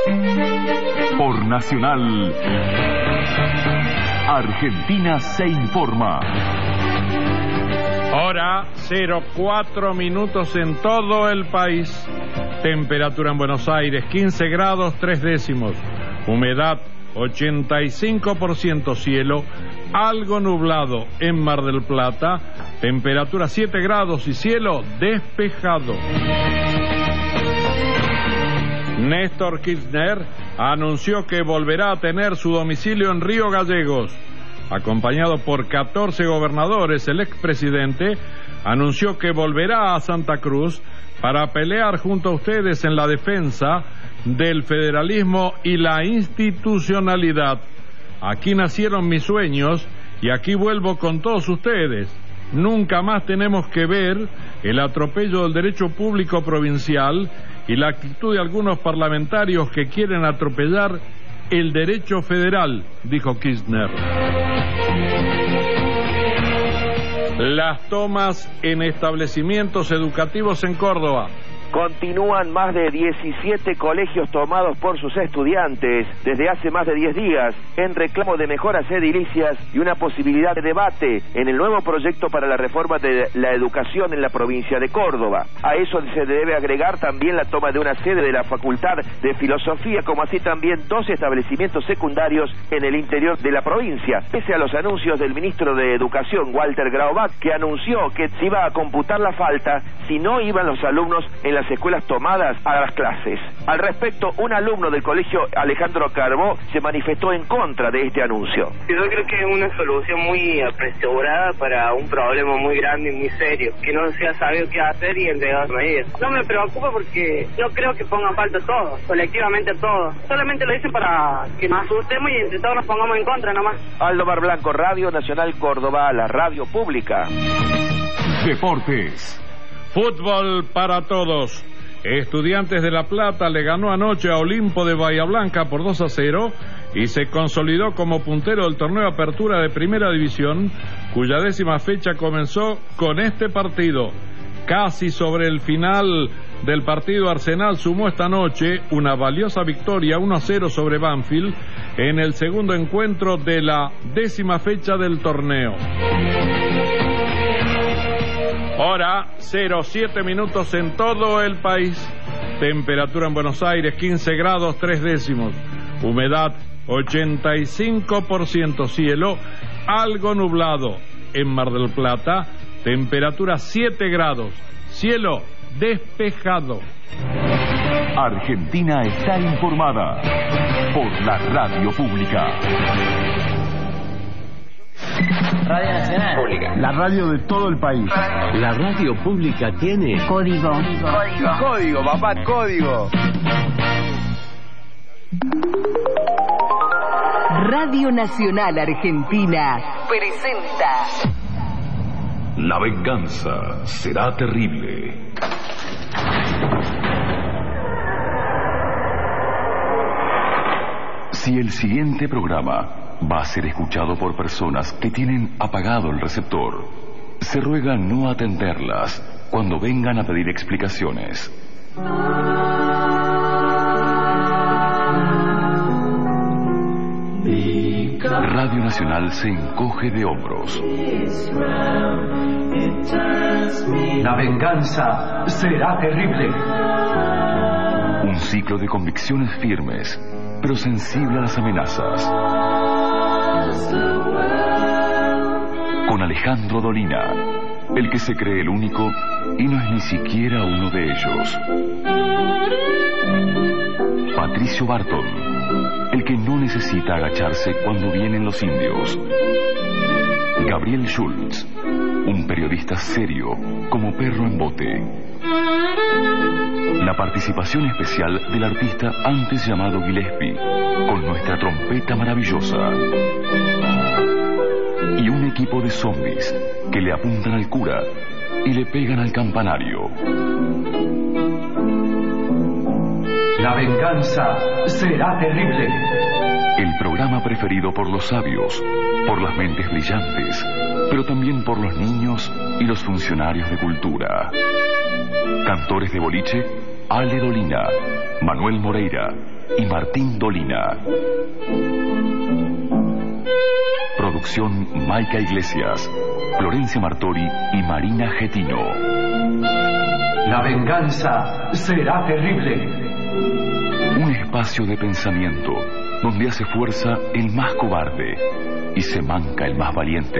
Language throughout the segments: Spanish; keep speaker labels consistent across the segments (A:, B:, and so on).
A: Por Nacional, Argentina se informa.
B: Hora 04 minutos en todo el país. Temperatura en Buenos Aires 15 grados 3 décimos. Humedad 85%, cielo algo nublado en Mar del Plata. Temperatura 7 grados y cielo despejado. Néstor Kirchner anunció que volverá a tener su domicilio en Río Gallegos. Acompañado por 14 gobernadores, el expresidente anunció que volverá a Santa Cruz para pelear junto a ustedes en la defensa del federalismo y la institucionalidad. Aquí nacieron mis sueños y aquí vuelvo con todos ustedes. Nunca más tenemos que ver el atropello del derecho público provincial y la actitud de algunos parlamentarios que quieren atropellar el derecho federal, dijo Kirchner. Las tomas en establecimientos educativos en Córdoba.
C: Continúan más de 17 colegios tomados por sus estudiantes desde hace más de 10 días en reclamo de mejoras edilicias y una posibilidad de debate en el nuevo proyecto para la reforma de la educación en la provincia de Córdoba. A eso se debe agregar también la toma de una sede de la Facultad de Filosofía, como así también 2 establecimientos secundarios en el interior de la provincia, pese a los anuncios del ministro de Educación, Walter Graubach, que anunció que se iba a computar la falta si no iban los alumnos en las escuelas tomadas a las clases. Al respecto, un alumno del colegio Alejandro Carbó se manifestó en contra de este anuncio.
D: Yo creo que es una solución muy apresurada para un problema muy grande y muy serio, que no se ha sabido qué hacer y entregar medidas. No me preocupa porque yo creo que pongan falta todos, colectivamente todos. Solamente lo dicen para que nos asustemos y entre todos nos pongamos en contra nomás.
C: Aldo Mar Blanco, Radio Nacional Córdoba, la radio pública.
A: Deportes.
B: Fútbol para todos. Estudiantes de La Plata le ganó anoche a Olimpo de Bahía Blanca por 2-0 y se consolidó como puntero del torneo de apertura de Primera División, cuya 10ª fecha comenzó con este partido. Casi sobre el final del partido, Arsenal sumó esta noche una valiosa victoria 1-0 sobre Banfield en el segundo encuentro de la 10ª fecha del torneo. Hora 07 minutos en todo el país. Temperatura en Buenos Aires 15 grados 3 décimos. Humedad 85%, cielo algo nublado en Mar del Plata. Temperatura 7 grados, cielo despejado.
A: Argentina está informada por la radio pública.
E: Radio Nacional Pública.
F: La radio de todo el país.
E: La radio pública tiene
G: código.
C: Código, papá, código.
G: Radio Nacional Argentina presenta
A: La venganza será terrible. Si el siguiente programa va a ser escuchado por personas que tienen apagado el receptor, se ruega no atenderlas cuando vengan a pedir explicaciones. Radio Nacional se encoge de hombros.
H: La venganza será terrible.
A: Un ciclo de convicciones firmes, pero sensible a las amenazas. Con Alejandro Dolina, el que se cree el único y no es ni siquiera uno de ellos. Patricio Barton, el que no necesita agacharse cuando vienen los indios. Gabriel Schultz, un periodista serio como perro en bote. La participación especial del artista antes llamado Gillespie, con nuestra trompeta maravillosa. Y un equipo de zombies que le apuntan al cura y le pegan al campanario.
H: La venganza será terrible.
A: El programa preferido por los sabios, por las mentes brillantes, pero también por los niños y los funcionarios de cultura. Cantores de boliche, Ale Dolina, Manuel Moreira, y Martín Dolina. Producción Maica Iglesias, Florencia Martori y Marina Getino.
H: La venganza será terrible.
A: Un espacio de pensamiento donde hace fuerza el más cobarde y se manca el más valiente.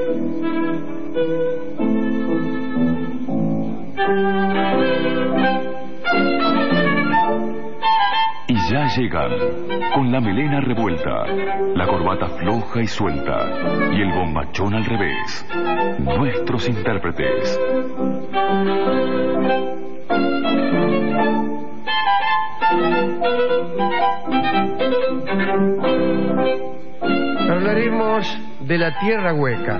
A: Y ya llegan, con la melena revuelta, la corbata floja y suelta y el bombachón al revés, nuestros intérpretes.
F: Hablaremos de la tierra hueca,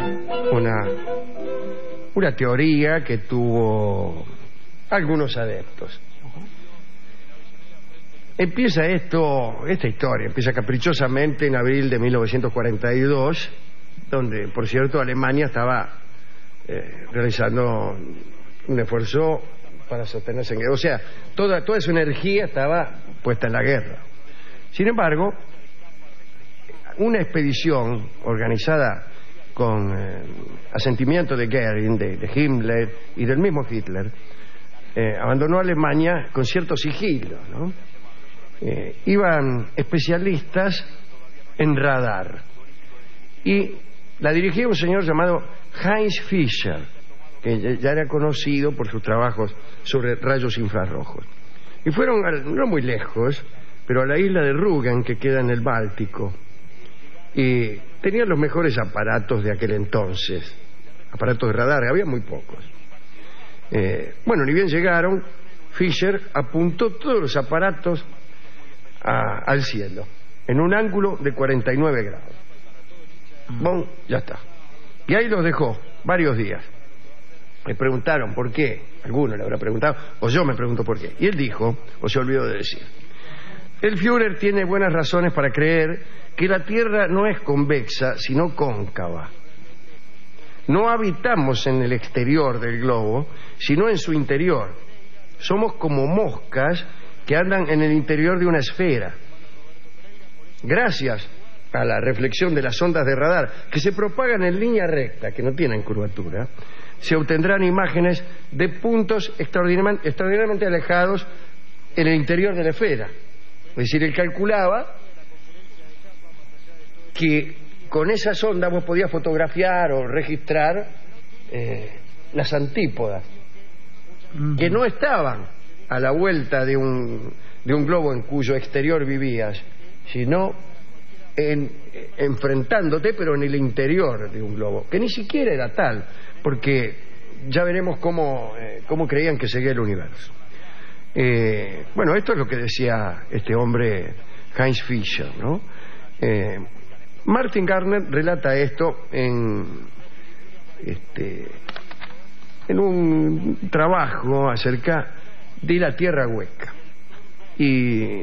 F: una teoría que tuvo algunos adeptos. Esta historia empieza caprichosamente en abril de 1942, donde, por cierto, Alemania estaba realizando un esfuerzo para sostenerse en guerra. O sea, toda su energía estaba puesta en la guerra. Sin embargo, una expedición organizada con asentimiento de Goering, de Himmler y del mismo Hitler, abandonó Alemania con cierto sigilo, ¿no? Iban especialistas en radar y la dirigía un señor llamado Heinz Fischer, que ya era conocido por sus trabajos sobre rayos infrarrojos, y fueron no muy lejos, pero a la isla de Rügen, que queda en el Báltico, y tenían los mejores aparatos de aquel entonces, aparatos de radar, había muy pocos. Ni bien llegaron, Fischer apuntó todos los aparatos al cielo, en un ángulo de 49 grados. Bon, ya está. Y ahí los dejó varios días. Me preguntaron por qué, alguno le habrá preguntado, o yo me pregunto por qué. Y él dijo, o se olvidó de decir, el Führer tiene buenas razones para creer que la Tierra no es convexa, sino cóncava. No habitamos en el exterior del globo, sino en su interior. Somos como moscas que andan en el interior de una esfera. Gracias a la reflexión de las ondas de radar, que se propagan en línea recta, que no tienen curvatura, se obtendrán imágenes de puntos extraordinariamente alejados en el interior de la esfera. Es decir, él calculaba que con esas ondas vos podías fotografiar o registrar las antípodas, que no estaban a la vuelta de un globo en cuyo exterior vivías, sino enfrentándote, pero en el interior de un globo, que ni siquiera era tal, porque ya veremos cómo creían que seguía el universo. Esto es lo que decía este hombre Heinz Fischer, ¿no? Martin Gardner relata esto en un trabajo acerca de la tierra hueca, y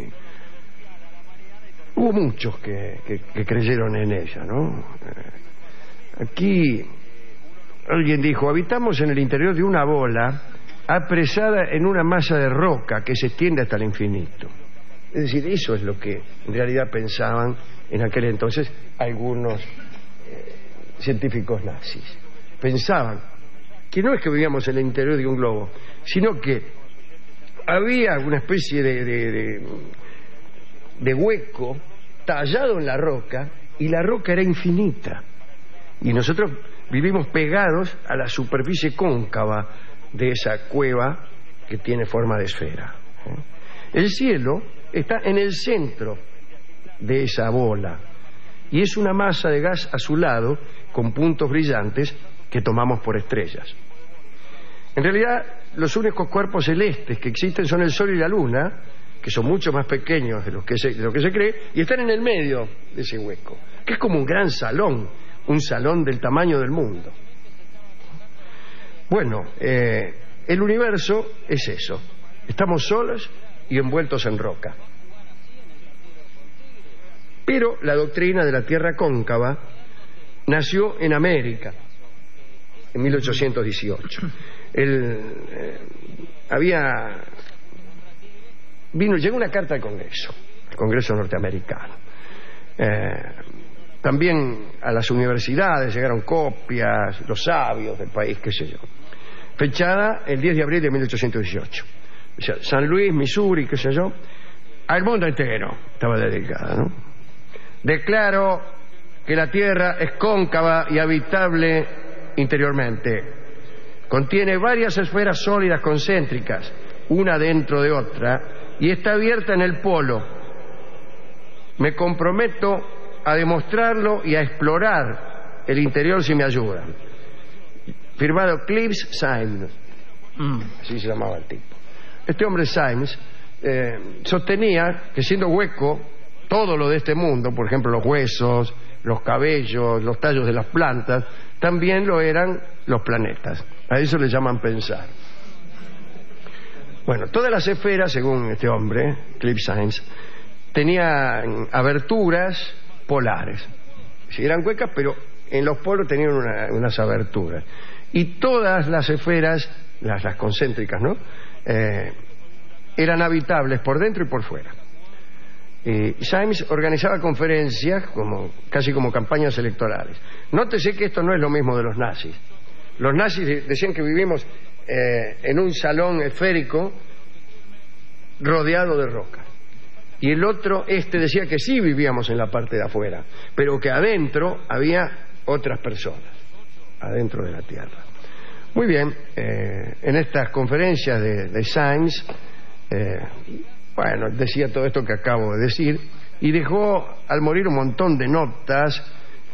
F: hubo muchos que creyeron en ella, ¿no? Aquí alguien dijo: habitamos en el interior de una bola apresada en una masa de roca que se extiende hasta el infinito. Es decir, eso es lo que en realidad pensaban en aquel entonces algunos científicos nazis. Pensaban que no es que vivíamos en el interior de un globo, sino que había una especie de hueco tallado en la roca, y la roca era infinita, y nosotros vivimos pegados a la superficie cóncava de esa cueva que tiene forma de esfera. El cielo está en el centro de esa bola y es una masa de gas azulado con puntos brillantes que tomamos por estrellas. En realidad, los únicos cuerpos celestes que existen son el Sol y la Luna, que son mucho más pequeños de lo que se cree, y están en el medio de ese hueco, que es como un gran salón, un salón del tamaño del mundo. Bueno, el universo es eso. Estamos solos y envueltos en roca. Pero la doctrina de la Tierra cóncava nació en América en 1818. Llegó una carta al Congreso Congreso norteamericano. También a las universidades llegaron copias, los sabios del país, qué sé yo. Fechada el 10 de abril de 1818. O sea, San Luis, Missouri, qué sé yo. Al mundo entero estaba dedicada, ¿no? Declaro que la Tierra es cóncava y habitable interiormente. Contiene varias esferas sólidas concéntricas, una dentro de otra, y está abierta en el polo. Me comprometo a demostrarlo y a explorar el interior si me ayudan. Firmado Cliff Symes. Así se llamaba el tipo. Este hombre Symes sostenía que siendo hueco todo lo de este mundo, por ejemplo los huesos, los cabellos, los tallos de las plantas, también lo eran los planetas. A eso le llaman pensar. Bueno, todas las esferas, según este hombre, Cliff Symes, tenían aberturas polares. Si eran huecas, pero en los polos tenían unas aberturas. Y todas las esferas, las concéntricas, ¿no? Eran habitables por dentro y por fuera. Symes organizaba conferencias casi como campañas electorales. Nótese que esto no es lo mismo de los nazis. Los nazis decían que vivimos en un salón esférico rodeado de rocas. Y el otro, decía que sí vivíamos en la parte de afuera, pero que adentro había otras personas, adentro de la Tierra. Muy bien, en estas conferencias de Symes, decía todo esto que acabo de decir, y dejó al morir un montón de notas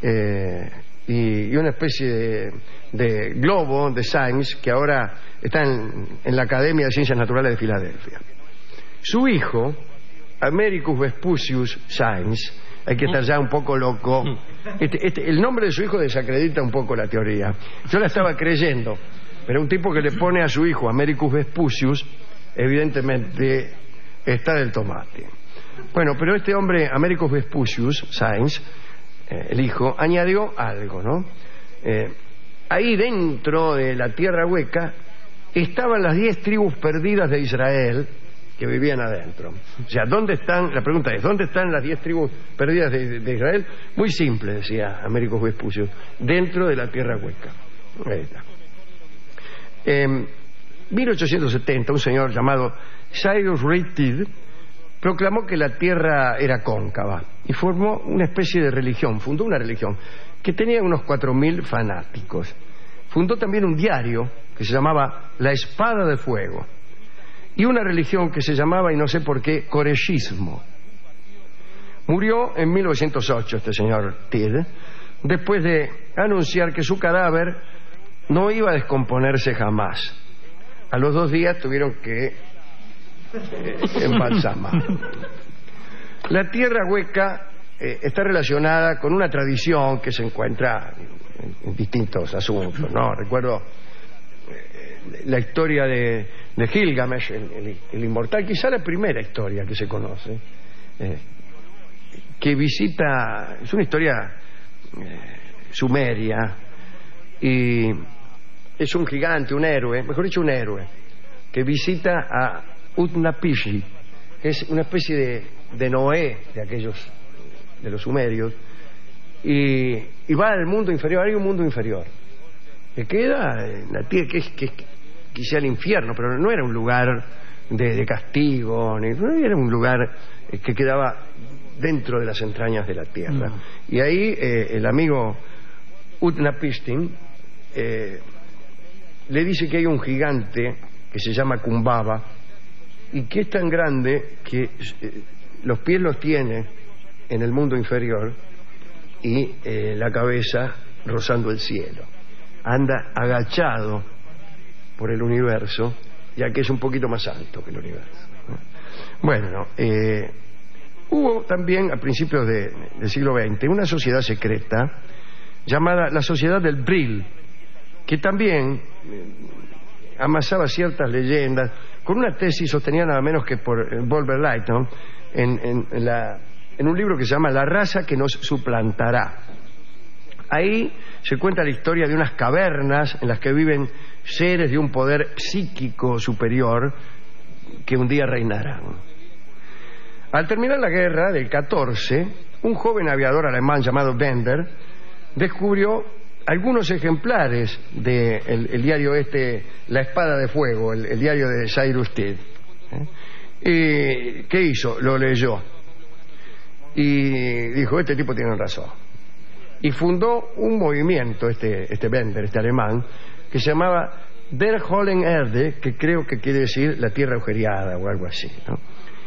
F: y una especie de globo de Symes que ahora está en la Academia de Ciencias Naturales de Filadelfia. Su hijo, Americus Vespucius Symes, hay que estar ya un poco loco. El nombre de su hijo desacredita un poco la teoría. Yo la estaba creyendo, pero un tipo que le pone a su hijo Americus Vespucius, evidentemente está del tomate. Bueno, pero este hombre, Americus Vespucius Symes, el hijo, añadió algo, ¿no? Ahí dentro de la tierra hueca estaban las 10 tribus perdidas de Israel que vivían adentro. O sea, ¿dónde están? La pregunta es, ¿dónde están las 10 tribus perdidas de Israel? Muy simple, decía Americus Vespucius, dentro de la tierra hueca. Ahí está. En 1870, un señor llamado Cyrus Reid proclamó que la tierra era cóncava y formó una especie de religión, fundó una religión que tenía unos 4.000 fanáticos. Fundó también un diario que se llamaba La Espada de Fuego y una religión que se llamaba, y no sé por qué, Koreshismo. Murió en 1908 este señor Tidd, después de anunciar que su cadáver no iba a descomponerse jamás. A los 2 días tuvieron que embalsamar. La tierra hueca está relacionada con una tradición que se encuentra en distintos asuntos, ¿no? Recuerdo la historia de Gilgamesh, el inmortal, quizá la primera historia que se conoce, que visita, es una historia sumeria, y es un gigante, un héroe, mejor dicho un héroe, que visita a Utnapishtim, que es una especie de Noé de aquellos, de los sumerios, y va al mundo inferior. Hay un mundo inferior que queda en la tierra, que quizá el infierno, pero no era un lugar de castigo, era un lugar que quedaba dentro de las entrañas de la tierra. Y ahí el amigo Utnapishtim le dice que hay un gigante que se llama Kumbhava y que es tan grande que los pies los tiene en el mundo inferior y la cabeza rozando el cielo. Anda agachado por el universo, ya que es un poquito más alto que el universo, ¿no? Bueno, hubo también a principios del siglo XX una sociedad secreta llamada la Sociedad del Brill, que también amasaba ciertas leyendas con una tesis sostenida nada menos que por Volver Lytton en un libro que se llama La raza que nos suplantará. Ahí se cuenta la historia de unas cavernas en las que viven seres de un poder psíquico superior que un día reinarán. Al terminar la guerra del 14, un joven aviador alemán llamado Bender descubrió algunos ejemplares del diario La Espada de Fuego, el diario de Cyrus Stead. ¿Y qué hizo? Lo leyó y dijo, este tipo tiene razón. Y fundó un movimiento, este Bender, este alemán, que se llamaba Der Hohlen Erde, que creo que quiere decir la tierra agujereada o algo así, ¿no?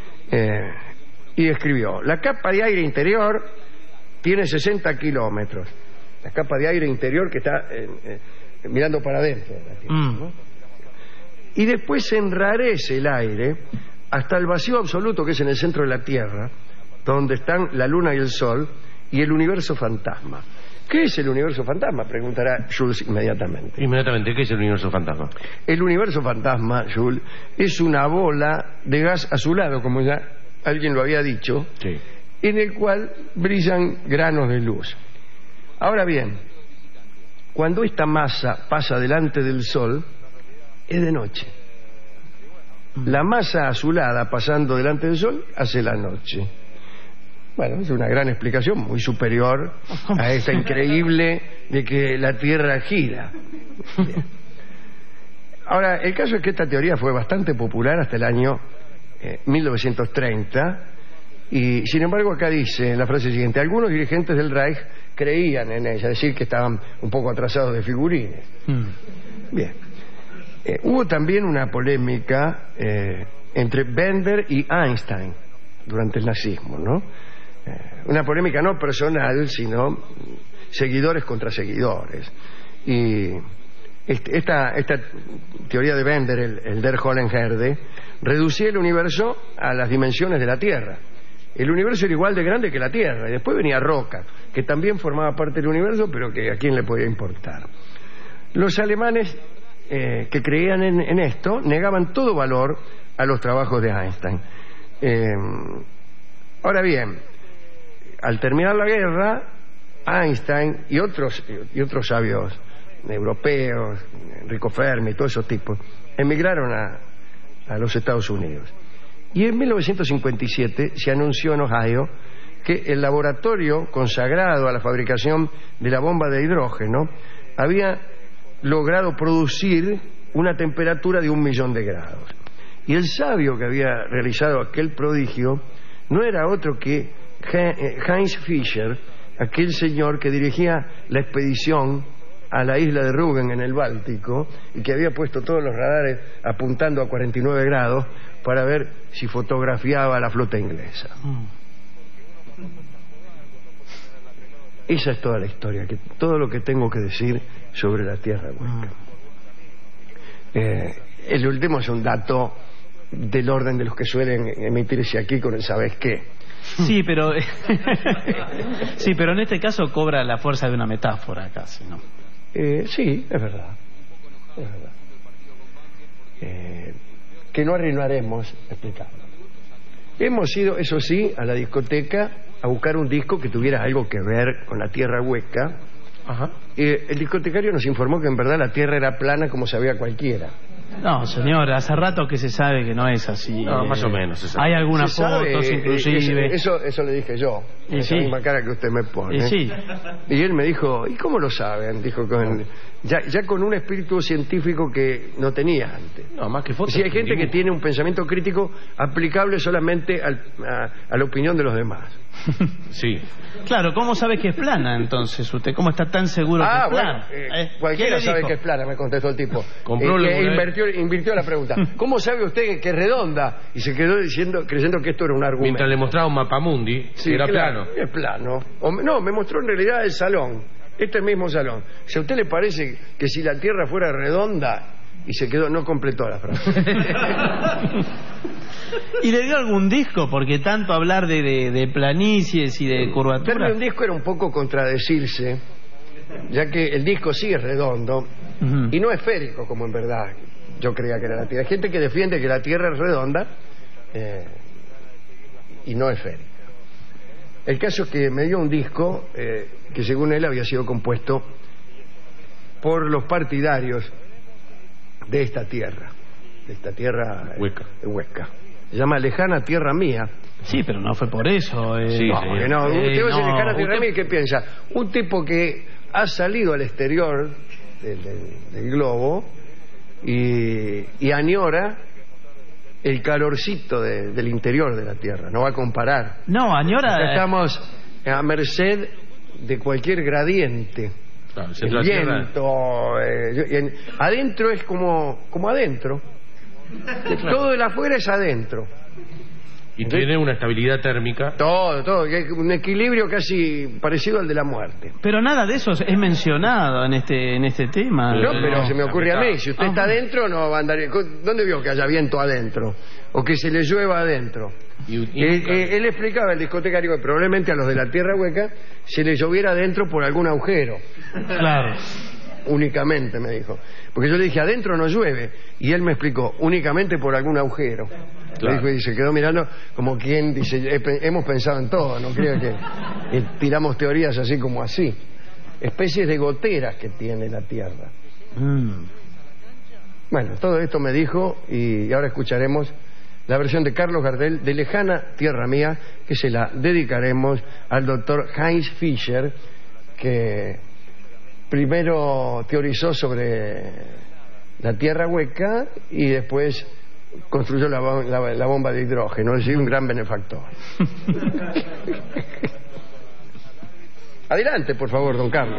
F: Y escribió, la capa de aire interior tiene 60 kilómetros. La capa de aire interior que está mirando para adentro de la Tierra, ¿no? Y después se enrarece el aire hasta el vacío absoluto que es en el centro de la Tierra, donde están la Luna y el Sol y el universo fantasma. ¿Qué es el universo fantasma? Preguntará Jules inmediatamente.
I: Inmediatamente, ¿qué es el universo fantasma?
F: El universo fantasma, Jules, es una bola de gas azulado, como ya alguien lo había dicho,
I: sí,
F: en el cual brillan granos de luz. Ahora bien, cuando esta masa pasa delante del Sol, es de noche. La masa azulada pasando delante del Sol hace la noche. Bueno, es una gran explicación, muy superior a esta increíble de que la Tierra gira. Bien. Ahora, el caso es que esta teoría fue bastante popular hasta el año 1930, y sin embargo acá dice en la frase siguiente, algunos dirigentes del Reich creían en ella, es decir, que estaban un poco atrasados de figurines. Bien. Hubo también una polémica entre Bender y Einstein durante el nazismo, ¿no? Una polémica no personal, sino seguidores contra seguidores. Y esta teoría de Bender, el Der Hohlen Erde, reducía el universo a las dimensiones de la Tierra. El universo era igual de grande que la Tierra, y después venía roca, que también formaba parte del universo, pero que a quién le podía importar. Los alemanes que creían en esto negaban todo valor a los trabajos de Einstein. Ahora bien, al terminar la guerra, Einstein y otros sabios europeos, Enrico Fermi, todos esos tipos, emigraron a los Estados Unidos. Y en 1957 se anunció en Ohio que el laboratorio consagrado a la fabricación de la bomba de hidrógeno había logrado producir una temperatura de 1.000.000 de grados. Y el sabio que había realizado aquel prodigio no era otro que Heinz Fischer, aquel señor que dirigía la expedición a la isla de Rügen en el Báltico y que había puesto todos los radares apuntando a 49 grados para ver si fotografiaba a la flota inglesa. Esa es toda la historia, todo lo que tengo que decir sobre la Tierra hueca. El último es un dato del orden de los que suelen emitirse aquí con el ¿sabes qué?
J: Sí, pero sí, pero en este caso cobra la fuerza de una metáfora casi, ¿no?
F: Sí, es verdad. Es verdad. Que no arruinaremos explicando. Hemos ido, eso sí, a la discoteca a buscar un disco que tuviera algo que ver con la Tierra hueca.
J: Ajá.
F: El discotecario nos informó que en verdad la Tierra era plana como sabía cualquiera.
J: No, señor, hace rato que se sabe que no es así.
I: No, más o menos se sabe.
J: Hay algunas fotos, inclusive.
F: Eso le dije yo. Esa misma cara que usted me pone.
J: Sí.
F: Y él me dijo, ¿y cómo lo saben? Dijo, ya con un espíritu científico que no tenía antes.
I: No, más que fotos.
F: Si hay gente que tiene un pensamiento crítico aplicable solamente a la opinión de los demás.
I: Sí.
J: Claro, ¿cómo sabe que es plana entonces usted? ¿Cómo está tan seguro que es plana?
F: Bueno, cualquiera sabe que es plana, me contestó el tipo. Invirtió la pregunta. ¿Cómo sabe usted que es redonda? Y se quedó creyendo que esto era un argumento.
I: Mientras le mostraba un mapamundi, sí, era
F: claro, plano. Es plano. No, me mostró en realidad el salón. Este mismo salón. Si a usted le parece que si la Tierra fuera redonda... Y se quedó, no completó la frase.
J: ¿Y le dio algún disco? Porque tanto hablar de planicies y de curvatura...
F: Darle un disco era un poco contradecirse, ya que el disco sí es redondo y no esférico, como en verdad yo creía que era la Tierra. Hay gente que defiende que la Tierra es redonda y no esférica. El caso es que me dio un disco que según él había sido compuesto por los partidarios de esta tierra hueca. Se llama Lejana Tierra Mía.
J: Sí, pero no fue por eso.
F: No, porque no. Usted va a decir Lejana Tierra Mía, ¿y qué piensa? Un tipo que ha salido al exterior del globo y añora el calorcito del interior de la Tierra. No va a comparar.
J: No, añora...
F: O sea, estamos a merced de cualquier gradiente.
I: Claro,
F: el viento. Adentro es como adentro. Todo de afuera es adentro.
I: Y tiene una estabilidad térmica.
F: Todo. Un equilibrio casi parecido al de la muerte.
J: Pero nada de eso es mencionado en este tema.
F: No, pero se me ocurre a mí. Si usted está adentro, no va a andar... ¿Dónde vio que haya viento adentro? O que se le llueva adentro. Él explicaba al discotecario que probablemente a los de la Tierra Hueca se les lloviera adentro por algún agujero.
J: Claro.
F: Únicamente, me dijo. Porque yo le dije, adentro no llueve. Y él me explicó, únicamente por algún agujero. Claro. Me dijo, y se quedó mirando como quien dice, hemos pensado en todo, no creo que tiramos teorías así como así. Especies de goteras que tiene la Tierra. Bueno, todo esto me dijo y ahora escucharemos la versión de Carlos Gardel de Lejana Tierra Mía, que se la dedicaremos al doctor Heinz Fischer, que primero teorizó sobre la Tierra Hueca y después construyó la bomba de hidrógeno, es decir, un gran benefactor. Adelante, por favor, don Carlos.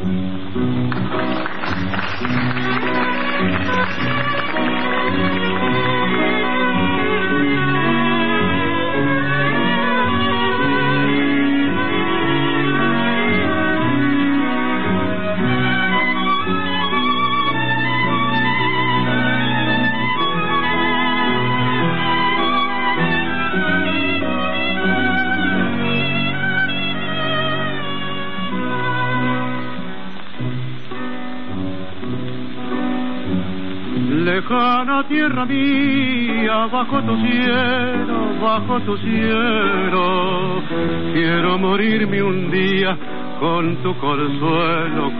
K: Lejana tierra mía, bajo tu cielo, quiero morirme un día con tu consuelo,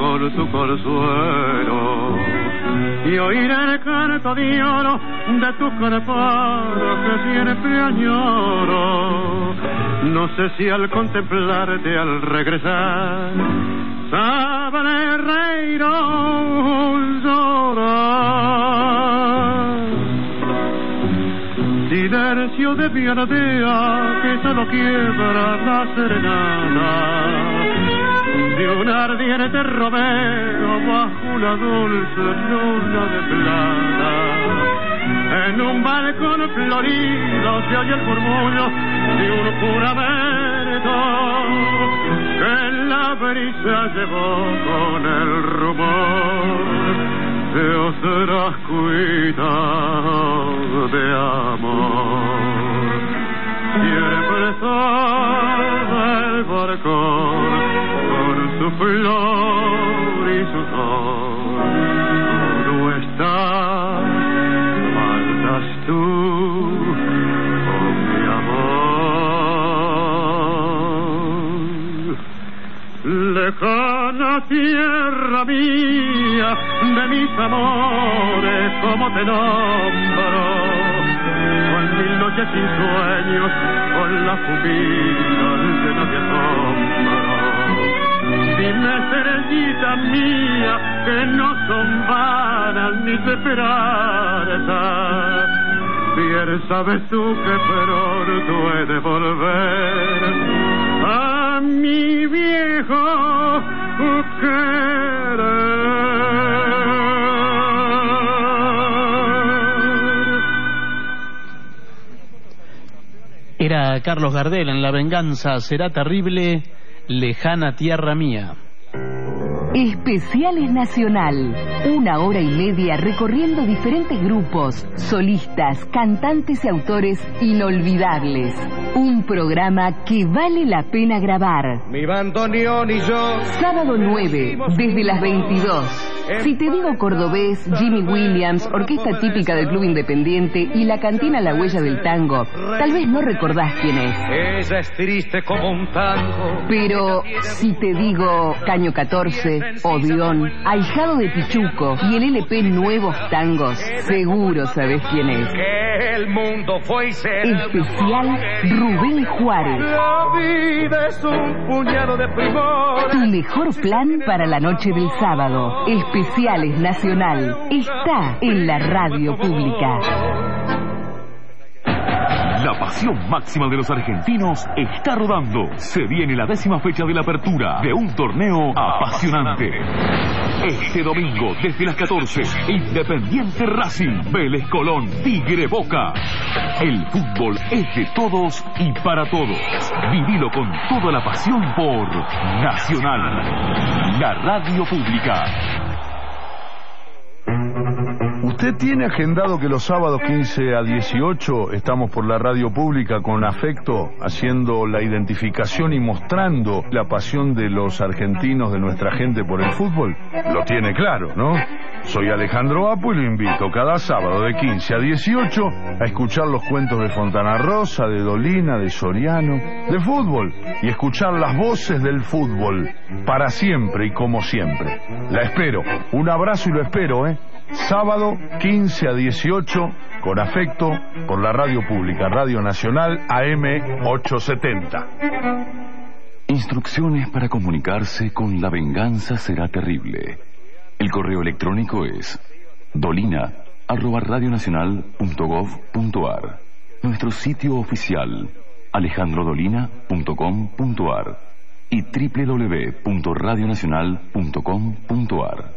K: y oír el canto de oro de tu cuerpo que siempre añoro. No sé si al contemplarte, al regresar, sabré reír o llorar. Silencio de mi aldea que solo quiebra la serenata de un ardiente romero bajo una dulce luna de plata. En un balcón florido se oye el murmullo de un juramento que la brisa llevó con el rumor de otras cuitas de amor. Siempre está el balcón con su flor y su sol. Tú estás, faltas tú, oh mi amor. Lejana tierra mía, de mis amores, como te nombro, con mil noches sin sueños, con la pupila llena de asombro. Dime, estrellita mía, que no son vanas mis esperanzas. Bien sabes tú que pronto he de volver a mi viejo querer.
J: Era Carlos Gardel en La venganza será terrible, lejana tierra mía.
G: Especiales Nacional. 1 hora y media recorriendo diferentes grupos, solistas, cantantes y autores inolvidables. Un Un programa que vale la pena grabar.
F: Mi bandoneón y yo.
G: Sábado 9, desde las 22. Si te digo cordobés, Jimmy Williams, orquesta típica del Club Independiente y la cantina La Huella del Tango, tal vez no recordás quién es.
H: Ella es triste como un tango.
G: Pero si te digo Caño 14, Odeón, Ahijado de Pichuco y el LP Nuevos Tangos, seguro sabés quién es.
H: Que el mundo fue y será.
G: Especial Rubén Juárez.
H: La vida es un puñado de primor.
G: Tu mejor plan para la noche del sábado. Especiales Nacional. Está en la radio pública.
A: La pasión máxima de los argentinos está rodando. Se viene la 10ª fecha de la apertura de un torneo apasionante. Este domingo, desde las 14, Independiente Racing, Vélez Colón, Tigre Boca. El fútbol es de todos y para todos. Vivilo con toda la pasión por Nacional, la radio pública.
L: ¿Usted tiene agendado que los sábados 15 a 18 estamos por la radio pública con Afecto, haciendo la identificación y mostrando la pasión de los argentinos, de nuestra gente por el fútbol? Lo tiene claro, ¿no? Soy Alejandro Apo y lo invito cada sábado de 15 a 18 a escuchar los cuentos de Fontana Rosa, de Dolina, de Soriano, de fútbol, y escuchar las voces del fútbol, para siempre y como siempre. La espero. Un abrazo y lo espero, ¿eh? Sábado 15 a 18 con Afecto por la radio pública, Radio Nacional AM 870.
A: Instrucciones para comunicarse con La Venganza Será Terrible. El correo electrónico es dolina@radionacional.gov.ar. Nuestro sitio oficial alejandrodolina.com.ar y www.radionacional.com.ar.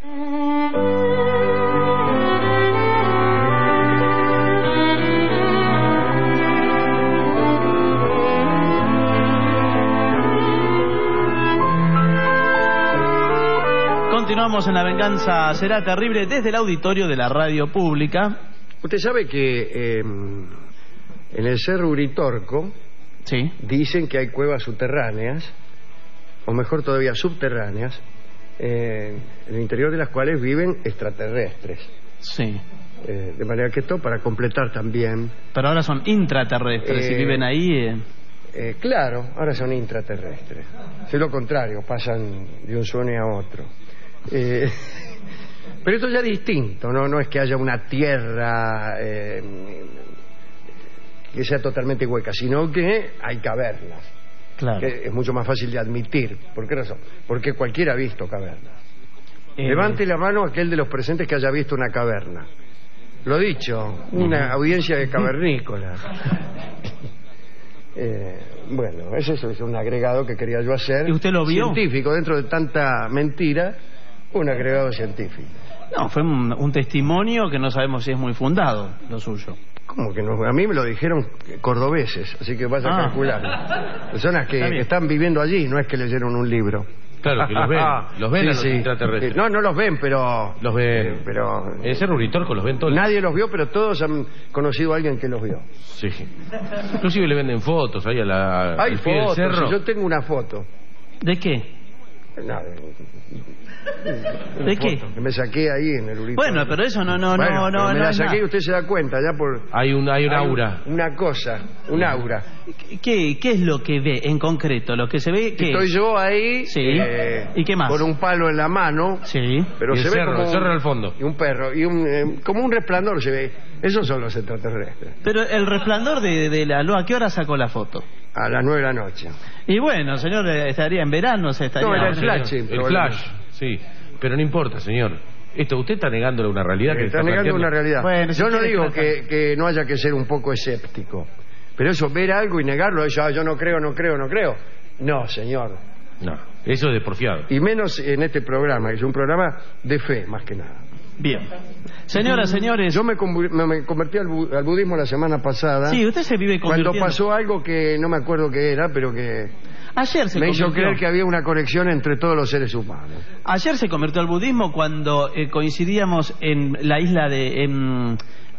J: Continuamos en La Venganza Será Terrible desde el auditorio de la radio pública.
F: Usted sabe que en el Cerro Uritorco dicen que hay cuevas subterráneas, o mejor todavía subterráneas, en el interior de las cuales viven extraterrestres.
J: Sí.
F: De manera que esto para completar también.
J: Pero ahora son intraterrestres y viven ahí.
F: Claro, ahora son intraterrestres. Es lo contrario, pasan de un sueño a otro. Pero esto ya es distinto, no es que haya una tierra que sea totalmente hueca, sino que hay cavernas.
J: Claro.
F: Que es mucho más fácil de admitir. ¿Por qué razón? Porque cualquiera ha visto cavernas. Levante la mano aquel de los presentes que haya visto una caverna. Lo dicho, una audiencia de cavernícolas. Bueno, eso es un agregado que quería yo hacer.
J: ¿Y usted lo vio?
F: Científico, dentro de tanta mentira, un agregado científico.
J: No, fue un testimonio que no sabemos si es muy fundado, lo suyo.
F: ¿Cómo que no? A mí me lo dijeron cordobeses, así que vaya a calcular. Personas que están viviendo allí, no es que leyeron un libro.
I: Claro, que los ven. Los ven a los extraterrestres.
F: No los ven, pero...
I: Los ven.
F: Pero...
I: En ese Uritorco los ven todos.
F: Nadie los vio, pero todos han conocido a alguien que los vio.
I: Sí. Inclusive le venden fotos ahí
F: hay
I: al pie
F: fotos,
I: del cerro.
F: Yo tengo una foto.
J: ¿De qué?
F: ¿De qué? Que me saqué ahí en el Uritorco.
J: Bueno, pero eso no
F: me la saqué y usted se da cuenta ya por...
I: Hay un aura.
F: Una cosa, un aura.
J: ¿Qué es lo que ve en concreto? Lo que se ve que...
F: Estoy yo ahí.
J: Sí. ¿Y qué más?
F: Con un palo en la mano.
J: Sí.
F: Pero se ve como
I: el cerro al fondo.
F: Y un perro y como un resplandor se ve. Esos son los extraterrestres.
J: Pero el resplandor de la luz, ¿a qué hora sacó la foto?
F: A las 9 de la noche.
J: Y bueno, señor, estaría en verano, estaría...
F: No, era el flash.
I: El flash, sí. Pero no importa, señor. Usted está negándole una realidad que
F: está negando una realidad.
J: Bueno,
F: yo no digo que no haya que ser un poco escéptico. Pero eso, ver algo y negarlo, yo no creo. No, señor.
I: No, eso es de porfiado.
F: Y menos en este programa, que es un programa de fe, más que nada.
J: Bien. Señoras, señores...
F: Yo me convertí al budismo la semana pasada.
J: Sí, usted se vive convirtiendo...
F: Cuando pasó algo que no me acuerdo qué era, pero que...
J: Ayer se
F: me hizo creer que había una conexión entre todos los seres humanos.
J: Ayer se convirtió al budismo cuando coincidíamos en la isla de...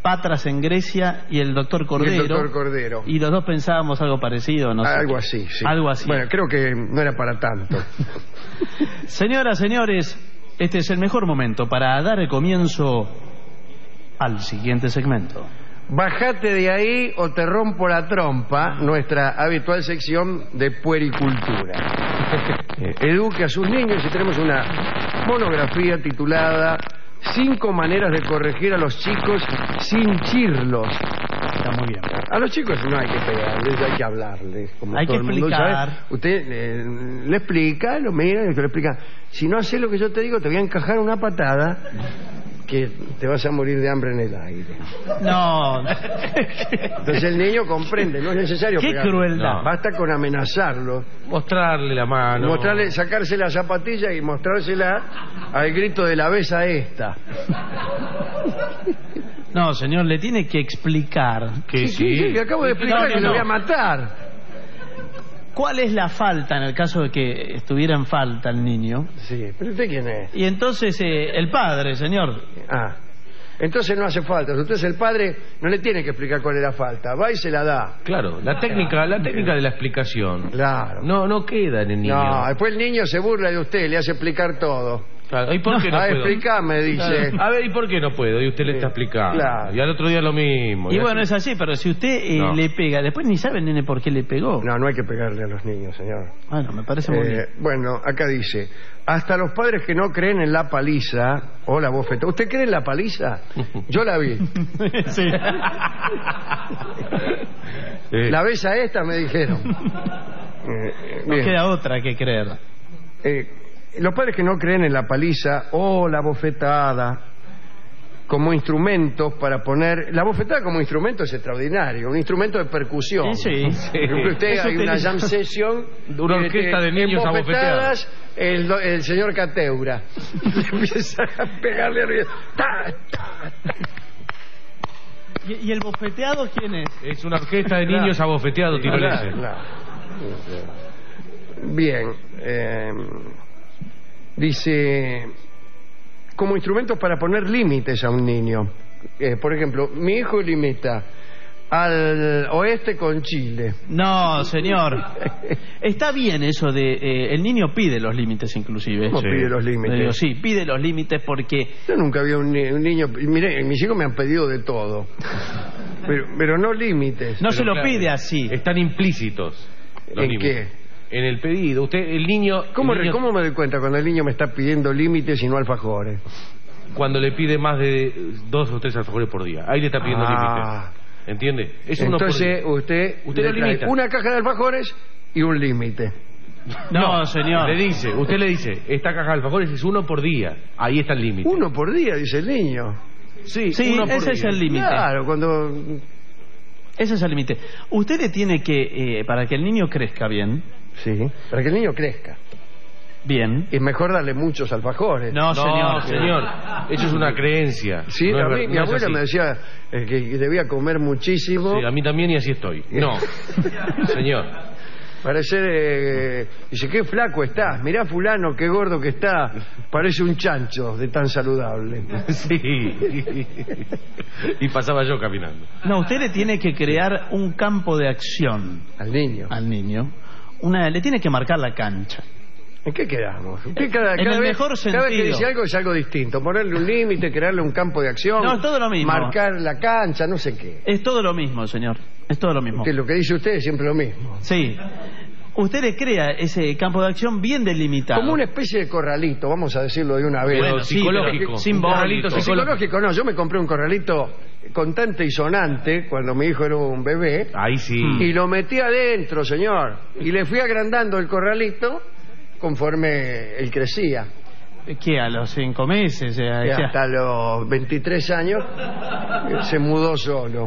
J: Patras en Grecia y el doctor Cordero. Y los dos pensábamos algo parecido, no sé.
F: Algo así, sí.
J: Algo así.
F: Bueno, creo que no era para tanto.
J: Señoras, señores, este es el mejor momento para dar el comienzo al siguiente segmento.
F: Bajate de ahí o te rompo la trompa, nuestra habitual sección de puericultura. Eduque a sus niños y tenemos una monografía titulada 5 maneras de corregir a los chicos sin chirlos.
J: Está muy bien.
F: A los chicos no hay que pegarles, hay que hablarles. Como
J: hay
F: todo
J: que
F: el mundo
J: explicar.
F: sabe. Usted le explica, lo mira y le explica. Si no haces lo que yo te digo, te voy a encajar una patada que te vas a morir de hambre en el aire.
J: No.
F: Entonces el niño comprende, no es necesario
J: qué
F: pegarle.
J: crueldad.
F: No. Basta con amenazarlo.
I: Mostrarle la mano.
F: Mostrarle, sacarse la zapatilla y mostrársela al grito de la besa esta.
J: No, señor, le tiene que explicar.
I: Que
F: sí, le acabo de explicar que lo voy a matar.
J: ¿Cuál es la falta en el caso de que estuviera en falta el niño?
F: Sí, pero ¿usted quién es?
J: Y entonces el padre, señor.
F: Ah, entonces no hace falta. Si usted es el padre, no le tiene que explicar cuál es la falta. Va y se la da.
I: Claro, la técnica de la explicación.
F: Claro.
I: No queda en el niño.
F: No, después el niño se burla de usted, le hace explicar todo.
I: Claro. ¿Y por qué no puedo?
F: Explícame, dice.
I: Claro. A ver, ¿y por qué no puedo? Y usted le está explicando.
F: Claro.
I: Y al otro día lo mismo.
J: Y bueno, es así, pero si usted le pega, después ni sabe el nene por qué le pegó.
F: No hay que pegarle a los niños, señor.
J: Bueno, me parece muy bien.
F: Bueno, acá dice, hasta los padres que no creen en la paliza o la bofetada. ¿Usted cree en la paliza? Yo la vi.
J: Sí.
F: La besa esta, me dijeron.
J: No queda otra que creer.
F: Los padres que no creen en la paliza o la bofetada como instrumentos para poner... La bofetada como instrumento es extraordinario, un instrumento de percusión.
J: Sí.
F: Por ejemplo, usted hay una jam session...
I: Una orquesta de niños abofeteados.
F: El señor Cateura empieza a pegarle arriba.
J: ¿Y el bofeteado quién es?
I: Es una orquesta de niños abofeteados tiroleses.
F: Bien. Dice, como instrumentos para poner límites a un niño. Por ejemplo, mi hijo limita al oeste con Chile.
J: No, señor. Está bien eso de... el niño pide los límites, inclusive.
F: ¿Cómo pide los límites?
J: Sí, pide los límites porque...
F: Yo nunca vi un niño... Mire, mis hijos me han pedido de todo. Pero no límites.
J: No se lo pide así.
I: Están implícitos.
F: ¿En qué?
I: En el pedido. Usted, el niño...
F: ¿Cómo me doy cuenta cuando el niño me está pidiendo límites y no alfajores?
I: Cuando le pide más de 2 o 3 alfajores por día. Ahí le está pidiendo límites. ¿Entiende? Es
F: entonces usted
I: lo limita.
F: Una caja de alfajores y un límite.
J: No, señor.
I: Usted le dice, esta caja de alfajores es 1 por día. Ahí está el límite.
F: 1 por día, dice el niño.
J: Sí, ese es el límite.
F: Claro, cuando...
J: Ese es el límite. Usted le tiene que, para que el niño crezca bien...
F: Sí, para que el niño crezca
J: bien.
F: Es mejor darle muchos alfajores.
J: No, señor.
I: Eso es una creencia.
F: Sí,
I: no
F: a mí, mi abuela me decía que debía comer muchísimo.
I: Sí, a mí también y así estoy. No, señor.
F: Parece, dice, qué flaco estás. Mirá fulano, qué gordo que está. Parece un chancho de tan saludable.
I: Sí. Y pasaba yo caminando.
J: No, usted le tiene que crear un campo de acción.
F: Al niño.
J: Le tiene que marcar la cancha.
F: ¿En qué quedamos?
J: Cada vez
F: que dice algo es algo distinto. Ponerle un límite, crearle un campo de acción.
J: No, es todo lo mismo.
F: Marcar la cancha, no sé qué.
J: Es todo lo mismo, señor. Es todo lo mismo.
F: Lo que dice usted es siempre lo mismo.
J: Sí. Usted le crea ese campo de acción bien delimitado.
F: Como una especie de corralito, vamos a decirlo de una vez.
I: Bueno, psicológico.
F: Psicológico no. Yo me compré un corralito contante y sonante cuando mi hijo era un bebé.
I: Ahí sí.
F: Y lo metí adentro, señor. Y le fui agrandando el corralito conforme él crecía.
J: ¿Qué? ¿A los 5 meses?
F: Hasta los 23 años se mudó solo.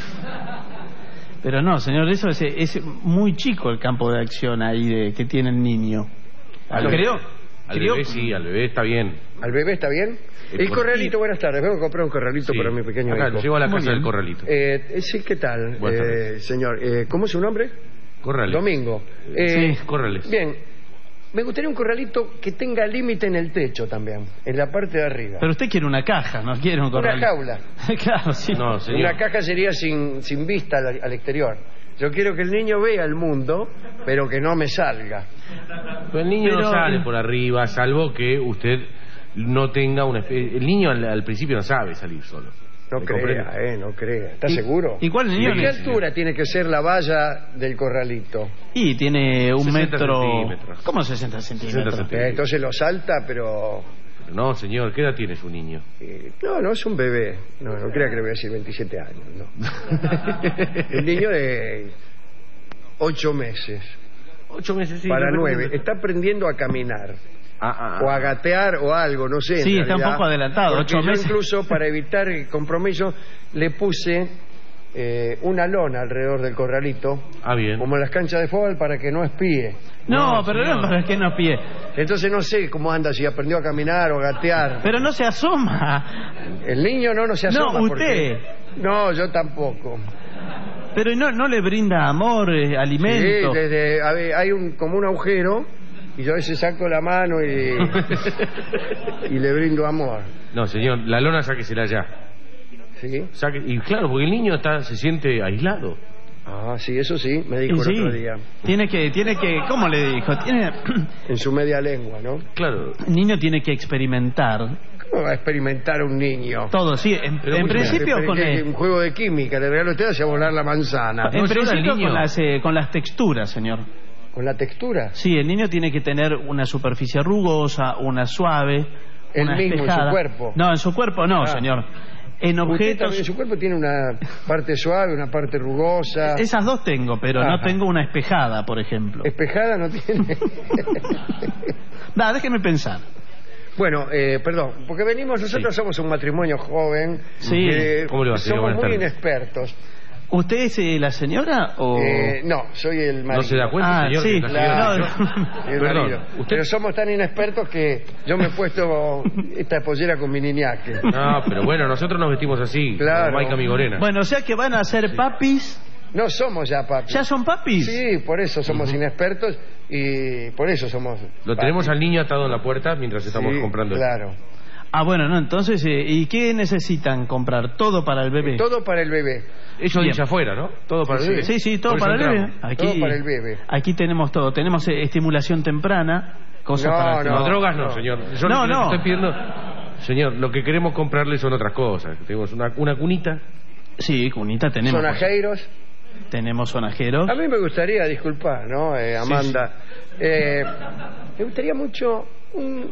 J: Pero no, señor, eso es muy chico el campo de acción ahí que tiene el niño.
I: Al bebé sí, al bebé está bien.
F: ¿Al bebé está bien? El corralito, buenas tardes. Vengo a comprar un corralito para mi pequeño hijo.
I: Llego a la casa del corralito.
F: Sí, ¿qué tal, señor? ¿Cómo es su nombre?
I: Corrales.
F: Domingo.
I: Sí, Corrales.
F: Bien. Me gustaría un corralito que tenga límite en el techo también, en la parte de arriba.
J: Pero usted quiere una caja, no quiere un corral.
F: Una jaula.
J: Claro, sí.
I: No, señor.
F: Una caja sería sin vista al exterior. Yo quiero que el niño vea el mundo, pero que no me salga.
I: Pero el niño no sale por arriba, salvo que usted no tenga una... El niño al principio no sabe salir solo.
F: No crea, no crea. ¿Está seguro?
J: ¿Y cuál niño?
F: ¿De qué altura tiene que ser la valla del corralito?
J: Y tiene 1 metro...
I: centímetros.
J: ¿Cómo 60 centímetros?
I: 60 centímetros.
F: Entonces lo salta, pero...
I: No, señor, ¿qué edad tiene su niño?
F: No, es un bebé. No crea que le voy a decir 27 años, no. Un niño de 8 meses.
I: 8 meses, sí.
F: Para 9. Está aprendiendo a caminar. O a gatear o algo, no sé.
J: Sí, está un poco adelantado, 8 meses.
F: Incluso para evitar el compromiso le puse una lona alrededor del corralito.
I: Bien.
F: Como en las canchas de fútbol para que no espíe.
J: No, pero no para que no espíe.
F: Entonces no sé cómo anda, si aprendió a caminar o a gatear.
J: Pero no se asoma.
F: El niño no se asoma.
J: No, usted.
F: No, yo tampoco.
J: Pero no le brinda amor, alimento.
F: Sí, hay como un agujero y yo a veces saco la mano y le brindo amor.
I: No, señor, la lona sáquesela ya.
F: ¿Sí?
I: Y claro, porque el niño se siente aislado.
F: Sí, eso sí, me dijo el otro día.
J: Tiene que, ¿cómo le dijo?
F: En su media lengua, ¿no?
I: Claro.
J: El niño tiene que experimentar.
F: ¿Cómo va a experimentar un niño?
J: Todo, sí. En principio
F: un juego de química, le regalo a usted hacia volar la manzana.
J: En principio con las texturas, señor.
F: ¿Con la textura?
J: Sí, el niño tiene que tener una superficie rugosa, una suave,
F: una
J: espejada.
F: ¿En su cuerpo?
J: No, en su cuerpo no, señor. En objetos...
F: También, su cuerpo tiene una parte suave, una parte rugosa.
J: Esas dos tengo, pero no tengo una espejada, por ejemplo.
F: ¿Espejada no tiene?
J: Déjeme pensar.
F: Bueno, perdón, porque nosotros somos un matrimonio joven.
J: Sí.
I: ¿Cómo le va a decir?
F: Somos muy inexpertos.
J: ¿Usted es la señora o...?
F: No, soy el marido.
I: ¿No se da cuenta, señor?
J: Sí,
F: claro.
I: Perdón,
F: pero somos tan inexpertos que yo me he puesto esta pollera con mi niñaque.
I: No, pero bueno, nosotros nos vestimos así,
F: claro.
I: como Maica Migorena.
J: Bueno, o sea que van a ser papis.
F: No somos ya papis.
J: ¿Ya son papis?
F: Sí, por eso somos inexpertos y por eso somos
I: Lo tenemos al niño atado en la puerta mientras estamos comprando.
F: Claro.
J: Bueno, no, entonces, ¿y qué necesitan comprar? ¿Todo para el bebé?
F: Todo para el bebé.
I: Eso dice afuera, ¿no? Todo para el bebé.
J: Sí, todo para el bebé.
F: Todo para el bebé.
J: Aquí tenemos todo. Tenemos estimulación temprana, cosas para...
I: No, drogas no, señor. Yo no. Estoy pidiendo... Señor, lo que queremos comprarle son otras cosas. Tenemos una cunita.
J: Sí, cunita tenemos.
F: ¿Sonajeiros?
J: Tenemos sonajeros.
F: A mí me gustaría, disculpa, ¿no, Amanda? Sí. Me gustaría mucho un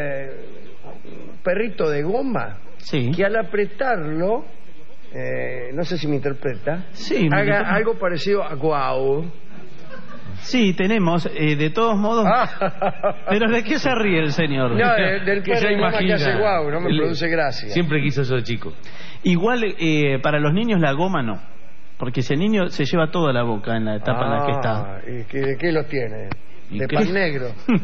F: perrito de goma que al apretarlo, no sé si me interpreta, haga algo parecido a guau.
J: Sí, tenemos, de todos modos. ¿Pero de qué se ríe el señor?
F: No, del que se imagina que hace guau, no me produce gracia.
I: Siempre quiso eso de chico.
J: Igual, para los niños la goma no, porque si el niño se lleva toda la boca en la etapa en la que está.
F: ¿Y de qué los tiene? ¿De pan negro?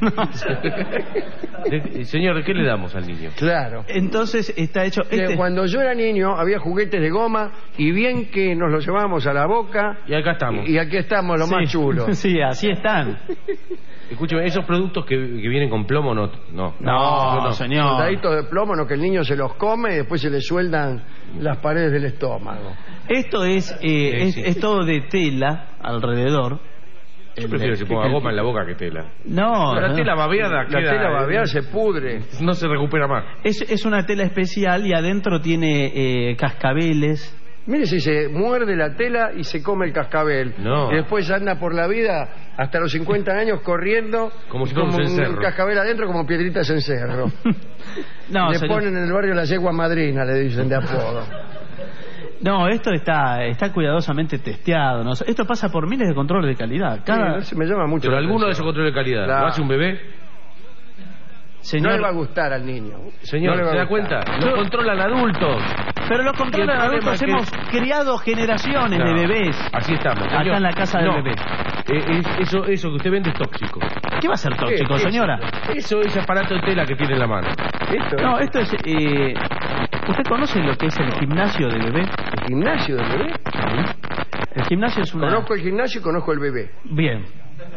I: Señor, ¿qué le damos al niño?
F: Claro.
J: Entonces está hecho...
F: Cuando yo era niño había juguetes de goma y bien que nos los llevábamos a la boca.
I: Y acá estamos.
F: Y aquí estamos, lo más chulo.
J: Sí, así están.
I: Escúcheme, esos productos que vienen con plomo no,
J: señor.
F: Soldaditos de plomo, no, que el niño se los come y después se le sueldan las paredes del estómago.
J: Esto es todo de tela alrededor.
I: Yo prefiero que se ponga goma en la boca que tela.
J: No,
I: la tela babeada
F: La tela babeada se pudre.
I: No se recupera más.
J: Es una tela especial y adentro tiene cascabeles.
F: Mire si se muerde la tela y se come el cascabel.
I: No.
F: Y después anda por la vida hasta los 50 años corriendo
I: como si fuera
F: un cascabel adentro, como piedritas en cerro. Le ponen en el barrio la yegua madrina, le dicen de apodo.
J: No, esto está cuidadosamente testeado, ¿no? Esto pasa por miles de controles de calidad.
F: Sí, me llama mucho.
I: Pero alguno de esos controles de calidad, ¿lo hace un bebé?
F: Señor, no le va a gustar al niño.
I: Señor, ¿se da cuenta? Lo controlan adultos.
J: Pero los controlan adultos, hemos criado generaciones de bebés.
I: Así estamos, señor.
J: Acá en la casa del bebé.
I: Eso que usted vende es tóxico.
J: ¿Qué va a ser tóxico, señora?
I: Eso es aparato de tela que tiene en la mano.
J: Esto es... ¿Usted conoce lo que es el gimnasio de bebé?
F: ¿El gimnasio de bebé?
J: El gimnasio es una...
F: Conozco el gimnasio y conozco el bebé.
J: Bien.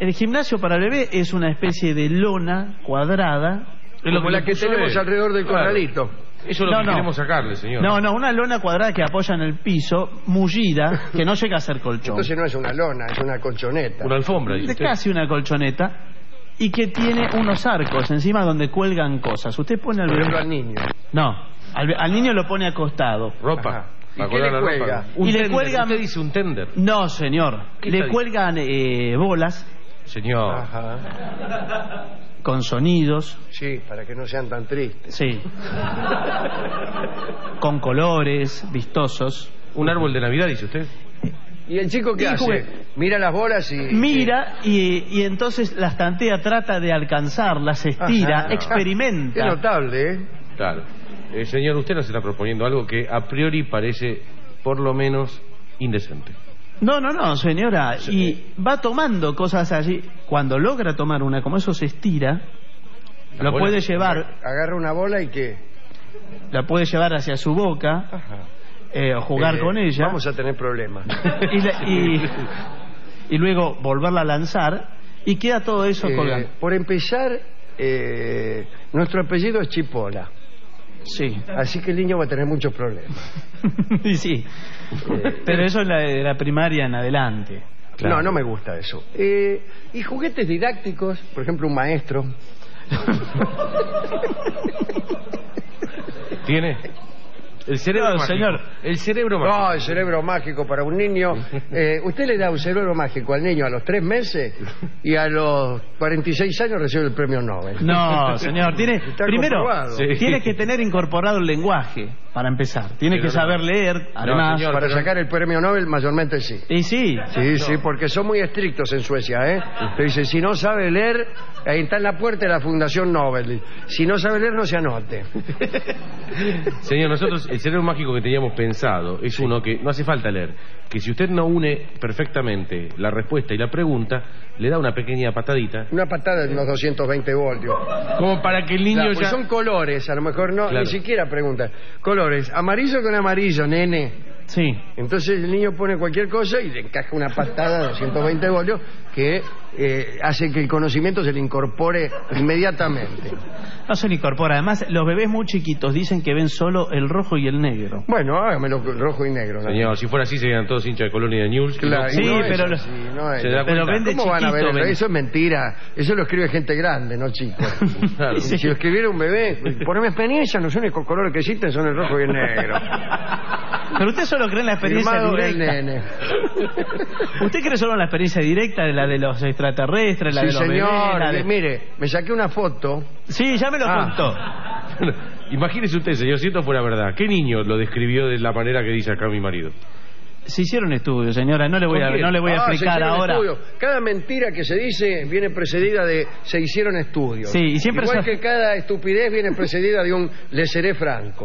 J: El gimnasio para el bebé es una especie de lona cuadrada.
F: Como la que tenemos alrededor del corralito.
I: Eso es lo que queremos sacarle, señor.
J: No, una lona cuadrada que apoya en el piso, mullida, que no llega a ser colchón.
F: Entonces no es una lona, es una colchoneta.
I: Una alfombra, dice usted.
J: Casi una colchoneta. Y que tiene unos arcos encima donde cuelgan cosas. Usted pone al bebé...
F: al niño.
J: No, al niño lo pone acostado.
I: Ropa.
F: ¿Y qué le cuelga?
J: Y le cuelgan...
I: ¿Usted dice un tender?
J: No, señor. Le cuelgan bolas.
I: Señor.
F: Ajá.
J: Con sonidos.
F: Sí, para que no sean tan tristes.
J: Sí. Con colores vistosos.
I: Un árbol de Navidad, dice usted.
F: ¿Y el chico qué hace? Mira las bolas y...
J: Mira y entonces las tantea, trata de alcanzarlas, estira,
F: Ajá.
J: experimenta.
F: Qué notable, ¿eh?
I: Claro. Señor, usted nos está proponiendo algo que a priori parece, por lo menos, indecente.
J: No, señora. Y va tomando cosas allí. Cuando logra tomar una, como eso se estira, lo puede llevar...
F: Agarra una bola y ¿qué?
J: La puede llevar hacia su boca.
F: Ajá.
J: Jugar con ella.
F: Vamos a tener problemas.
J: y luego volverla a lanzar y queda todo eso colgando.
F: Por empezar, nuestro apellido es Chipola.
J: Sí.
F: Así que el niño va a tener muchos problemas.
J: Y sí. Pero eso es de la primaria en adelante.
F: Claro. No me gusta eso. Y juguetes didácticos, por ejemplo, un maestro.
I: ¿Tiene? El cerebro mágico.
J: Señor.
I: El cerebro mágico.
F: No, el cerebro mágico para un niño. Usted le da un cerebro mágico al niño a los 3 meses y a los 46 años recibe el premio Nobel.
J: No, señor. Primero,
F: Sí.
J: tiene que tener incorporado el lenguaje para empezar. Tiene que saber leer, además.
I: señor,
F: para sacar el premio Nobel, mayormente sí.
J: Y sí.
F: Sí, porque son muy estrictos en Suecia, ¿eh? Te dicen, si no sabe leer, ahí está en la puerta de la Fundación Nobel. Si no sabe leer, no se anote.
I: Señor, nosotros el cerebro mágico que teníamos pensado es uno que no hace falta leer, que si usted no une perfectamente la respuesta y la pregunta, le da una pequeña patadita.
F: Una patada de unos 220 voltios.
I: Como para que el niño
F: pues son colores, a lo mejor no, ni siquiera pregunta. Colores, amarillo con amarillo, nene.
J: Sí.
F: Entonces el niño pone cualquier cosa y le encaja una patada de 220 voltios que hace que el conocimiento se le incorpore inmediatamente.
J: No se le incorpora. Además, los bebés muy chiquitos dicen que ven solo el rojo y el negro.
F: Bueno, hágamelo rojo y negro.
I: Señor, si fuera así serían todos hinchas de Colonia de News.
F: Claro,
J: sí,
F: no
J: pero
F: es así, no es.
J: pero ven de
F: ¿Cómo van a ver
J: chiquito,
F: eso? Eso es mentira. Eso lo escribe gente grande, no chicos.
I: Claro.
F: Sí. Si lo escribiera un bebé, por mi experiencia, los únicos colores que existen son el rojo y el negro.
J: Pero usted solo cree en la experiencia
F: Firmado
J: directa.
F: el nene.
J: ¿Usted cree solo en la experiencia directa de la de los extraterrestres, la
F: Sí,
J: de los
F: señor.
J: bebés?
F: Mire, me saqué una foto.
J: Sí, ya me lo contó.
I: Bueno, imagínese usted, señor, si esto fuera verdad, ¿qué niño lo describió de la manera que dice acá mi marido?
J: Se hicieron estudios, señora, no le voy a explicar
F: se
J: ahora.
F: Estudios. Cada mentira que se dice viene precedida de se hicieron estudios.
J: Sí, y siempre
F: igual que cada estupidez viene precedida de un le seré franco.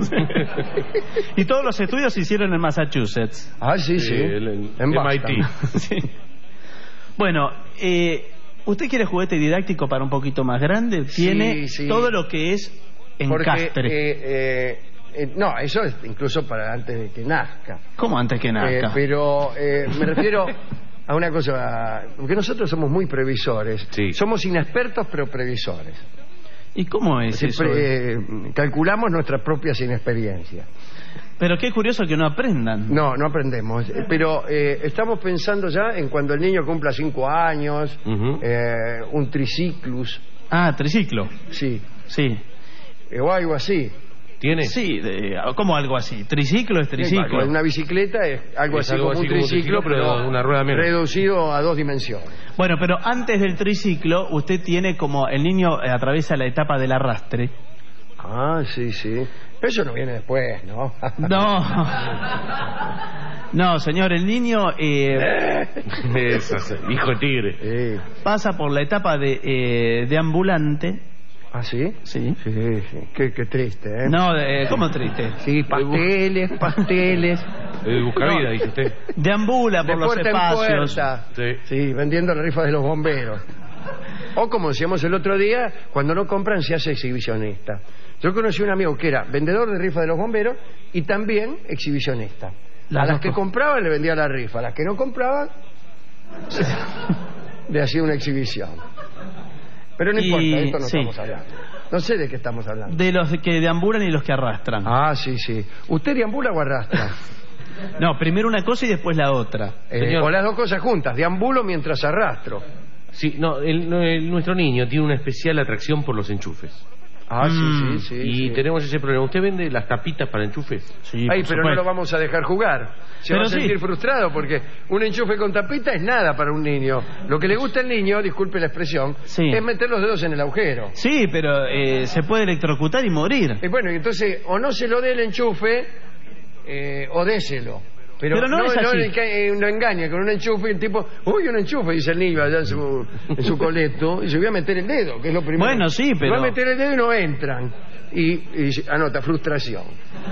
J: Y todos los estudios se hicieron en Massachusetts.
F: Ah, sí.
I: En
F: Boston.
I: MIT.
J: Sí. Bueno, ¿usted quiere juguete didáctico para un poquito más grande? Tiene todo lo que es encastre.
F: No, eso es incluso para antes de que nazca.
J: ¿Cómo antes que nazca?
F: Pero me refiero a una cosa, porque nosotros somos muy previsores.
I: Sí.
F: Somos inexpertos pero previsores.
J: ¿Y cómo es eso?
F: Calculamos nuestras propias inexperiencias.
J: Pero qué curioso que no aprendan.
F: No aprendemos. Pero estamos pensando ya en cuando el niño cumpla 5 años, un triciclus.
J: Ah, triciclo.
F: Sí. O algo así.
I: ¿Tiene?
J: Sí, ¿cómo algo así? Triciclo es triciclo.
F: Una bicicleta es algo así como un triciclo, pero
I: una rueda menos.
F: Reducido a 2 dimensiones.
J: Bueno, pero antes del triciclo, usted tiene como el niño atraviesa la etapa del arrastre.
F: Ah, sí. Eso no viene después, ¿no?
J: No, señor, el niño
I: hijo de tigre.
J: Pasa por la etapa de ambulante.
F: ¿Ah, sí?
J: Sí.
F: Qué triste, ¿eh?
J: No, ¿cómo triste?
F: Sí, pasteles.
I: Busca vida, dice usted.
J: Deambula por los espacios.
F: Sí, vendiendo la rifa de los bomberos. O como decíamos el otro día, cuando no compran se hace exhibicionista. Yo conocí un amigo que era vendedor de rifa de los bomberos y también exhibicionista. A las que compraban le vendía la rifa, a las que no compraban... de hacer una exhibición. Pero no importa, de esto no estamos hablando. No sé de qué estamos hablando.
J: De los que deambulan y los que arrastran.
F: Ah, sí, sí. ¿Usted deambula o arrastra?
J: No, primero una cosa y después la otra.
F: O las dos cosas juntas, deambulo mientras arrastro.
I: Sí, no, nuestro niño tiene una especial atracción por los enchufes.
F: Ah, sí.
I: Y tenemos ese problema. ¿Usted vende las tapitas para enchufes?
J: Sí.
F: Ay, pero no lo vamos a dejar jugar. Se va a sentir frustrado porque un enchufe con tapita es nada para un niño. Lo que le gusta al niño, disculpe la expresión, es meter los dedos en el agujero.
J: Sí, pero se puede electrocutar y morir.
F: Y bueno, entonces o no se lo dé el enchufe o déselo. Pero
J: no es así.
F: No engaña con un enchufe y el tipo, uy, un enchufe, dice el niño allá en su coleto, y se voy a meter el dedo, que es lo primero.
J: Bueno, sí, pero...
F: Va a meter el dedo y no entran. Y anota, frustración.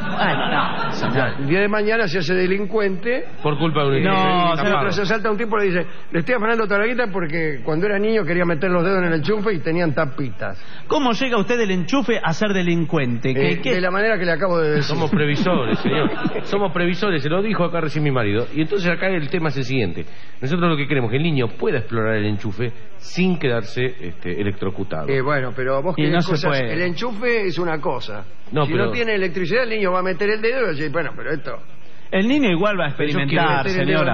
F: El día de mañana se hace delincuente.
I: Por culpa de un
F: No, se salta un tipo y le dice, le estoy afanando toda la guita porque cuando era niño quería meter los dedos en el enchufe y tenían tapitas.
J: ¿Cómo llega usted del enchufe a ser delincuente?
F: De la manera que le acabo de decir.
I: Somos previsores, señor. Somos previsores, se lo dijo acá recién mi marido. Y entonces acá el tema es el siguiente. Nosotros lo que queremos es que el niño pueda explorar el enchufe sin quedarse electrocutado.
F: Bueno, pero vos querés cosas. El enchufe es una cosa. Si no tiene electricidad, el niño va a meter el dedo y va a decir, bueno, pero esto...
J: El niño igual va a experimentar, señora.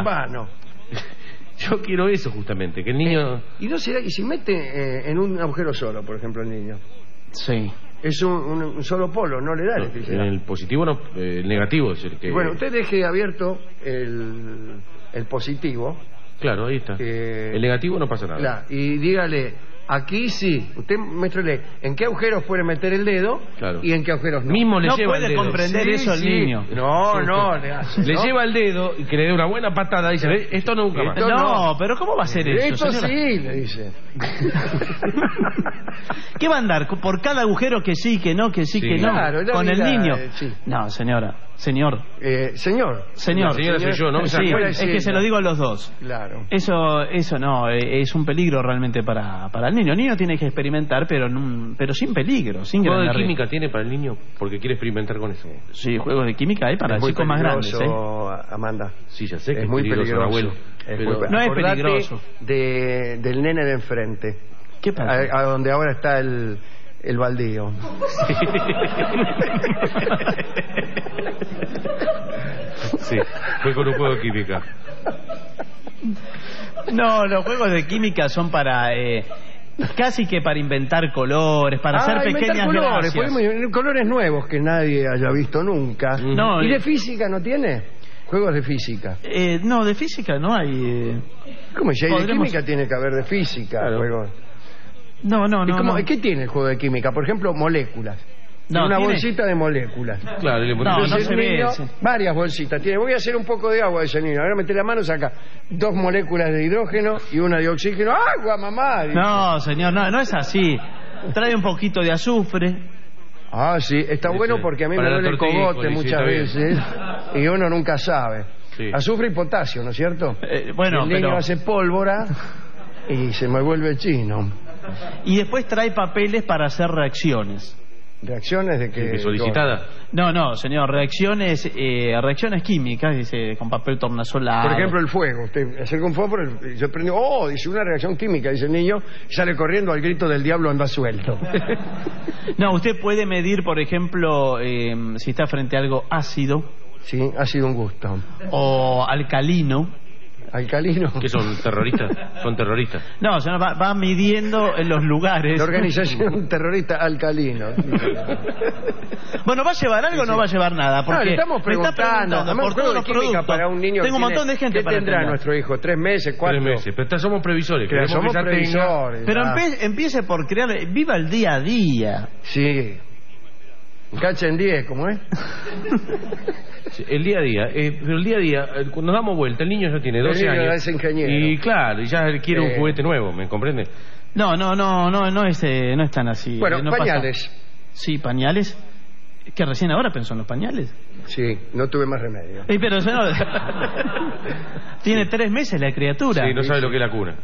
F: Yo
I: quiero eso justamente, que el niño...
F: ¿Y no será que si mete en un agujero solo, por ejemplo, el niño?
J: Sí.
F: Es un solo polo, no le da electricidad.
I: En el positivo no, el negativo es el que...
F: Bueno, usted deje abierto el positivo.
I: Claro, ahí está. El negativo no pasa nada.
F: Claro, y dígale, aquí sí. Usted muéstrele en qué agujeros puede meter el dedo y en qué agujeros no.
I: Mismo le
J: no
I: lleva el dedo.
J: No puede comprender eso al niño.
F: No, le hace.
I: Le lleva el dedo y que le dé una buena patada y dice, esto nunca más.
J: No, pero ¿cómo va a ser eso,
F: Esto
J: señora?
F: sí, le dice.
J: ¿Qué va a andar? ¿Por cada agujero que sí, que no, que sí, que no?
F: Claro,
J: con el niño.
F: Sí.
J: No, señora. Señor.
F: Señor.
I: La señora soy yo, ¿no?
J: Sí, es que se lo digo a los dos.
F: Claro.
J: Eso no, es un peligro realmente para el niño. El niño tiene que experimentar, pero sin peligro, sin
I: ¿Juego
J: gran
I: de química
J: riesgo.
I: tiene para el niño? Porque quiere experimentar con eso.
J: Sí, juegos de química hay para chicos más grandes.
F: Amanda.
I: Sí, ya sé que
F: es muy peligroso,
I: abuelo.
J: No es peligroso.
F: Del nene de enfrente.
J: ¿Qué pasa?
F: A donde ahora está el baldío.
I: Sí, fue con un juego de química.
J: No, los juegos de química son para... casi que para inventar colores, para hacer pequeñas
F: colores,
J: gracias.
F: Colores nuevos que nadie haya visto nunca.
J: No,
F: ¿y de física no tiene? Juegos de física.
J: No, de física no hay.
F: ¿Cómo? Si hay de química tiene que haber de física.
I: Claro.
F: Juegos.
J: No.
F: ¿Qué tiene el juego de química? Por ejemplo, moléculas.
J: No,
F: una
J: tiene...
F: bolsita de moléculas.
I: Claro,
J: no se ve
F: niño, varias bolsitas. Voy a hacer un poco de agua a ese niño. Ahora meter la mano, saca 2 moléculas de hidrógeno y una de oxígeno. ¡Agua, mamá! Dice.
J: No, señor, no es así. Trae un poquito de azufre.
F: Ah, sí, está bueno porque a mí me duele el cogote muchas veces y uno nunca sabe. Sí. Azufre y potasio, ¿no es cierto?
J: Bueno,
F: el niño hace pólvora y se me vuelve chino.
J: Y después trae papeles para hacer reacciones.
F: ¿Reacciones de qué?
I: ¿Solicitada?
J: No, señor, reacciones químicas, dice, con papel tornasolado.
F: Por ejemplo, el fuego. Usted acerca un fuego, yo prendo, dice una reacción química, dice el niño, y sale corriendo al grito del diablo anda suelto.
J: No, usted puede medir, por ejemplo, si está frente a algo ácido.
F: Sí, ha sido un gusto.
J: O alcalino.
F: ¿Alcalino?
I: ¿Qué son? ¿Terroristas? Son terroristas.
J: No, o sea, va midiendo en los lugares.
F: La organización terrorista Alcalino.
J: Bueno, ¿va a llevar algo o no va a llevar nada? Porque
F: no, le estamos preguntando
J: por todos los productos.
F: Para un niño.
J: Tengo un montón de gente
F: ¿qué
J: para
F: tendrá nuestro hijo? 3 meses, 4
I: meses. Pero somos previsores.
F: Somos previsores.
J: Pero empiece por crear. Viva el día a día.
F: Sí. Cacha en 10, ¿cómo es?
I: Sí, el día a día, pero el día a día, cuando nos damos vuelta, el niño ya tiene 12 años.
F: Es ingeniero.
I: Y claro, ya quiere un juguete nuevo, ¿me comprende?
J: No es tan así.
F: Bueno,
J: no
F: pañales.
J: Pasa. Sí, pañales. ¿Que recién ahora pensó en los pañales?
F: Sí, no tuve más remedio.
J: Pero señor, tiene 3 meses la criatura.
I: Sí, no sabe lo que es la cuna.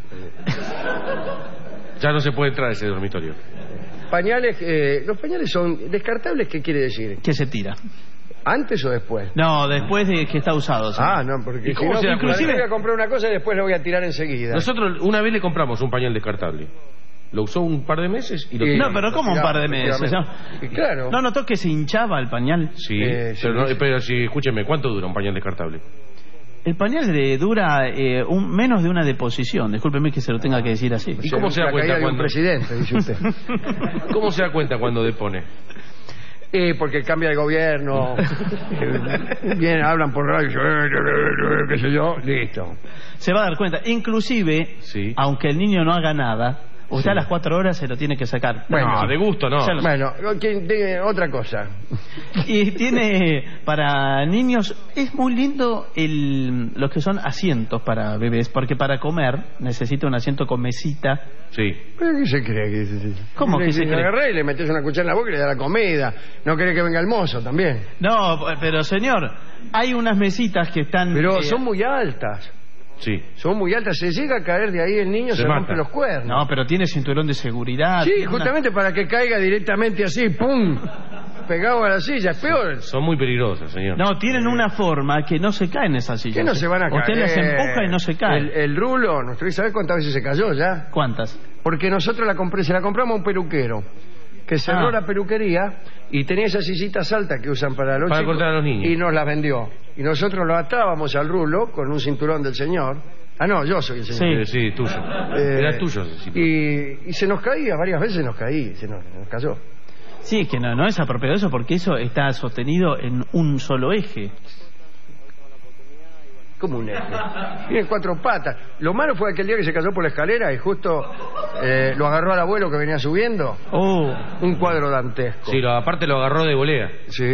I: Ya no se puede entrar a ese dormitorio.
F: Pañales, los pañales son descartables, ¿qué quiere decir?
J: Que se tira.
F: ¿Antes o después?
J: No, después de que está usado. ¿Sí?
F: Ah, no, porque
I: cómo
F: si no,
I: inclusive
F: voy a comprar una cosa y después la voy a tirar enseguida.
I: Nosotros una vez le compramos un pañal descartable. Lo usó un par de meses y lo tiró.
J: No, pero ¿cómo un par de meses?
F: Claro.
J: ¿No notó que se hinchaba el pañal?
I: Sí, pero sí, escúcheme, ¿cuánto dura un pañal descartable?
J: El pañal dura menos de una deposición. Discúlpeme que se lo tenga que decir así.
I: ¿Y cómo se da cuenta cuando...
F: un presidente, dice usted.
I: ¿Cómo se da cuenta cuando depone?
F: Porque cambia de gobierno. Bien, hablan por radio, qué sé yo, listo.
J: Se va a dar cuenta. Inclusive, aunque el niño no haga nada, usted a las 4 horas se lo tiene que sacar.
I: Bueno, de gusto no.
F: Bueno, otra cosa.
J: Y tiene para niños, es muy lindo los que son asientos para bebés, porque para comer necesita un asiento con mesita.
I: Sí.
F: ¿Pero qué se cree?
J: ¿Cómo que se cree?
F: Agarré y le metes una cuchara en la boca y le da la comida. ¿No cree que venga el mozo también?
J: No, pero señor, hay unas mesitas que están...
F: Pero son muy altas.
I: Sí.
F: Son muy altas. Se llega a caer de ahí el niño, se rompe los cuernos.
J: No, pero tiene cinturón de seguridad.
F: Sí, justamente para que caiga directamente así, ¡pum! Pegado a la silla, es peor.
I: Son muy peligrosas, señor.
J: No, tienen una forma que no se caen esas sillas.
F: ¿Qué no se van a caer?
J: Usted las empuja y no se caen.
F: El rulo, ¿no sabe cuántas veces se cayó ya?
J: ¿Cuántas?
F: Porque nosotros se la compramos a un peluquero que cerró la peluquería y tenía esas sillitas altas que usan para los chicos,
I: cortar a los niños,
F: y nos las vendió. Y nosotros lo atábamos al rulo con un cinturón del señor. Ah, no, yo soy el señor.
I: Sí, tuyo. Era tuyo.
F: Y se nos caía, varias veces se nos cayó.
J: Sí, es que no es apropiado eso, porque eso está sostenido en un solo eje.
F: ¿Cómo un eje? Tiene 4 patas. Lo malo fue aquel día que se cayó por la escalera y justo lo agarró al abuelo que venía subiendo. Un cuadro dantesco.
I: Sí, aparte lo agarró de volea.
F: Sí.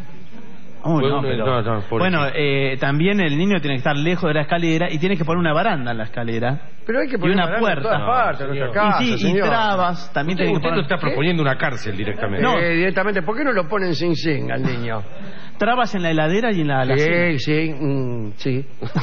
J: Bueno, también el niño tiene que estar lejos de la escalera y tiene que poner una baranda en la escalera.
F: Pero hay que poner
J: una puerta.
F: En todas partes, en casa,
J: y trabas. También tiene que poner...
I: Usted está proponiendo una cárcel directamente.
F: No, directamente. ¿Por qué no lo ponen sin al niño?
J: Trabas en la heladera y en la alacena.
F: Sí.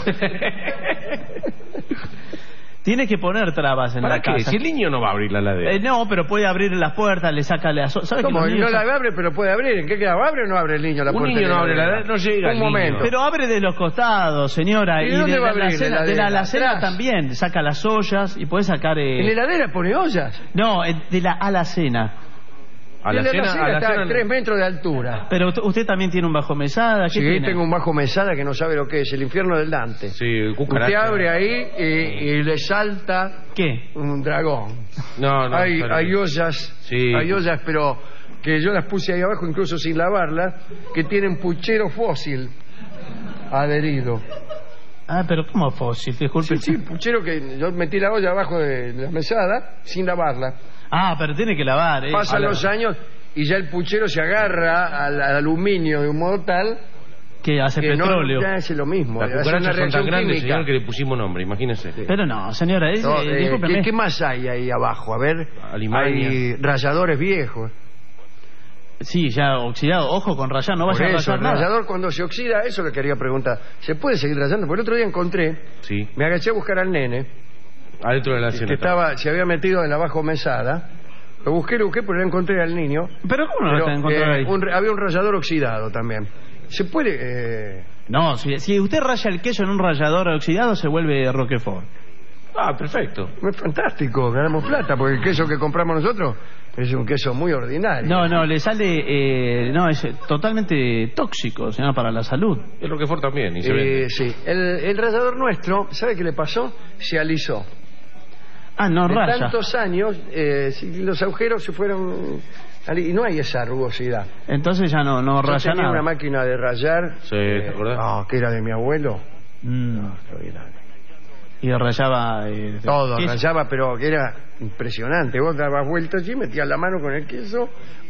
J: Tiene que poner trabas en la casa.
I: Si el niño no va a abrir la heladera.
J: No, pero puede abrir las puertas, le saca la... ¿Sabe
F: ¿Cómo?
J: Que
F: no la abre, pero puede abrir. ¿En qué queda? ¿Abre o no abre el niño la puerta?
I: Un niño no abre la heladera, no llega.
F: Un momento.
J: Pero abre de los costados, señora.
F: ¿Y dónde va a abrir la heladera?
J: De la alacena también. Saca las ollas y puede sacar...
F: ¿En la heladera pone ollas?
J: No, de la alacena.
F: La alacena está a 3 metros de altura.
J: Pero usted también tiene un bajo mesada.
F: Sí, tengo un bajo mesada que no sabe lo que es, el infierno del Dante.
I: Sí, cucaracha.
F: Usted abre ahí y le salta...
J: ¿Qué?
F: Un dragón.
I: No.
F: Hay ollas, hay ollas, pero que yo las puse ahí abajo, incluso sin lavarlas, que tienen puchero fósil adherido.
J: Ah, pero ¿cómo fósil? Disculpe.
F: Sí, puchero que yo metí la olla abajo de la mesada sin lavarla.
J: Ah, pero tiene que lavar.
F: Pasan los años y ya el puchero se agarra al aluminio de un modo tal
J: que hace petróleo.
F: Ya es lo mismo.
I: Las cucarachas son tan grandes, señor, que le pusimos nombre, imagínese.
J: Pero no, señora, discúlpeme.
F: ¿Qué más hay ahí abajo? A ver,
I: Alimaña.
F: Hay ralladores viejos.
J: Sí, ya oxidado. Ojo con rayar, no vaya a rayar nada.
F: El rallador cuando se oxida, eso le quería preguntar. ¿Se puede seguir rayando? Porque el otro día encontré, me agaché a buscar al nene.
I: Adentro de la cena.
F: Que se había metido en la bajo mesada. Lo busqué, pero no encontré al niño.
J: ¿Pero cómo no lo encontré ahí?
F: Había un rallador oxidado también. ¿Se puede...?
J: No, si usted raya el queso en un rallador oxidado, se vuelve Roquefort.
I: Ah, perfecto.
F: Es fantástico, ganamos plata, porque el queso que compramos nosotros es un queso muy ordinario.
J: No, le sale... es totalmente tóxico, señor, para la salud.
I: El Roquefort también, y se vende.
F: Sí, el rallador nuestro, ¿sabe qué le pasó? Se alisó.
J: Ah, no
F: de
J: raya.
F: Tantos años, los agujeros se fueron... Y no hay esa rugosidad.
J: Entonces ya no raya
F: tenía
J: nada.
F: Una máquina de rayar.
I: Sí, ¿te acordás?
F: No, que era de mi abuelo.
J: No, y rayaba...
F: todo, rayaba, pero que era impresionante. Vos dabas vueltas y metías la mano con el queso.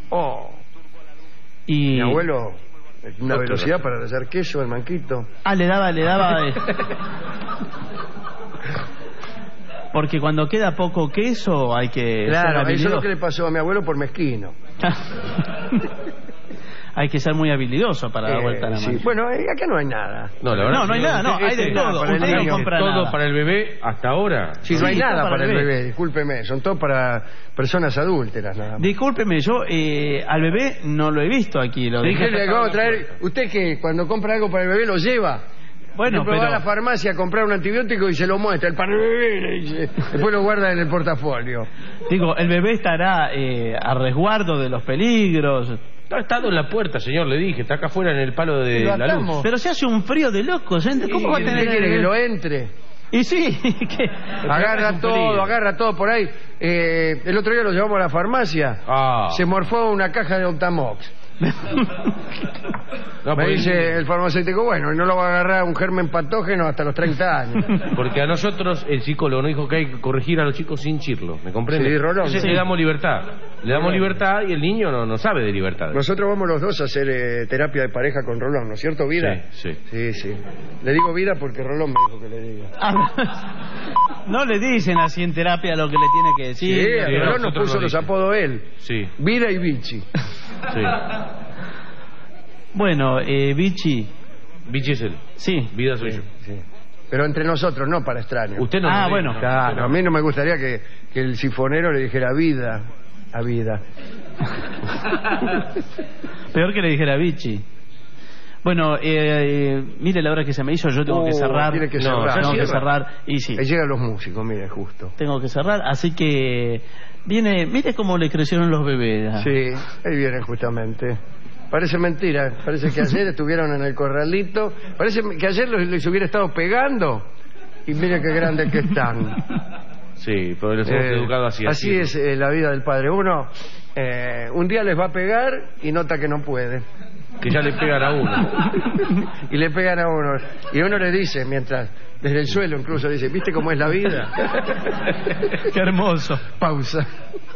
J: Y...
F: Mi abuelo, una velocidad para rayar queso, el manquito.
J: Ah, le daba... Porque cuando queda poco queso hay que...
F: Claro, eso es lo que le pasó a mi abuelo por mezquino.
J: hay que ser muy habilidoso para dar vuelta a la mano.
F: Bueno, acá no hay nada.
I: No, la verdad,
J: no hay nada, no, hay de todo. Usted no compra
I: todo
J: nada.
I: para el bebé hasta ahora.
F: Sí, no hay nada para el bebé, discúlpeme, son todos para personas adúlteras nada más.
J: Discúlpeme, yo al bebé no lo he visto aquí.
F: Usted que cuando compra algo para el bebé lo lleva.
J: Bueno,
F: pero va a la farmacia a comprar un antibiótico y se lo muestra, el para el bebé, le dice. Después lo guarda en el portafolio.
J: Digo, el bebé estará a resguardo de los peligros.
I: Está estado en la puerta, señor, le dije, está acá afuera en el palo de la luz.
J: Pero se hace un frío de locos, ¿eh? ¿Cómo va a tener?
F: ¿Quiere que lo entre?
J: Y sí, que
F: agarra todo por ahí. El otro día lo llevamos a la farmacia. Se morfó una caja de Optamox. Me dice el farmacéutico, bueno, y no lo va a agarrar un germen patógeno hasta los 30 años.
I: Porque a nosotros el psicólogo nos dijo que hay que corregir a los chicos sin chirlo, ¿me comprende?
F: Sí, Rolón.
I: Entonces le damos libertad. Le damos libertad y el niño no sabe de libertad.
F: Nosotros vamos los dos a hacer terapia de pareja con Rolón, ¿no es cierto, Vida?
I: Sí.
F: Le digo Vida porque Rolón me dijo que le diga.
J: No le dicen así en terapia lo que le tiene que decir.
F: Sí, a Rolón nos puso los apodos él.
I: Sí.
F: Vida y Vichy.
I: Sí.
J: Bueno, Vichy.
I: Vichy es él.
J: Sí.
I: Vida soy yo.
F: Sí. Pero entre nosotros, no para extraños.
I: Usted no.
J: Bueno.
F: Claro, a mí no me gustaría que el sifonero le dijera vida a Vida.
J: Peor que le dijera Vichy. Bueno, mire la hora que se me hizo, yo tengo que cerrar.
F: Tiene que cerrar.
J: Tengo que cerrar. Y sí.
F: Ahí llegan los músicos, mire, justo.
J: Tengo que cerrar, así que mire cómo le crecieron los bebés.
F: Sí, ahí vienen justamente. Parece mentira, parece que ayer estuvieron en el corralito, parece que ayer les hubiera estado pegando y mire qué grandes que están.
I: Sí, pero los hemos educado así.
F: Así es la vida del padre. Uno un día les va a pegar y nota que no puede.
I: Que ya le pegan a uno.
F: Y le pegan a uno. Y uno le dice, mientras, desde el suelo incluso, dice, ¿viste cómo es la vida?
J: Qué hermoso.
F: Pausa.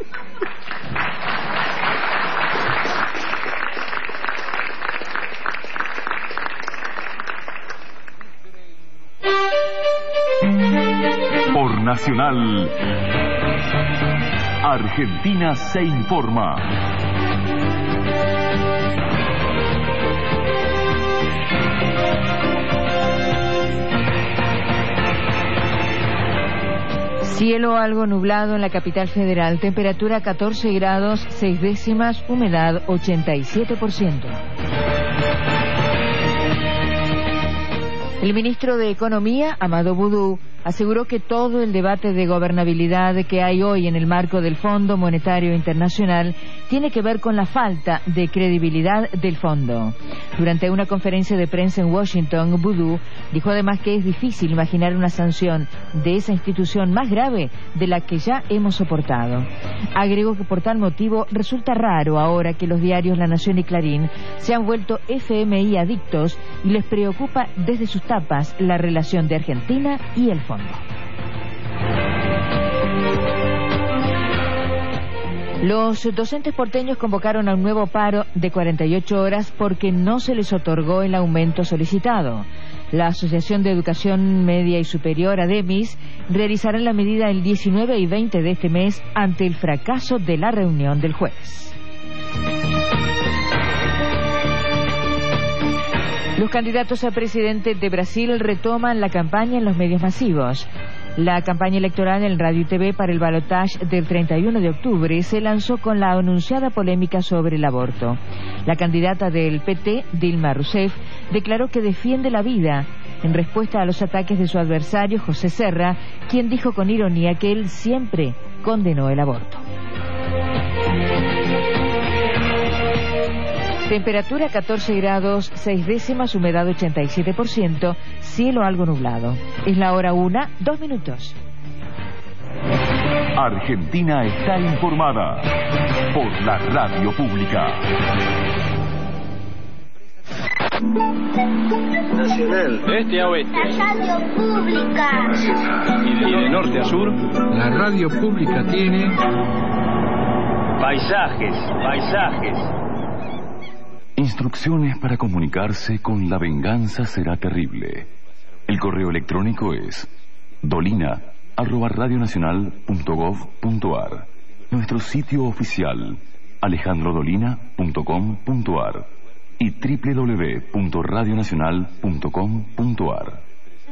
A: Por Nacional, Argentina se informa.
M: Cielo algo nublado en la capital federal, temperatura 14 grados 6 décimas, humedad 87%. El ministro de Economía, Amadou Boudou, aseguró que todo el debate de gobernabilidad que hay hoy en el marco del Fondo Monetario Internacional tiene que ver con la falta de credibilidad del fondo. Durante una conferencia de prensa en Washington, Boudou dijo además que es difícil imaginar una sanción de esa institución más grave de la que ya hemos soportado. Agregó que por tal motivo resulta raro ahora que los diarios La Nación y Clarín se han vuelto FMI adictos y les preocupa desde sus tapas la relación de Argentina y el fondo. Los docentes porteños convocaron a un nuevo paro de 48 horas porque no se les otorgó el aumento solicitado. La Asociación de Educación Media y Superior, ADEMIS, realizará la medida el 19 y 20 de este mes ante el fracaso de la reunión del jueves. Los candidatos a presidente de Brasil retoman la campaña en los medios masivos. La campaña electoral en radio y TV para el balotaje del 31 de octubre se lanzó con la anunciada polémica sobre el aborto. La candidata del PT, Dilma Rousseff, declaró que defiende la vida en respuesta a los ataques de su adversario, José Serra, quien dijo con ironía que él siempre condenó el aborto. Temperatura 14 grados 6 décimas, humedad 87%, cielo algo nublado. Es la hora 1, 2 minutos.
A: Argentina está informada por la radio pública.
N: Nacional.
O: De este a oeste.
N: La radio pública.
O: Y de norte a sur.
P: La radio pública tiene
O: paisajes.
A: Instrucciones para comunicarse con La Venganza Será Terrible. El correo electrónico es dolina@radionacional.gov.ar. Nuestro sitio oficial alejandrodolina.com.ar. y www.radionacional.com.ar.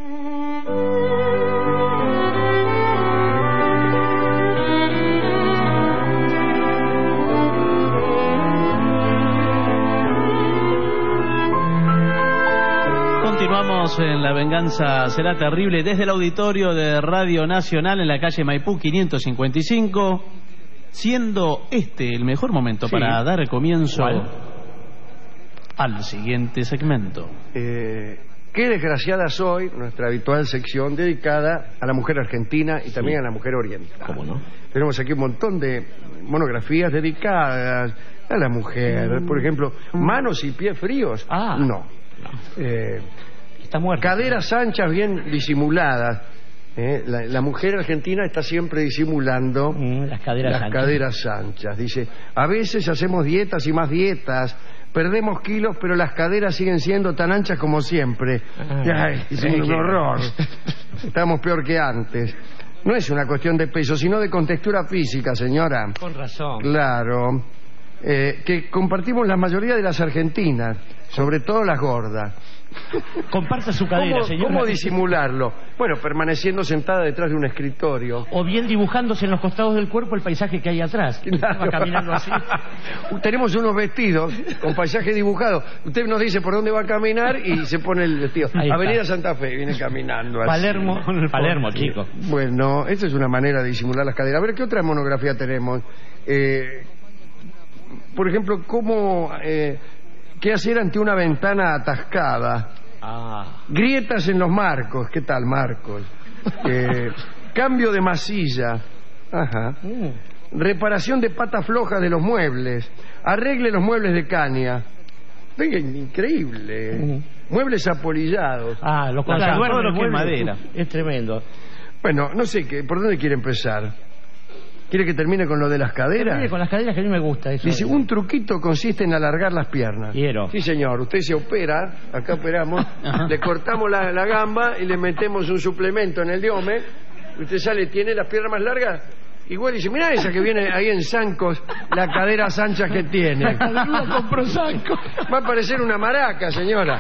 J: Continuamos en La Venganza Será Terrible desde el auditorio de Radio Nacional en la calle Maipú 555, siendo este el mejor momento para dar comienzo al siguiente segmento.
F: Qué desgraciada soy, nuestra habitual sección dedicada a la mujer argentina y también a la mujer oriental.
I: ¿Cómo no?
F: Tenemos aquí un montón de monografías dedicadas a la mujer. Por ejemplo, manos y pies fríos. No.
J: Está muerta.
F: Caderas anchas bien disimuladas. La mujer argentina está siempre disimulando
J: las caderas
F: anchas. Dice, a veces hacemos dietas y más dietas, perdemos kilos, pero las caderas siguen siendo tan anchas como siempre. Es un horror. Estamos peor que antes. No es una cuestión de peso, sino de contextura física, señora.
J: Con razón.
F: Claro. Que compartimos la mayoría de las argentinas, sobre todo las gordas.
Q: Comparta su cadera, señora.
F: ¿Cómo disimularlo? Bueno, permaneciendo sentada detrás de un escritorio.
Q: O bien dibujándose en los costados del cuerpo el paisaje que hay atrás.
F: Claro.
Q: Va caminando así.
F: Tenemos unos vestidos con paisaje dibujado. Usted nos dice por dónde va a caminar y se pone el vestido. Avenida Santa Fe, viene caminando así.
Q: Palermo, chico.
F: Bueno, esta es una manera de disimular las caderas. A ver, ¿qué otra monografía tenemos? Por ejemplo, ¿qué hacer ante una ventana atascada? Grietas en los marcos. ¿Qué tal, Marcos? Cambio de masilla. Reparación de patas flojas de los muebles. Arregle los muebles de caña. Venga, increíble. Muebles apolillados.
Q: Todo lo que es madera. Es tremendo.
F: Bueno, no sé, ¿por dónde quiere empezar? ¿Quiere que termine con lo de las caderas?
Q: Termine con las caderas, que a mí me gusta eso.
F: Dice, un truquito consiste en alargar las piernas.
Q: Quiero.
F: Sí, señor. Usted se opera, acá operamos, le cortamos la gamba y le metemos un suplemento en el diome. Usted sale, tiene las piernas más largas. Igual dice, mirá esa que viene ahí en zancos, las caderas anchas que tiene.
Q: La caderuda compró zancos.
F: Va a parecer una maraca, señora.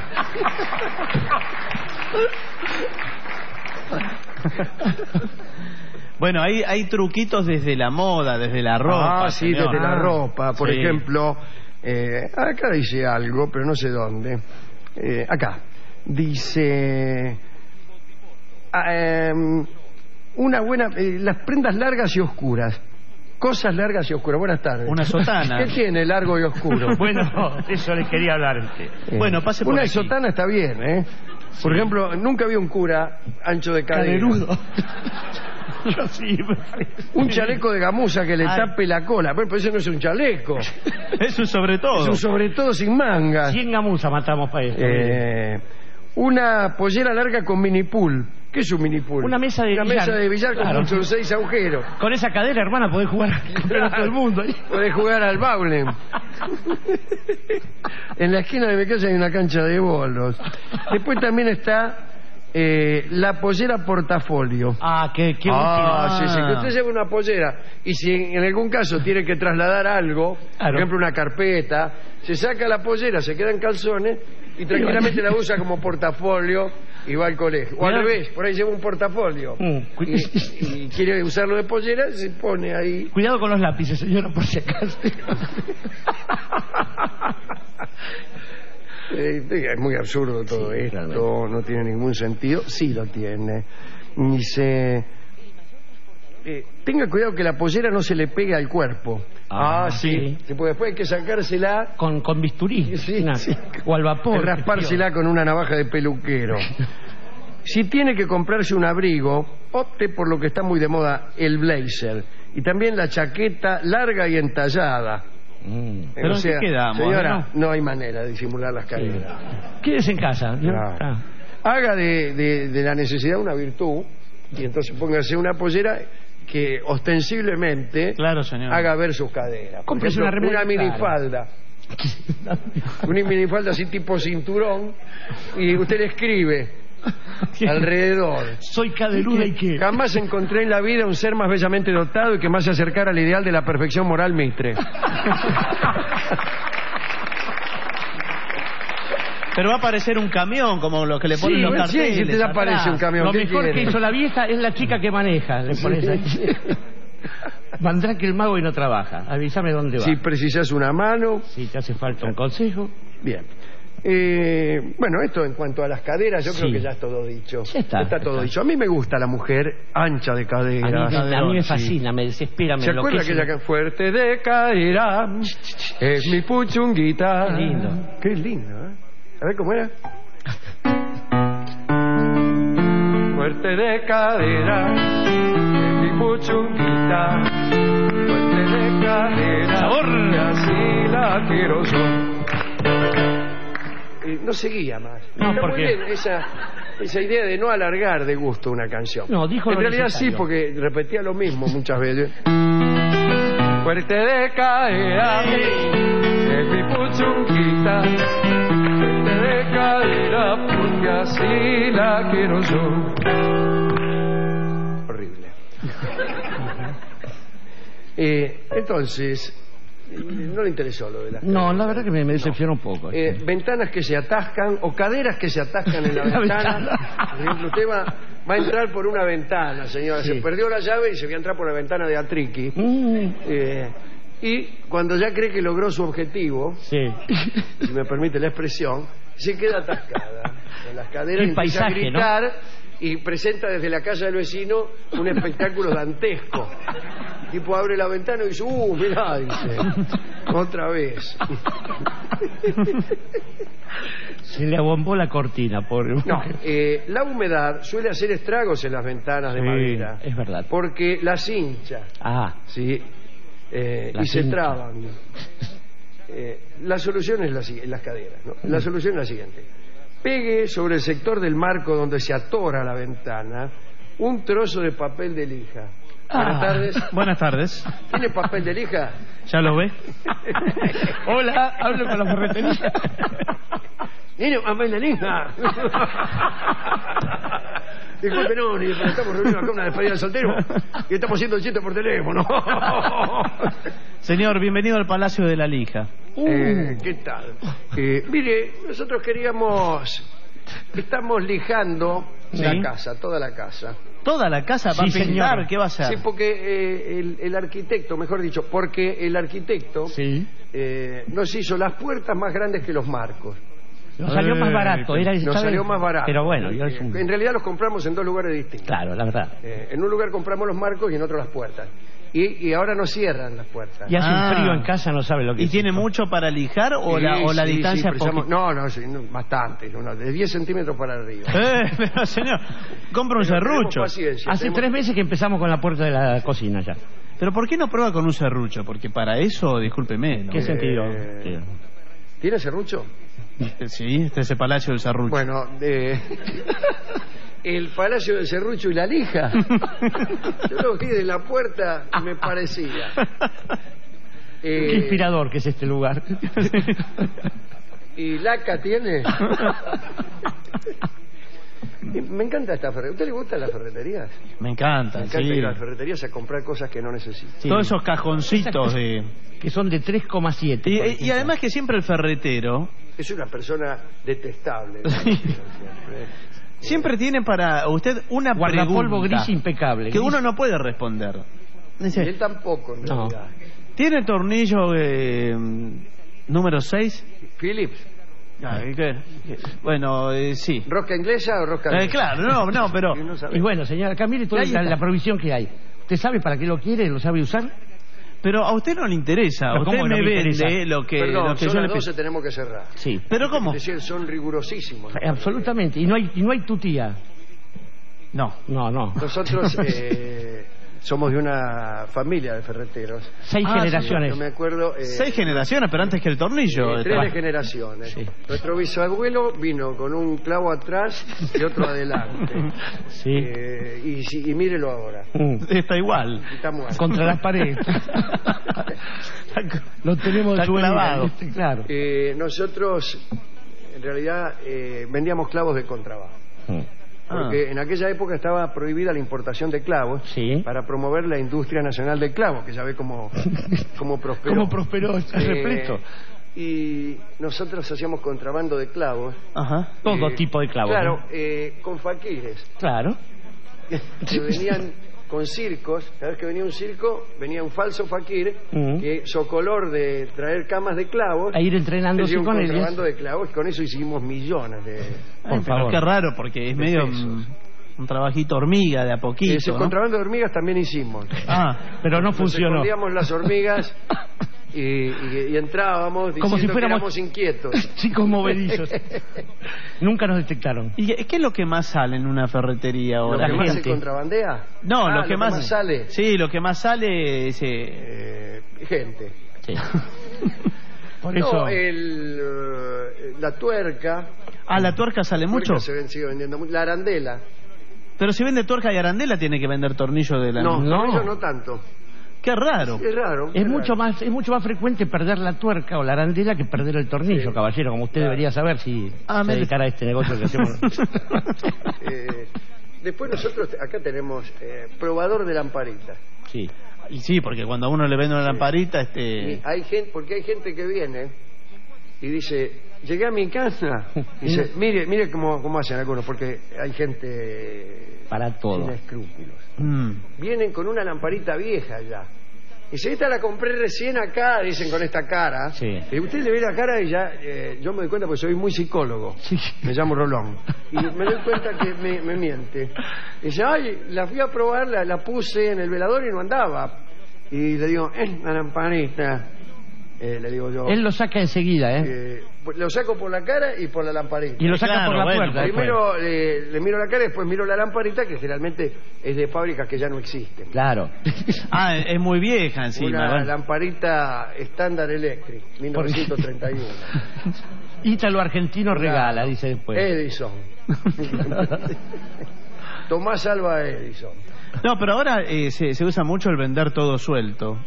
J: Bueno, hay truquitos desde la moda, desde la ropa.
F: Sí, señor. Desde la ropa. Por ejemplo, acá dice algo, pero no sé dónde. Acá. Dice... una buena... las prendas largas y oscuras. Cosas largas y oscuras. Buenas tardes.
J: Una sotana.
F: ¿Qué tiene largo y oscuro?
Q: Bueno, eso les quería hablar.
J: Bueno, pase por
F: una
J: aquí.
F: sotana está bien, ¿eh? Por ejemplo, nunca vi un cura ancho de cadera.
J: Caderudo.
Q: Yo sí.
F: Un chaleco de gamuza que le tape la cola. Pero eso no es un chaleco.
J: Es un sobre todo.
F: Es un sobre todo sin mangas.
Q: 100 gamuzas matamos para eso.
F: Una pollera larga con mini pool. ¿Qué es un mini pool?
Q: Una mesa de billar.
F: Una mesa de billar con muchos 6 agujeros.
Q: Con esa cadera, hermana, podés jugar a todo el mundo.
F: Podés jugar al bowling. En la esquina de mi casa hay una cancha de bolos. Después también está la pollera portafolio.
Q: Qué útil.
F: Sí, que usted lleva una pollera y si en algún caso tiene que trasladar algo, por ejemplo una carpeta, se saca la pollera, se queda en calzones y tranquilamente la usa como portafolio y va al colegio. O al revés, por ahí lleva un portafolio y quiere usarlo de pollera, se pone ahí.
Q: Cuidado con los lápices, señora, por si acaso.
F: Es muy absurdo todo esto, realmente. No tiene ningún sentido. Sí lo tiene. Dice, tenga cuidado que la pollera no se le pegue al cuerpo. Sí. Porque después hay que sacársela
Q: con bisturí.
F: Sí.
Q: O al vapor.
F: Raspársela con una navaja de peluquero. Si tiene que comprarse un abrigo, opte por lo que está muy de moda, el blazer. Y también la chaqueta larga y entallada.
J: Pero ¿en qué quedamos?
F: Señora, no hay manera de disimular las caderas.
Q: Quédese en casa.
F: Haga de la necesidad una virtud y entonces póngase una pollera que ostensiblemente haga ver sus caderas. Por ejemplo, una minifalda. Una minifalda así tipo cinturón y usted le escribe alrededor:
Q: soy caderuda y qué.
F: Jamás encontré en la vida un ser más bellamente dotado y que más se acercara al ideal de la perfección moral Mitre.
J: Pero va a aparecer un camión, como los que le ponen los carteles.
F: Sí, te aparece un camión.
Q: Lo mejor
F: quiere?
Q: que hizo la vieja es la chica que maneja. Le pones ahí. Mandrá que el mago y no trabaja. Avísame dónde va.
F: Si precisas una mano.
Q: Si te hace falta un consejo.
F: Bien. Bueno, esto en cuanto a las caderas, yo creo que ya es todo dicho.
Q: Ya está
F: todo dicho. A mí me gusta la mujer ancha de caderas.
Q: A mí me fascina, me desespera.
F: ¿Se acuerda aquella que fuerte de cadera? Es mi puchunguita.
Q: Qué lindo.
F: Qué lindo, ¿eh? A ver cómo era. Fuerte de cadera, es mi puchunguita. Fuerte de cadera,
J: ¡sabor!
F: Y así la quiero yo. No seguía más.
Q: No,
F: Está
Q: porque
F: muy bien esa idea de no alargar de gusto una canción.
Q: No, dijo
F: en
Q: lo
F: realidad
Q: necesario.
F: sí, porque repetía lo mismo muchas veces. Fuerte de cadera, es mi puchunguita. Fuerte de cadera, porque así la quiero yo. Horrible. Entonces, no le interesó lo de las
Q: No,
F: caderas.
Q: la verdad que me decepcionó un poco.
F: Ventanas que se atascan o caderas que se atascan en la ventana. Por ejemplo, usted va a entrar por una ventana, señora.
Q: Sí.
F: Se perdió la llave y se va a entrar por la ventana de Atriqui. Y cuando ya cree que logró su objetivo, si me permite la expresión, se queda atascada en las caderas y empieza a gritar, y presenta desde la casa del vecino un espectáculo dantesco. El tipo abre la ventana y dice, mirá, dice, otra vez.
Q: Se le abombó la cortina, pobre.
F: No, la humedad suele hacer estragos en las ventanas de madera.
Q: Es verdad.
F: Porque las hincha. ¿sí? Y se traban. La solución es las caderas, ¿no? La solución es la siguiente. Pegue sobre el sector del marco donde se atora la ventana un trozo de papel de lija. Buenas tardes.
J: Buenas tardes.
F: ¿Tiene papel de lija?
J: ¿Ya lo ve?
Q: Hola, hablo con la ferretería.
F: ¿Tiene papel de lija? Disculpe, no, estamos reunidos acá en una despedida de soltero y estamos haciendo el chiste por teléfono.
J: Señor, bienvenido al Palacio de la Lija.
F: ¿Qué tal? Mire, nosotros estamos lijando la casa, toda la casa.
J: ¿Toda la casa va a pintar? Señor. ¿Qué va a hacer?
F: Sí, porque el arquitecto, mejor dicho, porque el arquitecto nos hizo las puertas más grandes que los marcos.
Q: Nos salió más barato.
F: Nos salió más barato.
Q: Pero bueno,
F: en realidad los compramos en dos lugares distintos.
Q: Claro, la verdad.
F: En un lugar compramos los marcos y en otro las puertas. Y ahora no cierran las puertas.
Q: Y hace un frío en casa, no sabe lo que
J: ¿Y
Q: es.
J: tiene mucho para lijar o la distancia?
F: No, bastante. De 10 centímetros para arriba.
J: Pero señor, compra un serrucho.
Q: Hace 3 meses que empezamos con la puerta de la cocina ya.
J: ¿Pero por qué no prueba con un serrucho? Porque para eso, discúlpeme, ¿no?
Q: ¿Qué sentido?
F: ¿Tiene serrucho?
J: Sí, este es el Palacio del Serrucho.
F: Bueno, el Palacio del Serrucho y la Lija. Yo lo vi de la puerta y me parecía.
Q: Qué inspirador que es este lugar.
F: ¿Y Laca tiene? Me encanta esta ferretería. ¿A usted le gustan las ferreterías?
J: Me encanta,
F: Me encanta ir a las ferreterías a comprar cosas que no necesito.
J: Sí. Todos esos cajoncitos
Q: que son de 3,7.
J: Y además que siempre el ferretero
F: es una persona detestable.
J: Siempre tiene para usted una
Q: guardapolvo
J: pregunta
Q: gris impecable
J: que uno no puede responder.
F: Dice, y él tampoco, en realidad.
J: ¿Tiene tornillo número 6?
F: Phillips.
J: Bueno, sí.
F: ¿Rosca inglesa o rosca inglesa?
J: Claro, no, pero...
Q: Y bueno, señora, acá mire toda la provisión que hay. ¿Usted sabe para qué lo quiere? ¿Lo sabe usar?
J: Pero a usted no le interesa. A usted me vende lo que...
F: Perdón,
J: lo que
F: son
J: yo
F: las
J: le
F: 12 tenemos que cerrar.
Q: Sí.
J: ¿Pero cómo?
F: Es decir, son rigurosísimos.
Q: Absolutamente. Y no hay tutía.
J: No.
F: Nosotros somos de una familia de ferreteros.
Q: 6 generaciones.
F: Yo me acuerdo.
J: 6 generaciones, pero antes que el tornillo.
F: 3 generaciones. Sí. Nuestro bisabuelo vino con un clavo atrás y otro adelante.
Q: Sí.
F: Y mírelo ahora.
J: Está igual.
F: Está muerto.
Q: Contra las paredes. Lo tenemos
J: clavado.
Q: Claro.
F: Nosotros, en realidad, vendíamos clavos de contrabando. Porque en aquella época estaba prohibida la importación de clavos para promover la industria nacional del clavo, que ya ve cómo prosperó.
Q: ¿Cómo prosperó? Está repleto.
F: y nosotros hacíamos contrabando de clavos.
Q: Ajá. Todo tipo de clavos.
F: Claro, con faquires.
Q: Claro.
F: Que venían con circos. Cada vez que venía un circo, venía un falso faquir que socolor de traer camas de clavos.
Q: A ir entrenándose con ellos.
F: Contrabando de clavos, y con eso hicimos millones de...
J: Ay, pero qué raro, porque es medio un trabajito hormiga de a poquito.
F: Ese contrabando de hormigas también hicimos.
Q: Pero no funcionó.
F: Escondíamos las hormigas y entrábamos diciendo
Q: como si fuéramos
F: que éramos inquietos.
Q: Chicos movedizos. Nunca nos detectaron.
J: ¿Y qué es lo que más sale en una ferretería ahora?
F: ¿Lo que más se contrabandea?
J: No, lo que más
F: sale.
J: Sí, lo que más sale es...
F: gente.
Q: Sí. Por
F: no,
Q: eso...
F: la tuerca.
J: ¿La tuerca sale mucho?
F: Sigue vendiendo mucho. La arandela.
J: Pero si vende tuerca y arandela, tiene que vender tornillo de la...
F: No, tornillo no tanto.
J: Qué raro.
F: Es raro.
Q: Es mucho más frecuente perder la tuerca o la arandela que perder el tornillo, caballero, como usted debería saber si se dedicara a este negocio que hacemos.
F: Después nosotros acá tenemos probador de lamparita.
J: Sí. Y sí, porque cuando a uno le vende una lamparita,
F: hay gente, porque hay gente que viene y dice, llegué a mi casa, y dice, mire cómo hacen algunos, porque hay gente
Q: para todo,
F: sin escrúpulos. Vienen con una lamparita vieja ya. Dice, esta la compré recién acá, dicen con esta cara.
Q: Sí.
F: Y usted le ve la cara y ya, yo me doy cuenta porque soy muy psicólogo. Sí. Me llamo Rolón. Y me doy cuenta que me miente. Dice, ay, la fui a probar, la puse en el velador y no andaba. Y le digo, una lamparita. Le digo yo.
Q: Él lo saca enseguida,
F: lo saco por la cara y por la lamparita.
Q: Y lo saca por la puerta.
F: Primero le miro la cara y después miro la lamparita, que generalmente es de fábricas que ya no existen.
Q: Claro.
J: Es muy vieja encima.
F: Una lamparita Standard Electric, 1931.
Q: Ítalo argentino regala, dice después.
F: Edison. Tomás Alva Edison.
J: No, pero ahora se usa mucho el vender todo suelto.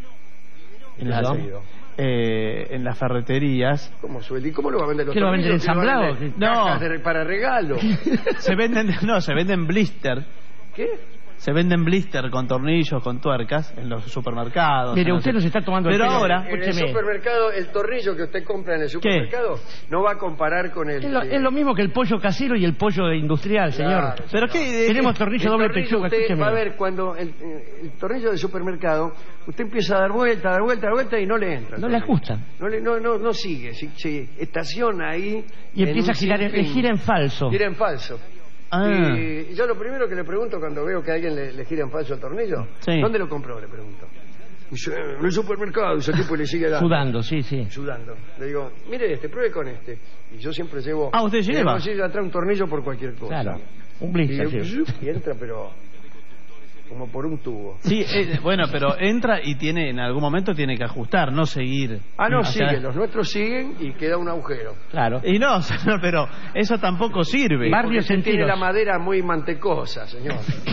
J: En las ferreterías.
F: ¿Cómo suelto? ¿Y cómo lo va a vender?
Q: ¿Qué lo va a vender ensamblado?
J: No.
F: Para regalo.
J: se venden blister.
F: ¿Qué?
J: Se venden blister con tornillos, con tuercas en los supermercados.
Q: Mire, usted nos está tomando
J: pero ahora,
F: en el supermercado, el tornillo que usted compra en el supermercado no va a comparar con el...
Q: Es lo mismo que el pollo casero y el pollo industrial, señor.
F: Claro,
J: pero qué
Q: tenemos tornillo doble pechuga.
F: Usted va a ver cuando el tornillo del supermercado, usted empieza a dar vuelta y no le entra.
Q: No le ajustan.
F: No sigue. Se estaciona ahí
Q: y empieza a girar, gira en falso.
F: Gira en falso. Y yo lo primero que le pregunto cuando veo que a alguien le gira en falso el tornillo, ¿dónde lo compró? Le pregunto. Dice, en el supermercado, ese tipo le sigue dando.
Q: Sudando, sí.
F: Sudando. Le digo, mire pruebe con este. Y yo siempre llevo...
J: ¿usted lleva?
F: Atrás un tornillo por cualquier cosa.
Q: Claro, un blister.
F: Y entra, pero... como por un tubo.
J: Sí, bueno, pero entra y en algún momento tiene que ajustar, no seguir.
F: No, siguen, los nuestros siguen y queda un agujero.
J: Claro. Y no, pero eso tampoco sirve.
F: Barrios tiene la madera muy mantecosa, señor.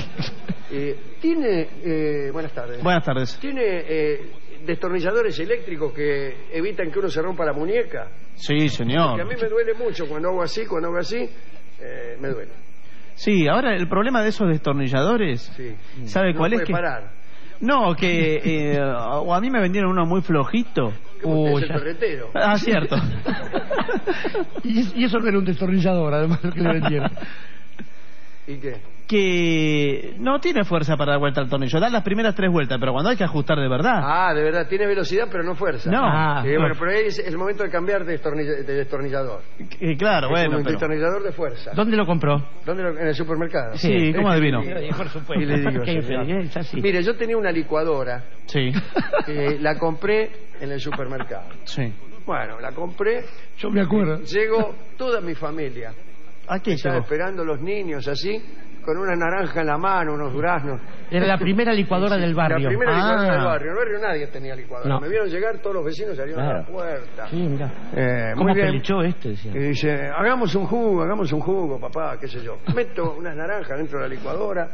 F: Buenas tardes.
J: Buenas tardes.
F: ¿Tiene destornilladores eléctricos que evitan que uno se rompa la muñeca?
J: Sí, señor.
F: Porque a mí me duele mucho cuando hago así, me duele.
J: Sí, ahora el problema de esos destornilladores, ¿sabe cuál es?
F: Parar.
J: No, que o a mí me vendieron uno muy flojito.
F: Es el ferretero.
J: Cierto.
Q: y eso no era un destornillador, además, lo que le vendieron.
F: ¿Y qué?
J: Que no tiene fuerza para dar vuelta al tornillo. Da las primeras 3 vueltas, pero cuando hay que ajustar de verdad.
F: De verdad. Tiene velocidad, pero no fuerza.
J: No.
F: Bueno, pero ahí es el momento de cambiar de destornillador.
J: Claro, bueno.
F: Un destornillador de fuerza.
Q: ¿Dónde lo compró?
F: En el supermercado.
J: Sí, ¿cómo adivino?
Q: Por supuesto.
F: Y le digo, mire, yo tenía una licuadora.
J: Sí.
F: La compré en el supermercado.
J: Sí.
F: Bueno, la compré.
Q: Yo me acuerdo.
F: Llegó toda mi familia.
J: Aquí
F: estaba esperando los niños así, con una naranja en la mano, unos duraznos.
Q: Era la primera licuadora del barrio.
F: La primera licuadora del barrio. En el barrio nadie tenía licuadora. No. Me vieron llegar, todos los vecinos salieron a la puerta.
Q: Sí, mira. ¿Cómo pelichó decía?
F: Y dice, hagamos un jugo, papá, qué sé yo. Meto unas naranjas dentro de la licuadora.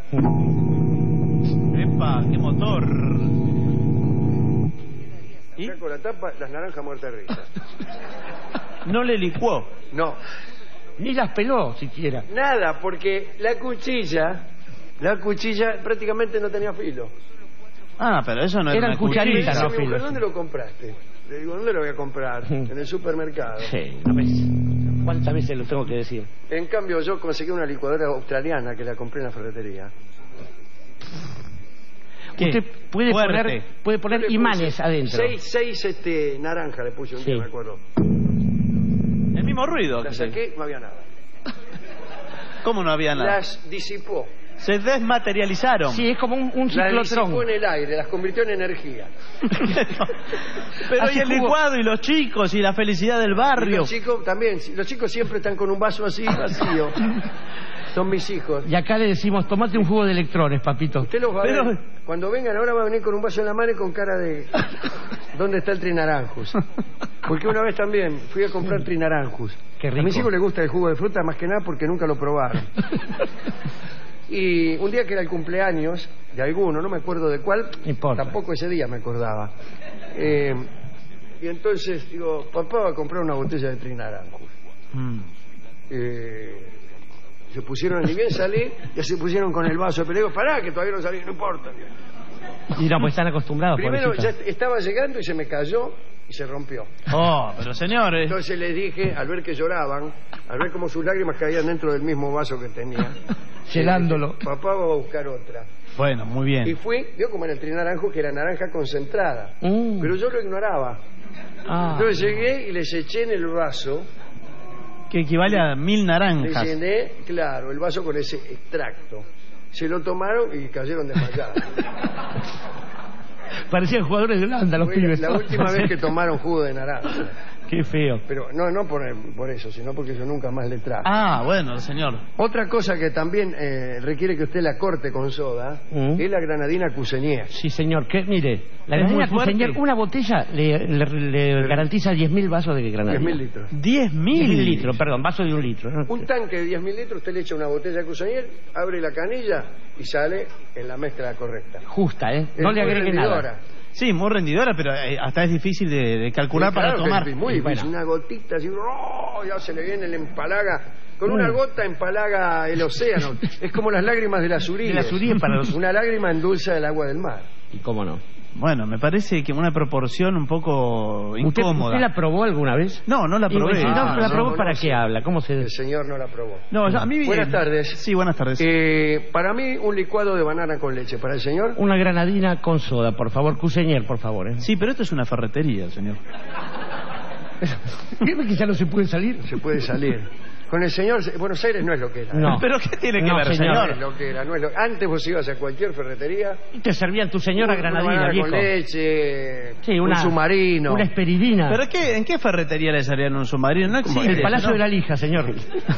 J: ¡Epa, qué motor!
F: ¿Y? Saco la tapa, las naranjas muertas de risa.
J: ¿No le licuó?
F: No.
Q: Ni las peló siquiera.
F: Nada, porque la cuchilla prácticamente no tenía filo.
J: Pero eso no era una
Q: cucharitas,
F: no filo. ¿Dónde lo compraste? Le digo, ¿dónde lo voy a comprar? En el supermercado.
Q: Sí, una vez. ¿Cuántas veces lo tengo que decir?
F: En cambio, yo conseguí una licuadora australiana que la compré en la ferretería.
Q: ¿Qué? Usted puede poner imanes adentro.
F: Seis naranja le puse un día, me acuerdo.
J: El mismo ruido.
F: La saqué, no había nada.
J: ¿Cómo no había nada?
F: Las disipó.
J: Se desmaterializaron.
Q: Sí, es como un ciclotrón.
F: Las disipó en el aire, las convirtió en energía.
J: Pero y el licuado y los chicos y la felicidad del barrio.
F: Y los chicos también, los chicos siempre están con un vaso así vacío. Son mis hijos.
Q: Y acá le decimos, tomate un jugo de electrones, papito.
F: Usted los va a ver. Cuando vengan ahora va a venir con un vaso en la mano y con cara de... ¿Dónde está el trinaranjus? Porque una vez también fui a comprar trinaranjus.
Q: Qué rico.
F: A mis hijos les gusta el jugo de fruta más que nada porque nunca lo probaron. Y un día que era el cumpleaños de alguno, no me acuerdo de cuál, tampoco ese día me acordaba. Y entonces digo, papá va a comprar una botella de trinaranjus. Se pusieron, ni bien salí, ya se pusieron con el vaso, pero digo, pará, que todavía no salí, no importa.
Q: Y no, pues están acostumbrados.
F: Primero ya estaba llegando y se me cayó y se rompió.
J: Oh, pero señores.
F: Entonces les dije, al ver que lloraban, al ver cómo sus lágrimas caían dentro del mismo vaso que tenía,
Q: llenándolo,
F: papá va a buscar otra.
J: Bueno, muy bien.
F: Y fui, vio como en el trinaranjo que era naranja concentrada, pero yo lo ignoraba. Entonces llegué y les eché en el vaso,
J: que equivale a 1000 naranjas.
F: Le llené, claro, el vaso con ese extracto. Se lo tomaron y cayeron desmayados.
Q: Parecían jugadores de Holanda los pibes.
F: La última vez que tomaron jugo de naranja.
Q: Qué feo.
F: Pero no por eso, sino porque yo nunca más le traje.
J: Ah, bueno, señor.
F: Otra cosa que también requiere que usted la corte con soda es la granadina Cusenier.
Q: Sí, señor. Que mire, la granadina Cusenier, una botella le garantiza 10.000 vasos de granadina.
F: 10.000 litros.
Q: 10.000 litros, perdón, vaso de 1 litro.
F: Un tanque de 10.000 litros, usted le echa una botella de Cusenier, abre la canilla y sale en la mezcla correcta.
Q: Justa, ¿eh? No le agregue nada.
J: Sí, muy rendidora, pero hasta es difícil de calcular para tomar.
F: Es muy difícil, una gotita así, ya se le viene el empalaga. Con una gota empalaga el océano. Es como las lágrimas de la Surí. Una lágrima endulza el agua del mar.
Q: ¿Y cómo no?
J: Bueno, me parece que una proporción un poco incómoda.
Q: ¿Usted la probó alguna vez?
J: No, no la probé.
Q: Si no la probó, ¿para qué habla? ¿Cómo se...?
F: El señor no la probó.
J: No, a mí...
F: Buenas tardes.
J: Sí, buenas tardes.
F: Para mí, un licuado de banana con leche. ¿Para el señor?
Q: Una granadina con soda, por favor. Cusenier, por favor.
J: Sí, pero esto es una ferretería, señor.
Q: ¿Cree que ya no se puede salir?
F: Se puede salir. Con el señor, Buenos Aires no es lo que era.
J: No. ¿Pero qué tiene que ver, señor?
F: No es lo que era. Antes vos ibas a cualquier ferretería
Q: y te servían tu señora granadina, viejo.
F: Con leche, un submarino.
Q: Una esperidina.
J: ¿Pero en qué ferretería le servían un submarino? No existe.
Q: El Palacio de la Lija, señor.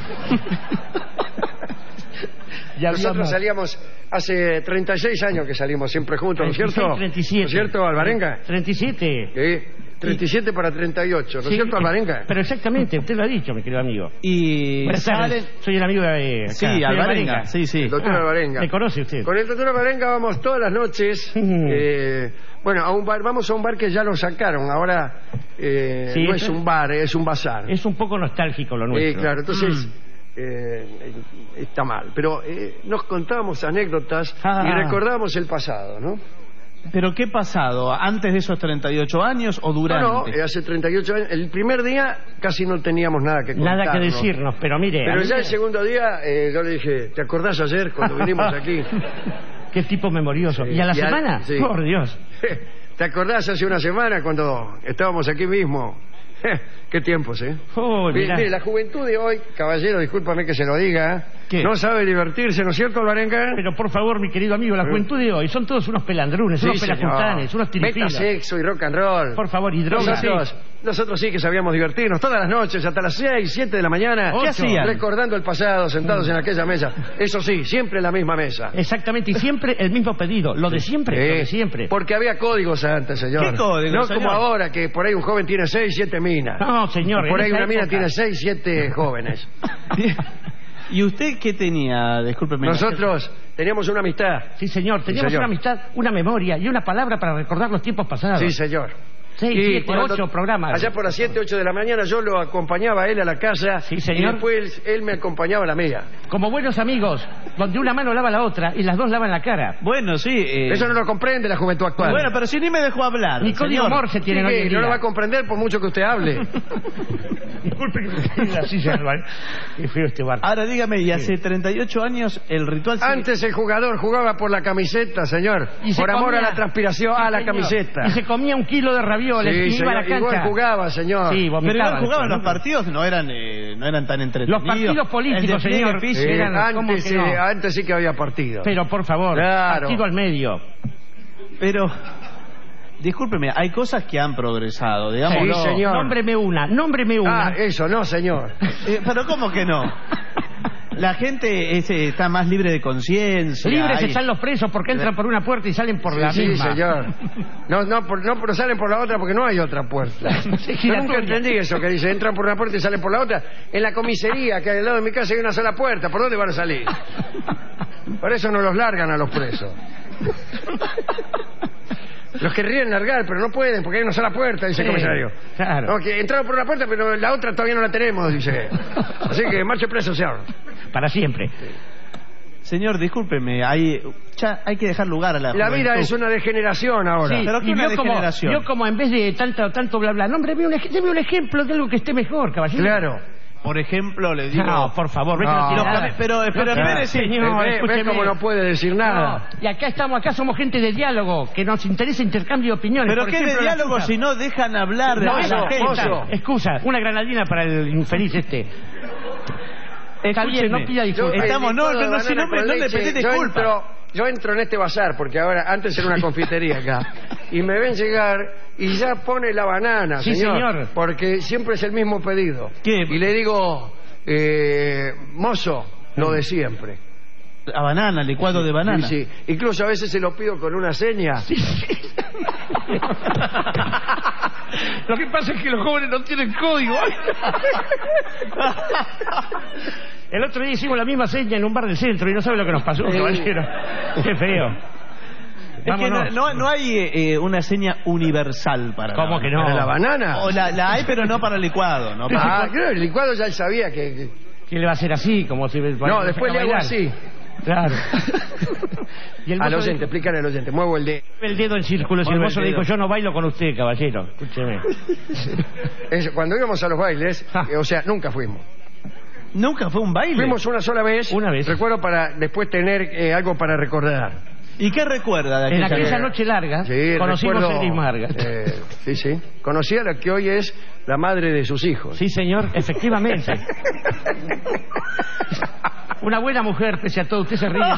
F: Nosotros salíamos hace 36 años que salimos siempre juntos, ¿no es cierto?
Q: 37.
F: ¿No es cierto, Alvarenga?
Q: 37.
F: 37 para 38, ¿no es cierto, Alvarenga?
Q: Pero exactamente, usted lo ha dicho, mi querido amigo.
J: Y
Q: soy el amigo de...
J: Sí, Alvarenga. Sí.
F: El doctor Alvarenga.
Q: ¿Me conoce usted?
F: Con el doctor Alvarenga vamos todas las noches, a un bar, vamos a un bar que ya lo sacaron, ahora no es un bar, es un bazar.
Q: Es un poco nostálgico lo nuestro.
F: Claro, entonces... está mal, pero nos contábamos anécdotas y recordábamos el pasado, ¿no?
J: ¿Pero qué pasado? ¿Antes de esos 38 años o durante?
F: No, hace 38 años. El primer día casi no teníamos nada que contarnos.
Q: Nada que decirnos, pero mire...
F: Pero ya el segundo día yo le dije, ¿te acordás ayer cuando vinimos aquí?
Q: Qué tipo memorioso. ¿Y a la semana?
F: Sí.
Q: Por Dios.
F: ¿Te acordás hace una semana cuando estábamos aquí mismo? Qué tiempos, ¿eh? Mire, la juventud de hoy, caballero, discúlpame que se lo diga, no sabe divertirse, ¿no es cierto, Alvarenga?
Q: Pero por favor, mi querido amigo, la juventud de hoy son todos unos pelandrunes, unos pelajuntanes, unos tirifilas.
F: Meta sexo y rock and roll.
Q: Por favor, y drogas.
F: Nosotros sí que sabíamos divertirnos todas las noches, hasta las 6, 7 de la mañana.
J: ¿Qué hacían?
F: Recordando el pasado, sentados en aquella mesa. Eso sí, siempre en la misma mesa.
Q: Exactamente, y siempre el mismo pedido. Lo de siempre, lo de siempre.
F: Porque había códigos antes, señor.
J: ¿Qué códigos,
F: No
J: señor?
F: como ahora, que por ahí un joven tiene 6, 7 minas.
Q: No, señor.
F: Por ahí una mina tiene 6, 7 jóvenes.
J: ¿Y usted qué tenía? Discúlpeme.
F: Nosotros teníamos una amistad.
Q: Sí, señor. Teníamos una amistad, una memoria y una palabra para recordar los tiempos pasados.
F: Sí, señor.
Q: 6, 7, 8 programas.
F: Allá por las 7, 8 de la mañana yo lo acompañaba a él a la casa.
Q: Sí, señor.
F: Y después él me acompañaba a la mía.
Q: Como buenos amigos, donde una mano lava la otra y las dos lavan la cara.
J: Bueno, sí.
F: Eso no lo comprende la juventud actual.
J: Bueno, pero si ni me dejó hablar.
Q: Ni código Morse tiene hoy en día.
F: No lo va a comprender por mucho que usted hable.
Q: Disculpe que me así se Qué feo este barco.
J: Ahora dígame, y hace 38 años el ritual...
F: Antes el jugador jugaba por la camiseta, señor.
Q: Y
F: por amor
Q: comía,
F: a la transpiración, a la
Q: señor,
F: camiseta.
Q: Y se comía 1 kilo de ravioles y iba a la cancha.
F: Igual jugaba, señor.
Q: Sí,
J: pero igual jugaban los partidos, no eran tan entretenidos.
Q: Los partidos políticos, señor.
F: Antes sí que había partidos.
Q: Pero por favor, partido al medio.
J: Pero... Discúlpeme, hay cosas que han progresado, digamos.
F: Sí, señor.
Q: Nómbreme una.
F: Eso no, señor.
J: Pero ¿cómo que no? La gente está más libre de conciencia.
Q: Libres están los presos porque entran por una puerta y salen por la misma.
F: Sí, señor. Pero salen por la otra porque no hay otra puerta. Yo nunca entendí eso que dice, entran por una puerta y salen por la otra. En la comisaría que hay al lado de mi casa hay una sola puerta. ¿Por dónde van a salir? Por eso no los largan a los presos. Los querrían largar, pero no pueden porque hay una sola puerta, dice el comisario.
Q: Claro.
F: No, que entraron por una puerta, pero la otra todavía no la tenemos, dice. Así que marche preso, señor.
Q: Para siempre.
J: Señor, discúlpeme, hay que dejar lugar a la
F: vida
J: juventud.
F: Es una degeneración ahora.
J: Sí, pero ¿qué una degeneración?
Q: Yo como en vez de tanto bla bla, deme un ejemplo de algo que esté mejor, caballero.
F: Claro.
J: Por ejemplo, le digo...
Q: No, por favor,
J: pero espere,
Q: señor,
F: ve cómo no puede decir nada.
Q: No, y acá somos gente de diálogo, que nos interesa intercambio de opiniones.
J: ¿Pero
Q: por
J: qué
Q: ejemplo,
J: de diálogo si no dejan hablar de la gente?
Q: Excusa, una granadina para el infeliz este. Está bien, no pida disculpas.
J: No le pedí disculpas.
F: Yo entro en este bazar, porque ahora, antes era una confitería acá, y me ven llegar y ya pone la banana,
Q: sí, señor.
F: Porque siempre es el mismo pedido.
J: ¿Qué?
F: Y le digo, mozo, lo de siempre.
J: La banana, licuado de banana.
F: Sí. Incluso a veces se lo pido con una seña.
Q: Lo que pasa es que los jóvenes no tienen código. El otro día hicimos la misma seña en un bar del centro y no sabe lo que nos pasó, caballero. Qué feo.
J: Es que no hay una seña universal para...
Q: ¿Cómo que no?
F: ¿Para la banana?
J: O la hay, pero no para el licuado. ¿No?
F: Claro, el licuado ya él sabía que...
Q: ¿Quién le va a hacer así? Como si
F: no, después le hago así.
Q: Claro. Y
F: al oyente, explícale al oyente, muevo el dedo.
Q: El dedo en círculo, si el mozo le dijo, yo no bailo con usted, caballero. Escúcheme.
F: Cuando íbamos a los bailes, o sea, nunca fuimos.
J: ¿Nunca fue un baile?
F: Fuimos una sola vez.
Q: Una vez.
F: Recuerdo para después tener algo para recordar.
J: ¿Y qué recuerda de
Q: aquella noche larga?
F: Sí,
Q: conocimos a Elis Marga.
F: Sí. Conocí a la que hoy es la madre de sus hijos.
Q: Sí, señor, efectivamente. Una buena mujer, pese a todo. Usted se ríe,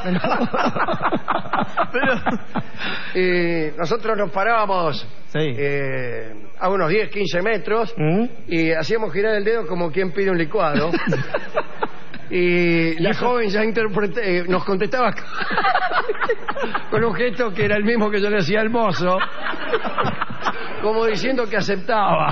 F: pero... nosotros nos parábamos a unos 10, 15 metros y hacíamos girar el dedo como quien pide un licuado. Y la joven ya nos contestaba con un gesto que era el mismo que yo le hacía al mozo, como diciendo que aceptaba.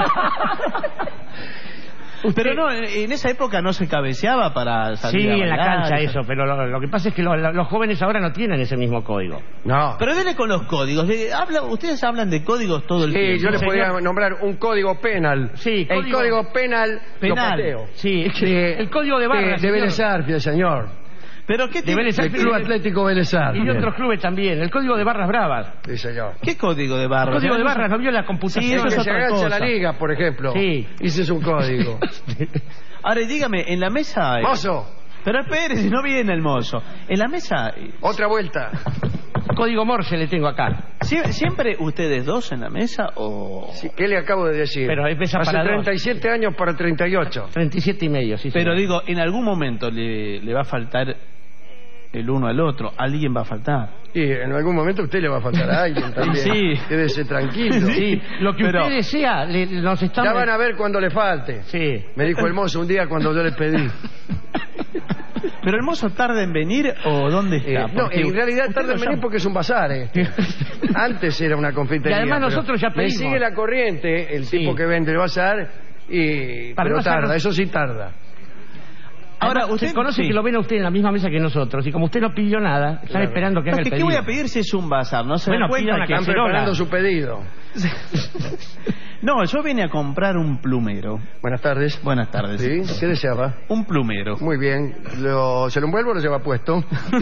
J: Pero no, en esa época no se cabeceaba para salir a bailar,
Q: en la cancha eso, pero lo que pasa es que los jóvenes ahora no tienen ese mismo código.
F: No.
J: Pero dele con los códigos. Ustedes hablan de códigos todo el tiempo.
F: Sí, yo les podría nombrar un código penal.
Q: Sí,
F: el código penal. Lo pateo.
Q: Sí, el código de barras.
F: De Vélez Arfiel, señor.
J: ¿Pero qué tiene?
F: El Club Atlético Vélez Arfiel.
Q: Y de otros clubes también. El código de barras bravas.
F: Sí, señor.
J: ¿Qué código de barras?
Q: El código de barras no vio la computación.
F: Sí, eso es otra cosa. Se agacha la liga, por ejemplo.
Q: Sí.
F: Ese es un código.
J: Ahora, dígame, en la mesa...
F: ¡Mozo!
J: Pero espere, si no viene el mozo. En la mesa...
F: Otra vuelta.
Q: Código Morse le tengo acá.
J: ¿Siempre ustedes dos en la mesa o...?
F: Sí, ¿qué le acabo de decir?
Q: Pero
F: hace
Q: para
F: 37 años para 38.
Q: 37 y medio, sí.
J: Pero digo, en algún momento le va a faltar el uno al otro. Alguien va a faltar.
F: Y en algún momento usted le va a faltar a alguien también.
J: Sí.
F: Quédese tranquilo.
Q: Sí. Lo que usted desea, nos estamos...
F: Ya van a ver cuando le falte.
Q: Sí.
F: Me dijo el mozo un día cuando yo le pedí.
J: ¿Pero el mozo tarda en venir o dónde está?
F: No, en realidad tarda en venir porque es un bazar. Antes era una confitería.
Q: Y además nosotros ya pedimos.
F: Me sigue la corriente el tipo que vende el bazar pero tarda, eso sí tarda.
Q: Ahora, usted conoce que lo ven a usted en la misma mesa que nosotros, y como usted no pidió nada, están esperando que haga el
J: ¿Qué
Q: pedido.
J: voy a pedir si es un bazar? No se
Q: Bueno,
J: dan cuenta
Q: pida una
J: que...
F: Están preparando su pedido.
J: No, yo vine a comprar un plumero.
F: Buenas tardes.
J: Buenas tardes.
F: ¿Sí? ¿Qué deseaba?
J: Un plumero.
F: Muy bien. ¿Se lo envuelvo o lo lleva puesto?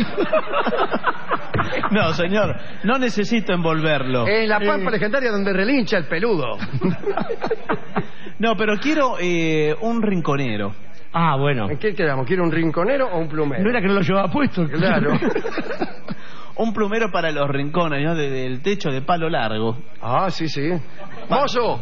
J: No, señor, no necesito envolverlo.
F: En la pampa legendaria donde relincha el peludo.
J: No, pero quiero un rinconero.
Q: Ah, bueno.
F: ¿En qué quedamos? ¿Quiere un rinconero o un plumero?
Q: No era que no lo llevaba puesto.
F: Claro.
J: Un plumero para los rincones, ¿no? Del techo de palo largo.
F: Ah, sí, sí. ¡Mozo!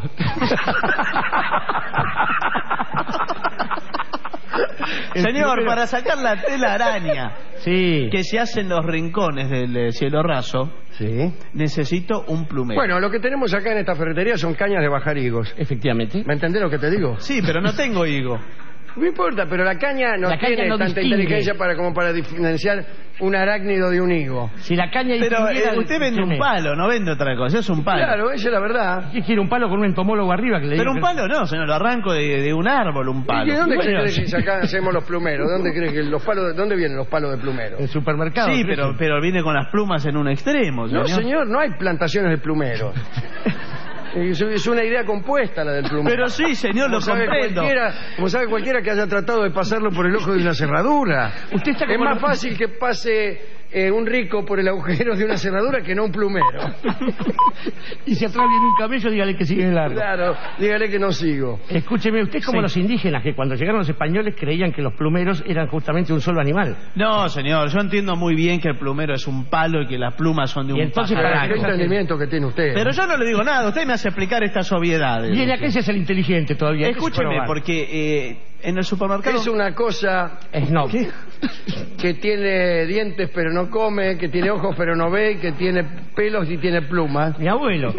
J: Señor, para sacar la tela araña
Q: sí.
J: que se hace en los rincones del cielo raso,
F: sí.
J: Necesito un plumero.
F: Bueno, lo que tenemos acá en esta ferretería son cañas de bajar higos.
Q: Efectivamente.
F: ¿Me entendés lo que te digo?
J: Sí, pero no tengo higo.
F: No importa, pero la caña no tiene tanta inteligencia como para diferenciar un arácnido de un higo.
Q: Si la caña
J: pero usted vende un palo, no vende otra cosa, es un palo.
F: Claro, esa es la verdad.
Q: ¿Qué quiere un palo con un entomólogo arriba? Que le
J: pero
Q: diga
J: un palo no, señor, lo arranco de un árbol, un palo.
F: ¿Y de dónde crees que acá hacemos los plumeros? ¿Dónde crees que los palos, dónde vienen los palos de plumero?
Q: En el supermercado.
J: Sí, pero viene con las plumas en un extremo, señor.
F: No, señor, no hay plantaciones de plumeros. Es una idea compuesta la del plumero.
J: Pero sí, señor, lo comprendo.
F: Como sabe cualquiera que haya tratado de pasarlo por el ojo de una cerradura.
Q: Usted está
F: es más fácil que pase un rico por el agujero de una cerradura que no un plumero.
Q: Y si atrás viene un camello, dígale que sigue largo.
F: Claro, dígale que no sigo.
Q: Escúcheme, usted es como los indígenas, que cuando llegaron los españoles creían que los plumeros eran justamente un solo animal.
J: No, señor, yo entiendo muy bien que el plumero es un palo y que las plumas son de un
F: entonces,
J: pájaro.
F: ¿qué entendimiento que tiene usted?
J: Pero yo no le digo nada, usted me hace explicar estas obviedades.
Q: Viene acá ese es el inteligente todavía.
J: Escúcheme, porque en el supermercado...
F: Es una cosa que tiene dientes pero no come, que tiene ojos pero no ve, que tiene pelos y tiene plumas.
Q: Mi abuelo.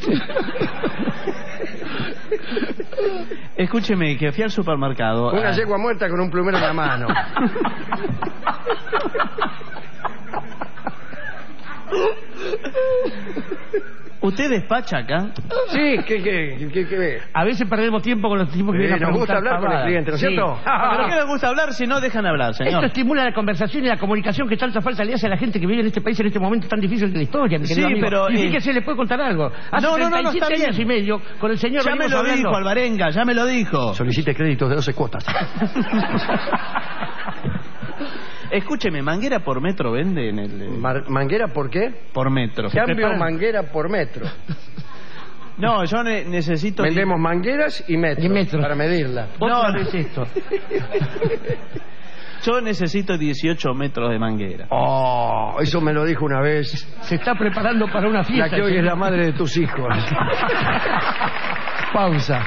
J: Escúcheme, que fui al supermercado...
F: Una yegua muerta con un plumero en la mano.
J: ¿Usted despacha acá?
F: Sí, ¿qué ve?
Q: A veces perdemos tiempo con los tipos que vienen a
F: nos gusta hablar con el cliente, ¿no es cierto?
J: ¿Pero qué les gusta hablar si no dejan hablar, señor?
Q: Esto estimula la conversación y la comunicación que tanta falta le hace a la gente que vive en este país en este momento tan difícil de la historia, mi querido amigo.
J: Pero...
Q: Y fíjese, le puedo contar algo. Hace 37 años y medio, con el señor...
J: Ya me lo dijo, Alvarenga, ya me lo dijo.
F: Solicite créditos de 12 cuotas.
J: Escúcheme, ¿manguera por metro vende en el...?
F: ¿Manguera por qué?
J: Por metro.
F: Cambio manguera por metro.
J: No, yo necesito...
F: Vendemos mangueras y metros para medirla.
Q: No, no es esto.
J: Yo necesito 18 metros de manguera.
F: Oh, eso me lo dijo una vez.
Q: Se está preparando para una fiesta.
F: La que hoy es la madre de tus hijos. Pausa.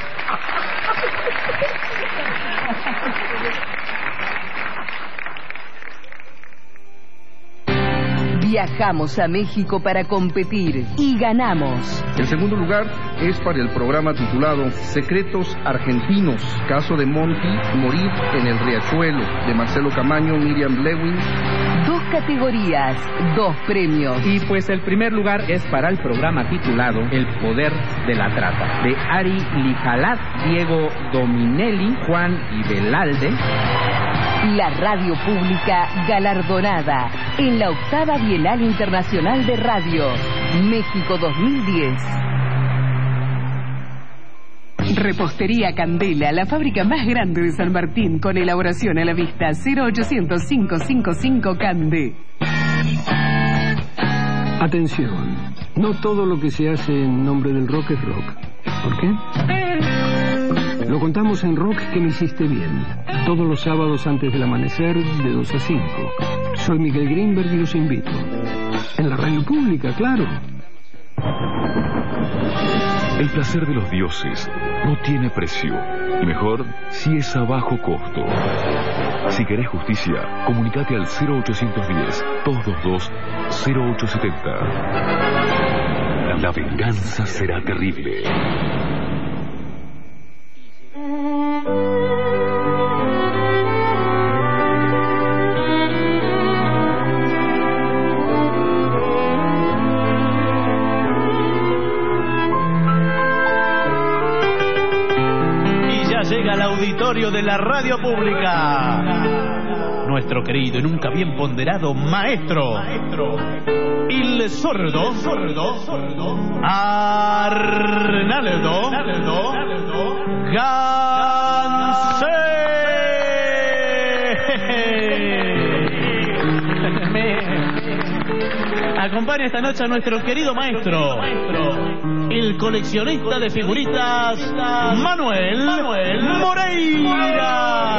G: Viajamos a México para competir y ganamos.
O: El segundo lugar es para el programa titulado Secretos Argentinos, caso de Monty, Morir en el Riachuelo, de Marcelo Camaño, Miriam Lewin.
G: 2 categorías, 2 premios.
R: Y pues el primer lugar es para el programa titulado El Poder de la Trata, de Ari Lijalat, Diego Dominelli, Juan Ibelalde.
G: La radio pública galardonada en la 8ª Bienal Internacional de Radio, México 2010. Repostería Candela, la fábrica más grande de San Martín, con elaboración a la vista. 0800 555 Cande.
S: Atención, no todo lo que se hace en nombre del rock es rock. ¿Por qué? Lo contamos en Rock que me hiciste bien, todos los sábados antes del amanecer de 2 a 5. Soy Miguel Greenberg y los invito. En la radio pública, claro.
A: El placer de los dioses no tiene precio, y mejor si es a bajo costo. Si querés justicia, comunicate al 0810-222-0870. La venganza será terrible.
J: llega al auditorio de la radio pública nuestro querido y nunca bien ponderado maestro, el sordo Arnaldo Gansé. Acompaña esta noche a nuestro querido maestro, el coleccionista de figuritas Manuel Moreira.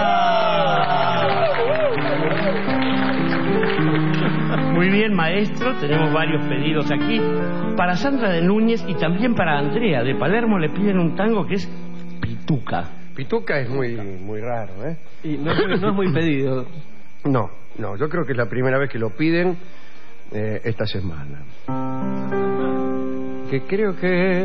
Q: Muy bien, maestro, tenemos varios pedidos aquí. Para Sandra de Núñez y también para Andrea de Palermo le piden un tango que es Pituca.
F: Pituca es muy raro, ¿eh?
J: Y no es muy pedido.
F: No, yo creo que es la primera vez que lo piden esta semana. Que creo que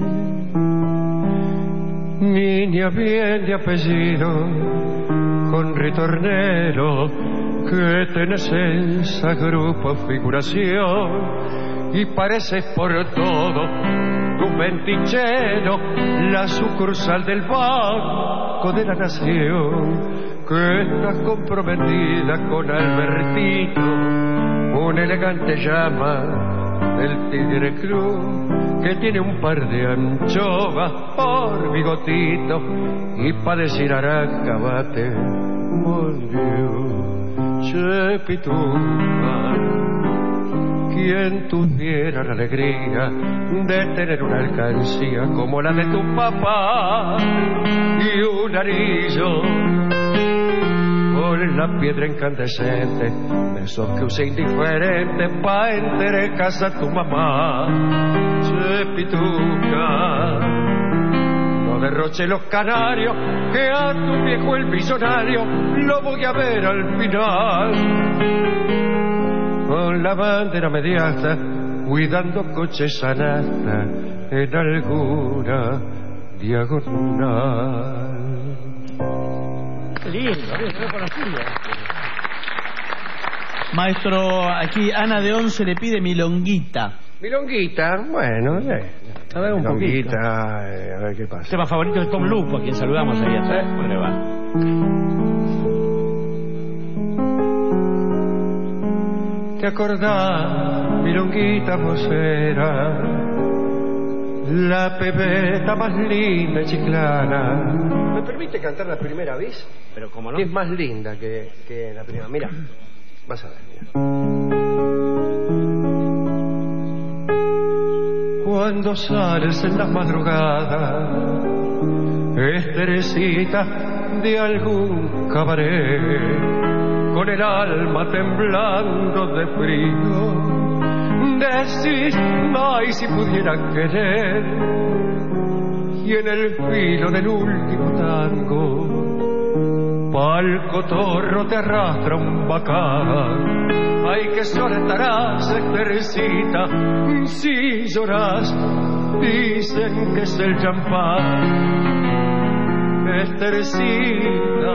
F: niña bien de apellido, con ritornero, que tenés esa grupo figuración y pareces por todo tu ventichero, la sucursal del Banco de la Nación, que estás comprometida con Albertito, un elegante llama del Tigre Cruz, que tiene un par de anchovas por bigotito y para decir aracabate, mon Dieu, che Pituca, quien tuviera la alegría de tener una alcancía como la de tu papá y un anillo con la piedra incandescente, besos que use indiferente pa' enterar casa a tu mamá. Che Pituca, no derroche los canarios, que a tu viejo el visionario lo voy a ver al final, con la bandera mediasta, cuidando coches sanasta en alguna diagonal.
Q: Lindo, no conocía.
J: Maestro, aquí Ana de Once le pide milonguita.
F: Milonguita, bueno,
J: a ver un poquito.
F: A ver qué pasa.
Q: Tema favorito de Tom Lupo, a quien saludamos ahí atrás. ¿Cómo le va?
F: ¿Te acordás, milonguita vocera, la pebeta más linda y chiclana? ¿Me permite cantar la primera vez?
Q: Pero cómo no.
F: Que es más linda que la primera. Mira, vas a ver, mira. Cuando sales en las madrugadas, Esterecita de algún cabaret, con el alma temblando de frío, decís, ay, si pudiera querer, y en el filo del último tango, pa'l cotorro te arrastra un bacán. Ay, que sola estarás, Esterecita, si llorás, dicen que es el champán. Esterecita,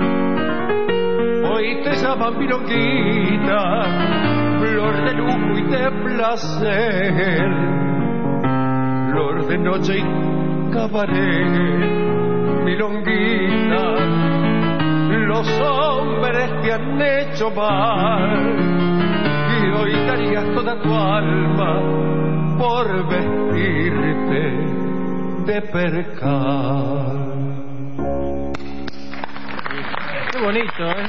F: hoy te llaman milonguita, flor de lujo y de placer, flor de noche y cabaret, milonguita, los hombres te han hecho mal y hoy darías toda tu alma por vestirte de percal.
Q: Qué bonito, ¿eh?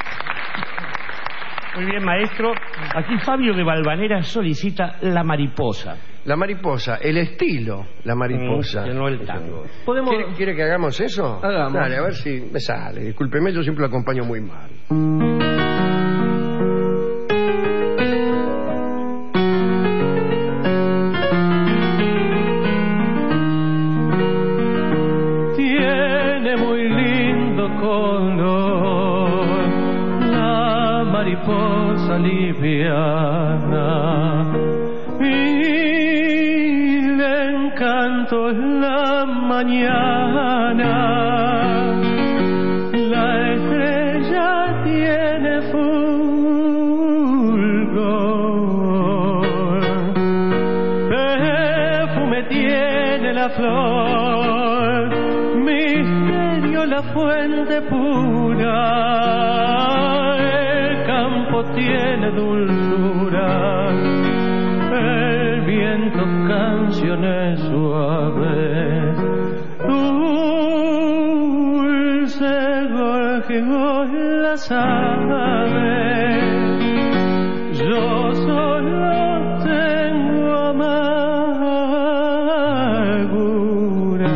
Q: Muy bien, maestro. Aquí Fabio de Valvanera solicita La Mariposa.
F: La mariposa, el estilo, la mariposa.
Q: Que no el tango.
F: ¿Quiere que hagamos eso?
J: Hagamos.
F: Dale, a ver si me sale. Discúlpeme, yo siempre lo acompaño muy mal.
H: Tiene muy lindo color la mariposa liviana, canto en la mañana, la estrella tiene fulgor, perfume tiene la flor, misterio suyo la fuente pura, el campo tiene dulzura, el viento canciones suaves, dulce gorjeo las aves. Yo solo tengo amargura.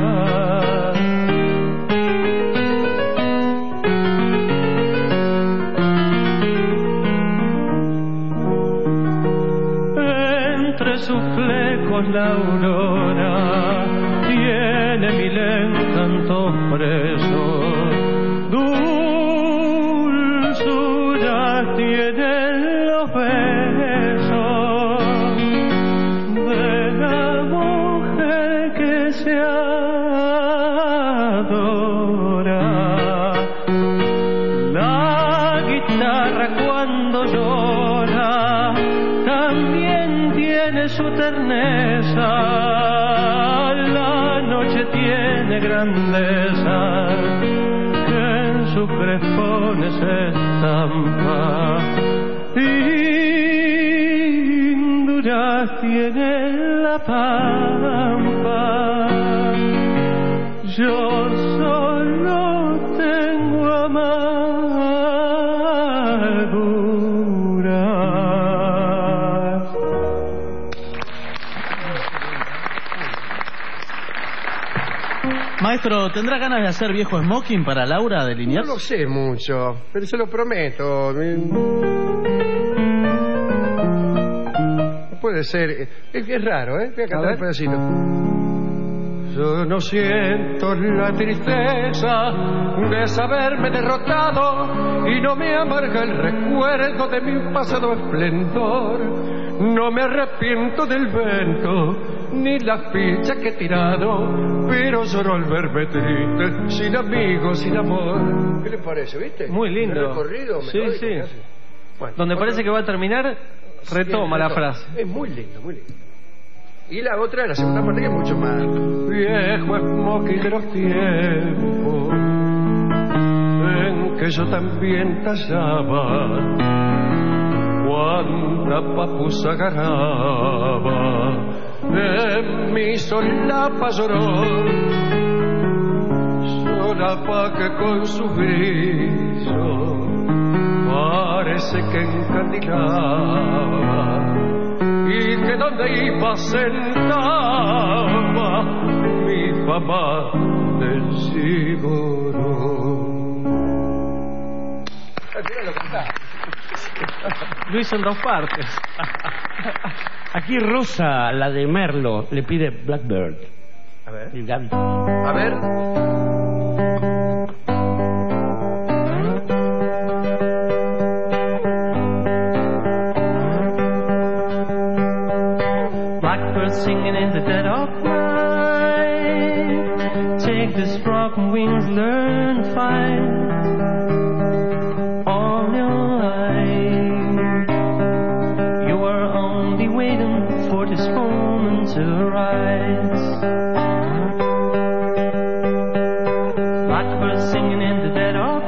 H: Entre sus flecos la aurora tiene mil encantos presos, dulzura tiene los besos de la mujer que se adora. La guitarra cuando llora también tiene su terneza, la noche tiene grandeza que en sus crespones estampa, linduras tiene la pampa. Yo solo tengo amarguras.
J: Maestro, ¿tendrá ganas de hacer viejo smoking para Laura de Liniers?
F: No lo sé mucho, pero se lo prometo. Puede ser. Es raro, ¿eh? Voy a cantar un pedacito.
H: Yo no siento la tristeza de saberme derrotado y no me amarga el recuerdo de mi pasado esplendor. No me arrepiento del vento ni la ficha que he tirado, pero lloro al verme triste, sin amigos, sin amor.
F: ¿Qué le parece, viste?
Q: Muy lindo.
F: El recorrido,
Q: sí, sí.
F: Bueno,
Q: donde parece que va a terminar, retoma la frase.
F: Es muy lindo, muy lindo. Y la otra, la segunda parte, que es mucho más.
H: Viejo smoking de los tiempos en que yo también tallaba, cuánta papusa ganaba, en mi solapa lloró, solapa que con su brillo parece que encandilaba, y que donde iba sentaba mi fama del siglo.
Q: Lo hizo en dos partes. Aquí Rosa, la de Merlo, le pide Blackbird.
F: A ver.
Q: El Gaby.
F: A ver.
H: Blackbird singing in the dead of night, take this broken wings, learn to fly all your life. You are only waiting for this moment to rise. Blackbird singing in the dead of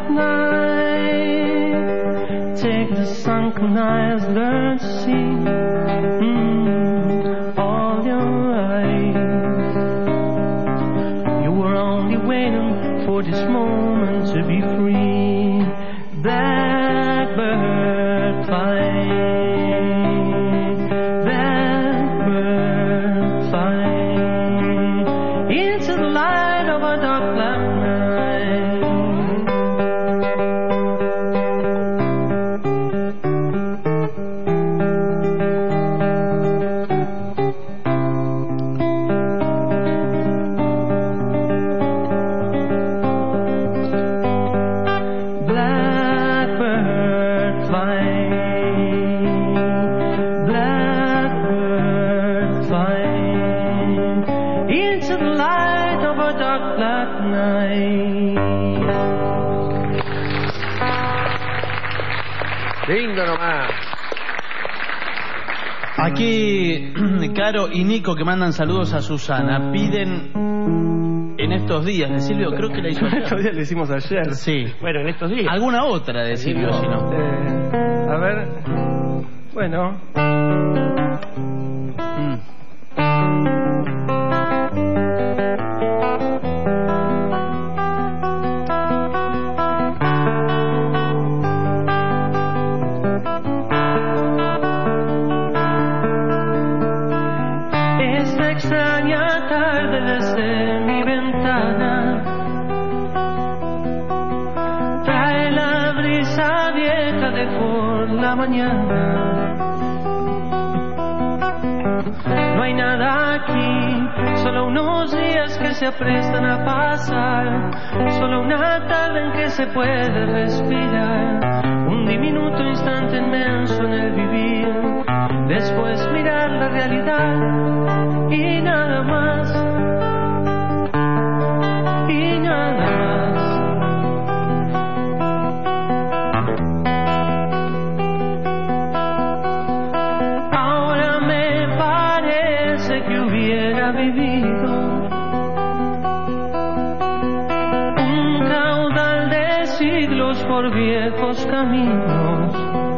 H: night, take the sunken eyes, learn to see all your life. You were only waiting for this moment to be free. Blackbird fly, blackbird fly into the light of a dark black
F: Lindo nomás.
J: Aquí Caro y Nico, que mandan saludos a Susana, piden En estos días de Silvio, creo que la hizo ayer.
F: En estos días le hicimos ayer.
J: Sí.
Q: Bueno, en estos días.
J: ¿Alguna otra de Silvio, si no?
F: A ver. Bueno.
H: Esta extraña tarde desde mi ventana trae la brisa vieja de por la mañana. No hay nada aquí, solo unos días que se aprestan a pasar, solo una tarde en que se puede respirar, un diminuto instante inmenso en el vivir, después mirar la realidad y nada más, y nada más. Ahora me parece que hubiera vivido un caudal de siglos por viejos caminos.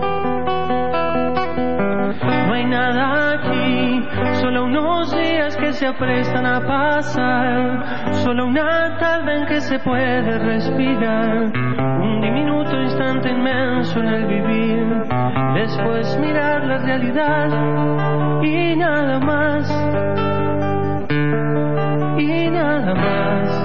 H: No hay nada aquí, solo unos días que se aprestan a pasar, solo una tarde en que se puede respirar, un diminuto instante inmenso en el vivir, después mirar la realidad y nada más, y nada más.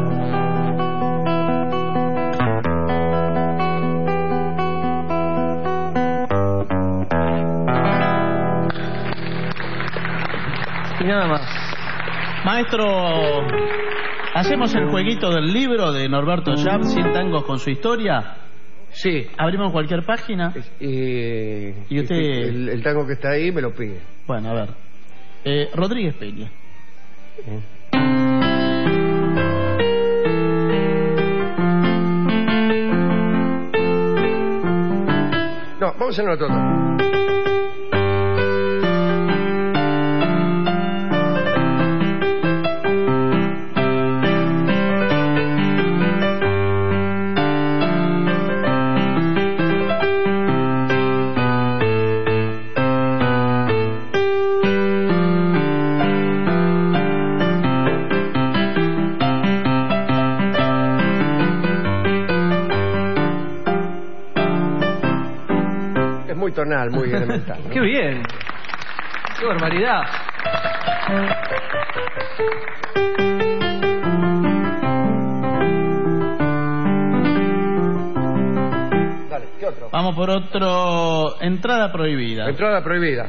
J: Y nada más. Maestro, ¿hacemos el jueguito del libro de Norberto Schaap, 100 tangos con su historia?
F: Sí.
J: ¿Abrimos cualquier página?
F: Y
J: usted...
F: el tango que está ahí me lo pide.
J: Bueno, a ver. Rodríguez Peña.
F: No, vamos a hacer otro tango. Muy tonal, muy elemental, ¿no?
J: ¡Qué bien! ¡Qué barbaridad!
F: Dale, ¿qué otro?
J: Vamos por otro. Entrada prohibida.
F: Entrada prohibida.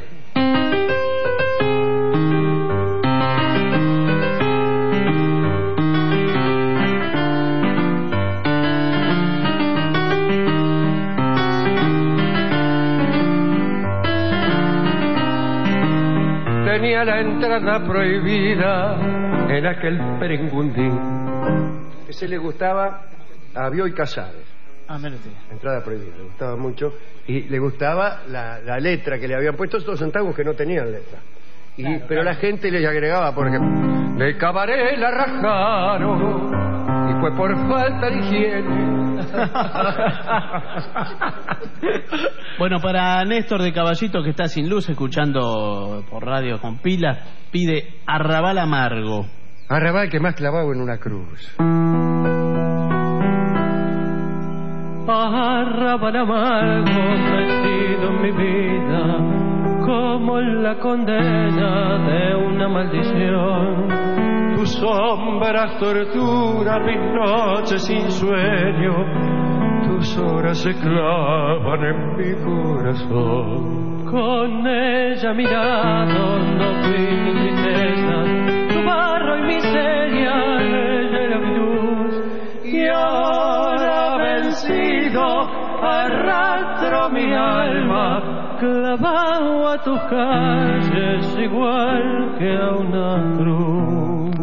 H: Tenía la entrada prohibida en aquel perengundín.
F: Ese le gustaba a Bioy Casares.
J: Ah, mírate.
F: Entrada prohibida, le gustaba mucho. Y le gustaba la letra que le habían puesto. Estos son tangos que no tenían letra. Claro, pero la gente les agregaba, por ejemplo,
H: de cabaret la rajaron y fue por falta de higiene.
J: Bueno, para Néstor de Caballito, que está sin luz, escuchando por radio con pilas, pide Arrabal Amargo.
F: Arrabal que más clavado en una cruz.
H: Arrabal amargo metido en mi vida, como en la condena de una maldición. Tus sombras torturan mis noches sin sueño, tus horas se clavan en mi corazón. Con ella mirado no vi mi tristeza, tu barro y miseria, ella era mi luz. Y ahora vencido arrastro mi alma, clavado a tus calles igual que a una cruz.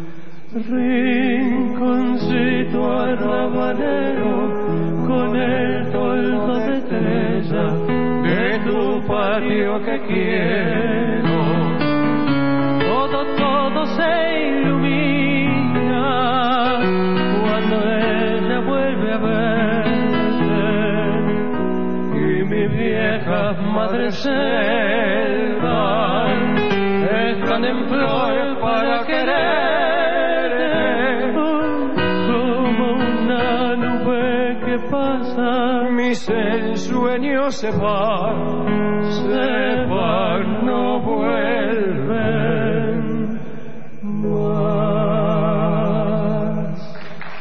H: Rinconcito arrabalero con el toldo de estrella de tu patio que quiero. Todo se ilumina selva están en flor para quererte, como una nube que pasa. Mis ensueños se van, no vuelven más.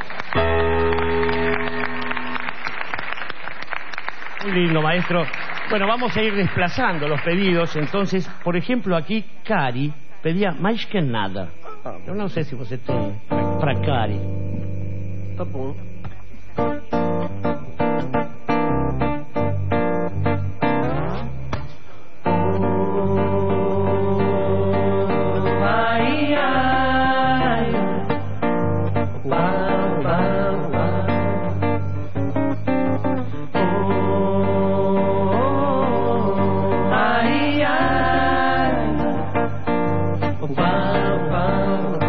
Q: Muy lindo, maestro. Bueno, vamos a ir desplazando los pedidos. Entonces, por ejemplo, aquí Cari pedía más que nada. Yo no sé si você tem para Cari.
F: Tá bom.
H: Ai, ai, uau, uau, uau. Ai, ai, uau, uau, uau.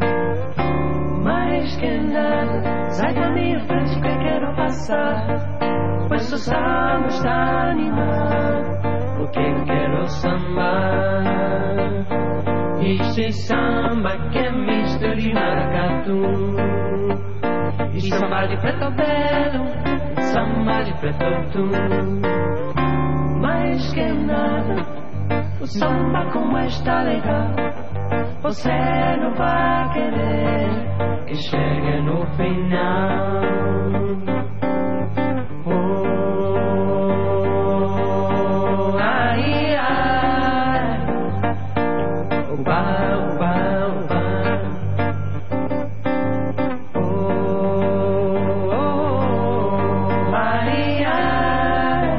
H: Mais que nada, sai da minha frente que quero passar, pois o samba está animado, porque quero sambar. Este samba que é mistura de maracatu, e samba de preto belo, samba de preto tu. Mais que nada, o samba como está legal, você não vai querer que chegue no final. Oh, ai, ai, uau, uau, uau. Oh, ai, ai,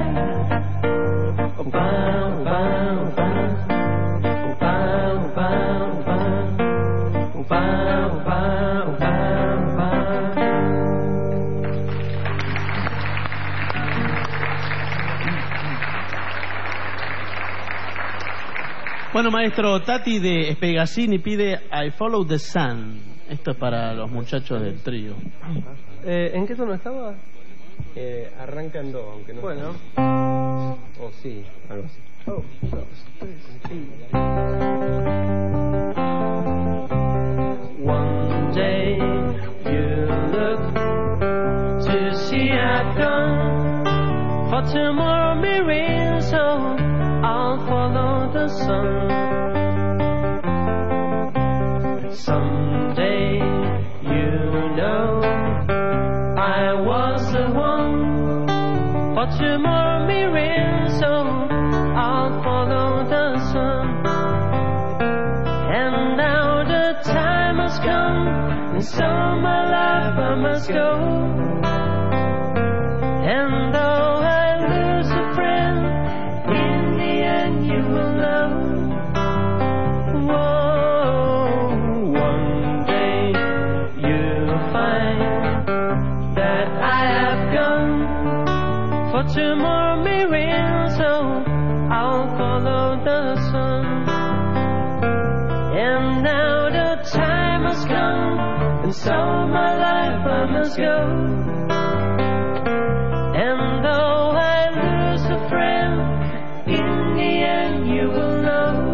H: uau, uau, uau. Uau, uau, uau. Uau, uau, uau, uau.
J: Bueno, maestro, Tati de Espegasini pide I Follow the Sun. Esto es para los muchachos del trío.
T: ¿En qué tono estaba? Arranca en do, aunque no. Bueno. O sí, algo así. Oh, 2, 3, sí.
H: One day you look to see I've gone, for tomorrow may rain, so I'll follow the sun. Someday you know I was the one, for tomorrow may rain, so I'll follow the sun. And now the time has come, and so my life I must go. And though I lose a friend, in the end you will know. Whoa, one day you'll find that I have gone, for tomorrow may rain, so I'll follow the sun. And now the time has come, and so my life I must go. And though I lose a friend, in the end you will know.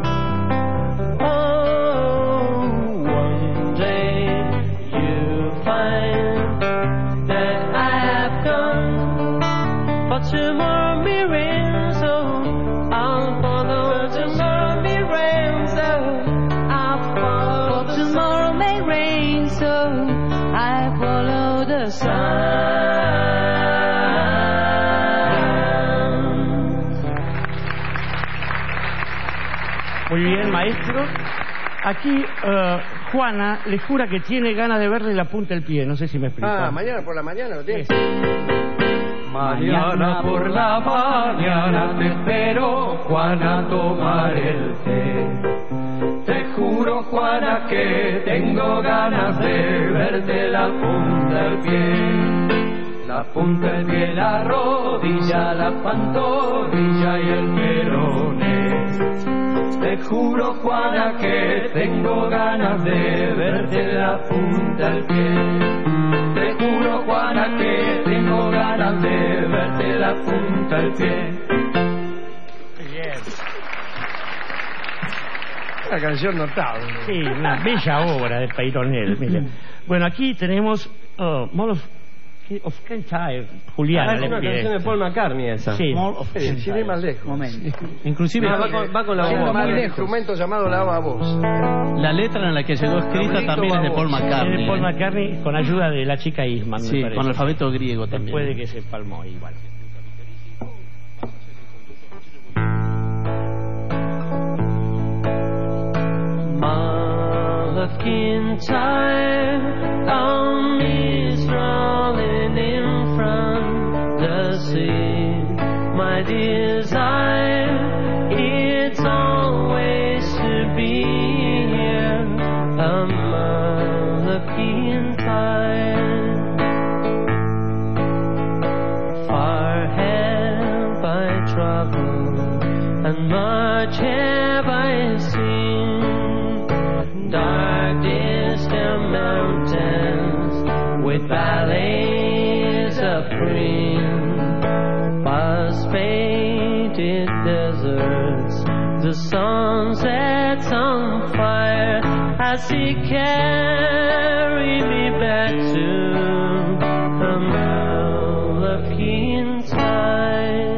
H: Oh, one day you'll find that I have gone, for tomorrow may rain, so I'll follow. Tomorrow may rain, so I'll follow.
M: Tomorrow may rain, so I follow the sun.
Q: Muy bien, maestro. Aquí Juana le jura que tiene ganas de verle la punta del pie. No sé si me explico.
F: Mañana por la mañana lo tienes.
H: Mañana por la mañana te espero, Juana, a tomar el té. Te juro, Juana, que tengo ganas de verte la punta del pie. La punta del pie, la rodilla, la pantorrilla y el peroné. Te juro, Juana, que tengo ganas de verte la punta del pie. Te juro, Juana, que tengo ganas de verte la punta del pie.
F: Esta canción notable.
Q: Sí, una bella obra de Peyronel. Miren. Bueno, aquí tenemos Mall of Kintyre, Juliana.
T: Es una canción de Paul McCartney esa.
Q: Sí,
F: sin ir más lejos.
J: Inclusive
T: va con la
F: Yendo
T: voz.
F: más lejos. Instrumento llamado la voz.
J: la letra en la que quedó escrita también es de Paul McCartney.
Q: de Paul McCartney con ayuda de la chica Eastman.
J: Sí, con alfabeto griego también.
Q: Puede que se palmó igual.
T: Mall of Kintyre, on me strolling in front the sea. My desire, it's always to be here, a Mall of Kintyre. Far have I traveled, and much have I seen. Dark distant mountains with valleys of green, past painted deserts, the sunsets on fire, as he carried me back to the Mall of Kintyre.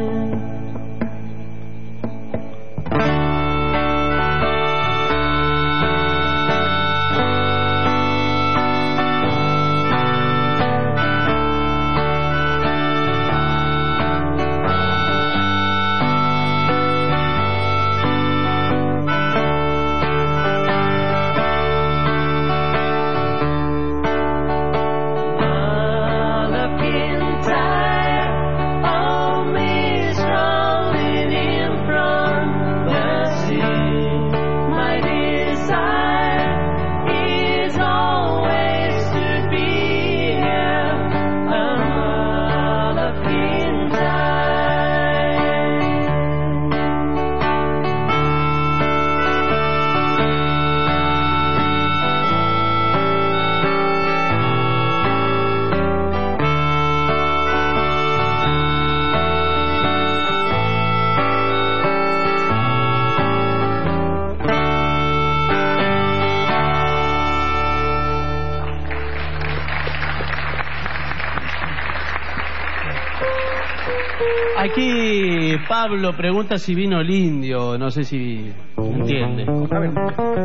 J: Aquí Pablo pregunta si vino el indio, no sé si entiende.
F: A ver.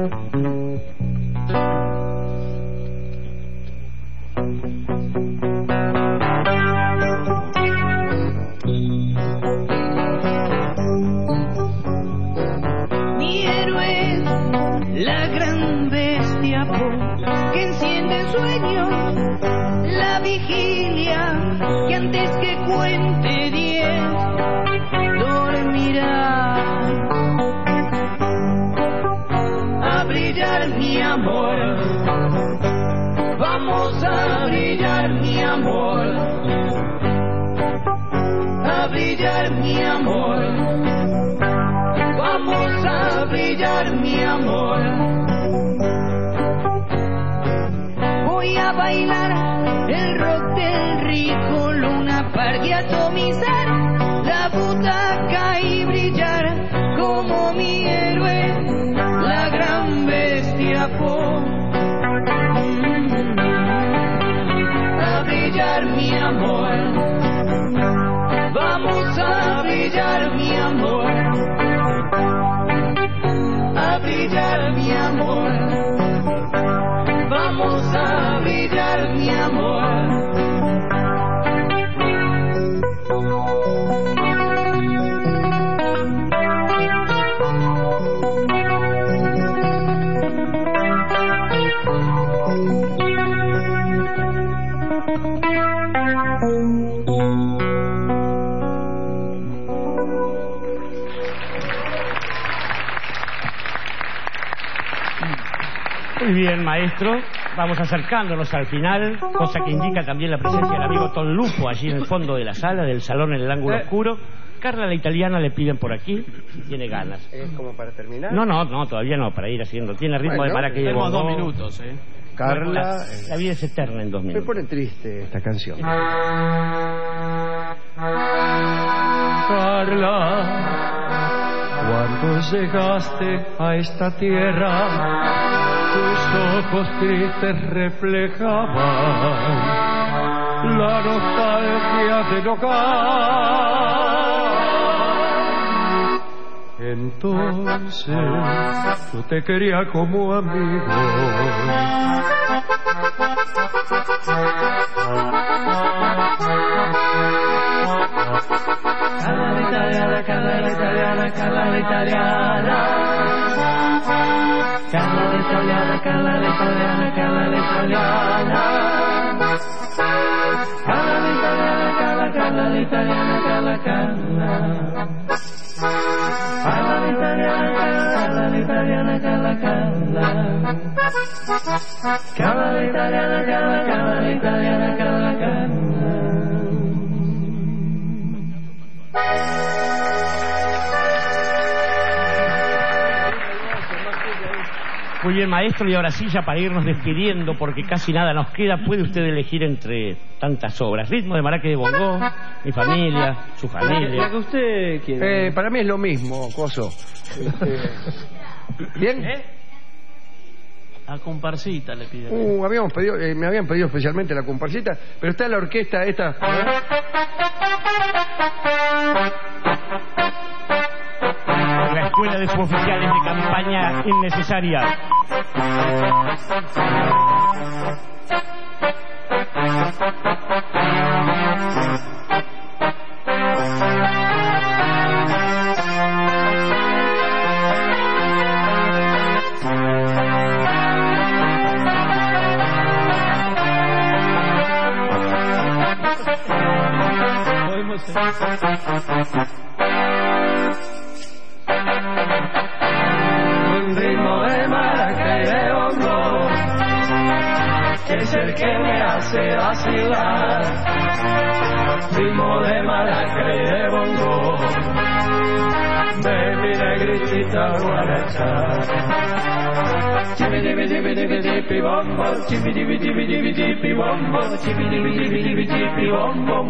U: Mi héroe es la gran bestia que enciende sueños, la vigilia que antes que cuente 10 dormirá. A brillar mi amor, vamos a brillar mi amor, a brillar mi amor, vamos a brillar mi amor. Voy a bailar el rock del rico, Luna Park y atomizar la butaca y brillar como mi héroe, la gran bestia a brillar mi amor, vamos a brillar mi amor, a brillar mi amor, vamos a brillar mi amor.
Q: Muy bien, maestro. Vamos acercándonos al final, cosa que indica también la presencia del amigo Tom Lupo allí en el fondo de la sala, del salón en el ángulo oscuro. Carla la italiana le piden por aquí, si tiene ganas.
F: ¿Es como para terminar?
Q: No, todavía no, para ir haciendo. Tiene ritmo de maraca que
J: tenemos 2 minutos,
F: Carla...
Q: La vida es eterna en 2 minutos.
F: Me pone triste esta canción.
T: Carla,
H: Cuando llegaste a esta tierra, tus ojos tristes reflejaban la nostalgia del hogar. Entonces yo te quería como amigo.
U: Carla la italiana, Carla la italiana, Carla la italiana. Carla la italiana, Carla la italiana, Carla la italiana. Carla la italiana, Carla, Carla la italiana, Carla, Carla. Carla la italiana, Carla la italiana, Carla, Carla. Carla la italiana, Carla, Carla la italiana, Carla, Carla.
Q: Muy bien, maestro, y ahora sí, ya para irnos despidiendo, porque casi nada nos queda, puede usted elegir entre tantas obras. Ritmo de Maraque de Bongo, Mi familia, Su familia.
T: La que usted quiere.
F: Para mí es lo mismo, Coso. ¿Bien?
J: A comparsita le piden.
F: Habíamos pedido, me habían pedido especialmente la comparsita, pero está la orquesta esta.
Q: La escuela de suboficiales de campaña innecesaria.
U: Un ritmo de maraca y de bongo es el que me hace vacilar. Ritmo de maraca y de bongo, de mi negrita guaracha. Chibi-dibi-dibi-dibi-dibi bombo, chibi-dibi-dibi-dibi-dibi bombo, chibi-dibi-dibi-dibi-dibi bombo.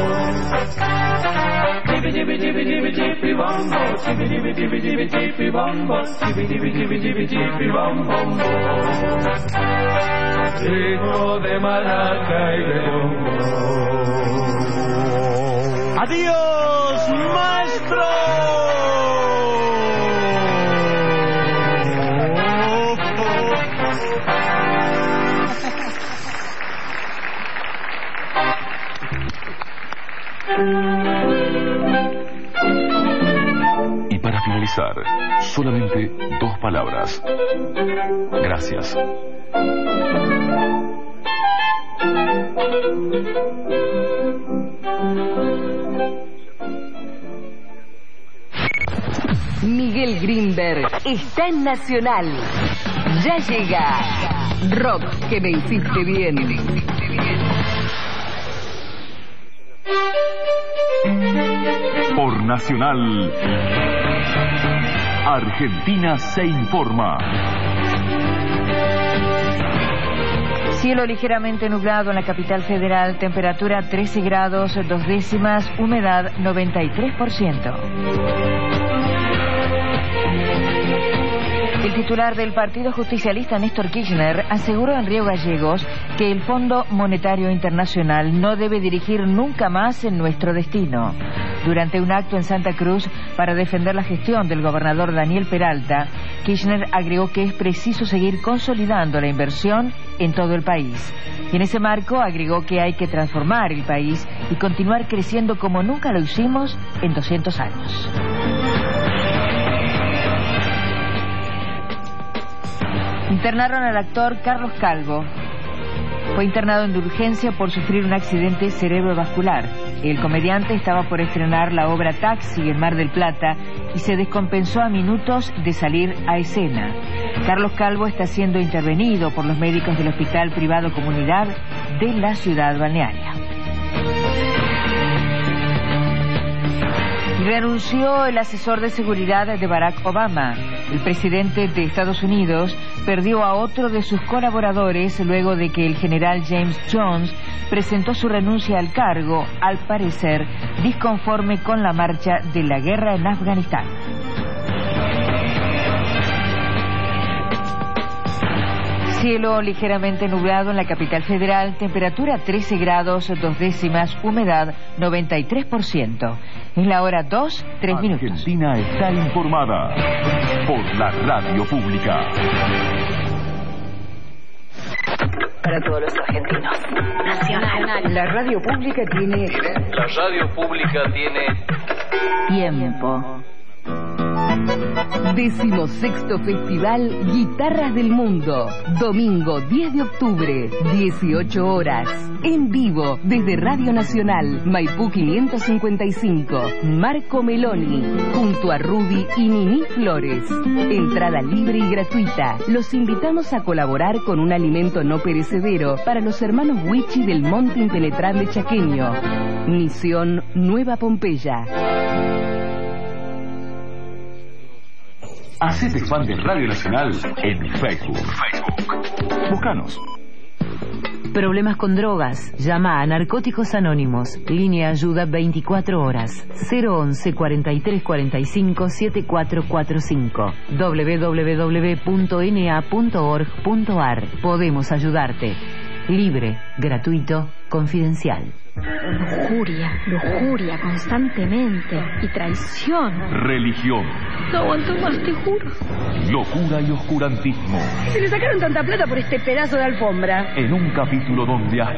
U: Chibi-dibi-dibi-dibi-dibi bombo, chibi-dibi-dibi-dibi-dibi bombo, chibi-dibi-dibi-dibi-dibi bombo. Ritmo de maraca y de bongo.
J: ¡Adiós, maestro!
A: Y para finalizar, solamente 2 palabras. Gracias.
G: Miguel Grinberg está en Nacional. Ya llega Rock que me hiciste bien.
A: Por Nacional, Argentina se informa.
M: Cielo ligeramente nublado en la capital federal, temperatura 13 grados 2 décimas, humedad 93%. El titular del Partido Justicialista, Néstor Kirchner, aseguró en Río Gallegos que el Fondo Monetario Internacional no debe dirigir nunca más en nuestro destino. Durante un acto en Santa Cruz para defender la gestión del gobernador Daniel Peralta, Kirchner agregó que es preciso seguir consolidando la inversión en todo el país. Y en ese marco agregó que hay que transformar el país y continuar creciendo como nunca lo hicimos en 200 años. Internaron al actor Carlos Calvo. Fue internado en urgencia por sufrir un accidente cerebrovascular. El comediante estaba por estrenar la obra Taxi en Mar del Plata y se descompensó a minutos de salir a escena. Carlos Calvo está siendo intervenido por los médicos del Hospital Privado Comunidad de la ciudad balnearia. Renunció el asesor de seguridad de Barack Obama. El presidente de Estados Unidos perdió a otro de sus colaboradores luego de que el general James Jones presentó su renuncia al cargo, al parecer disconforme con la marcha de la guerra en Afganistán. Cielo ligeramente nublado en la capital federal, temperatura 13 grados 2 décimas, humedad 93%. Es la hora 2:03 minutos.
A: Argentina está informada por la radio pública.
G: Para todos los argentinos. Nacional. La radio pública tiene...
E: La radio pública tiene...
G: tiempo.
D: 16º Festival Guitarras del Mundo. Domingo 10 de octubre, 18 horas. En vivo, desde Radio Nacional, Maipú 555. Marco Meloni, junto a Rudy y Nini Flores. Entrada libre y gratuita. Los invitamos a colaborar con un alimento no perecedero para los hermanos Huichi del Monte Impenetrable Chaqueño. Misión Nueva Pompeya.
A: Hacete fan de Radio Nacional en Facebook. Búscanos.
V: Problemas con drogas. Llama a Narcóticos Anónimos. Línea ayuda 24 horas. 011 43 45 7445. www.na.org.ar. Podemos ayudarte. Libre, gratuito, confidencial.
W: Lujuria constantemente y traición.
A: Religión.
W: No aguanto más, te juro.
A: Locura y oscurantismo.
W: Se le sacaron tanta plata por este pedazo de alfombra.
A: En un capítulo donde hasta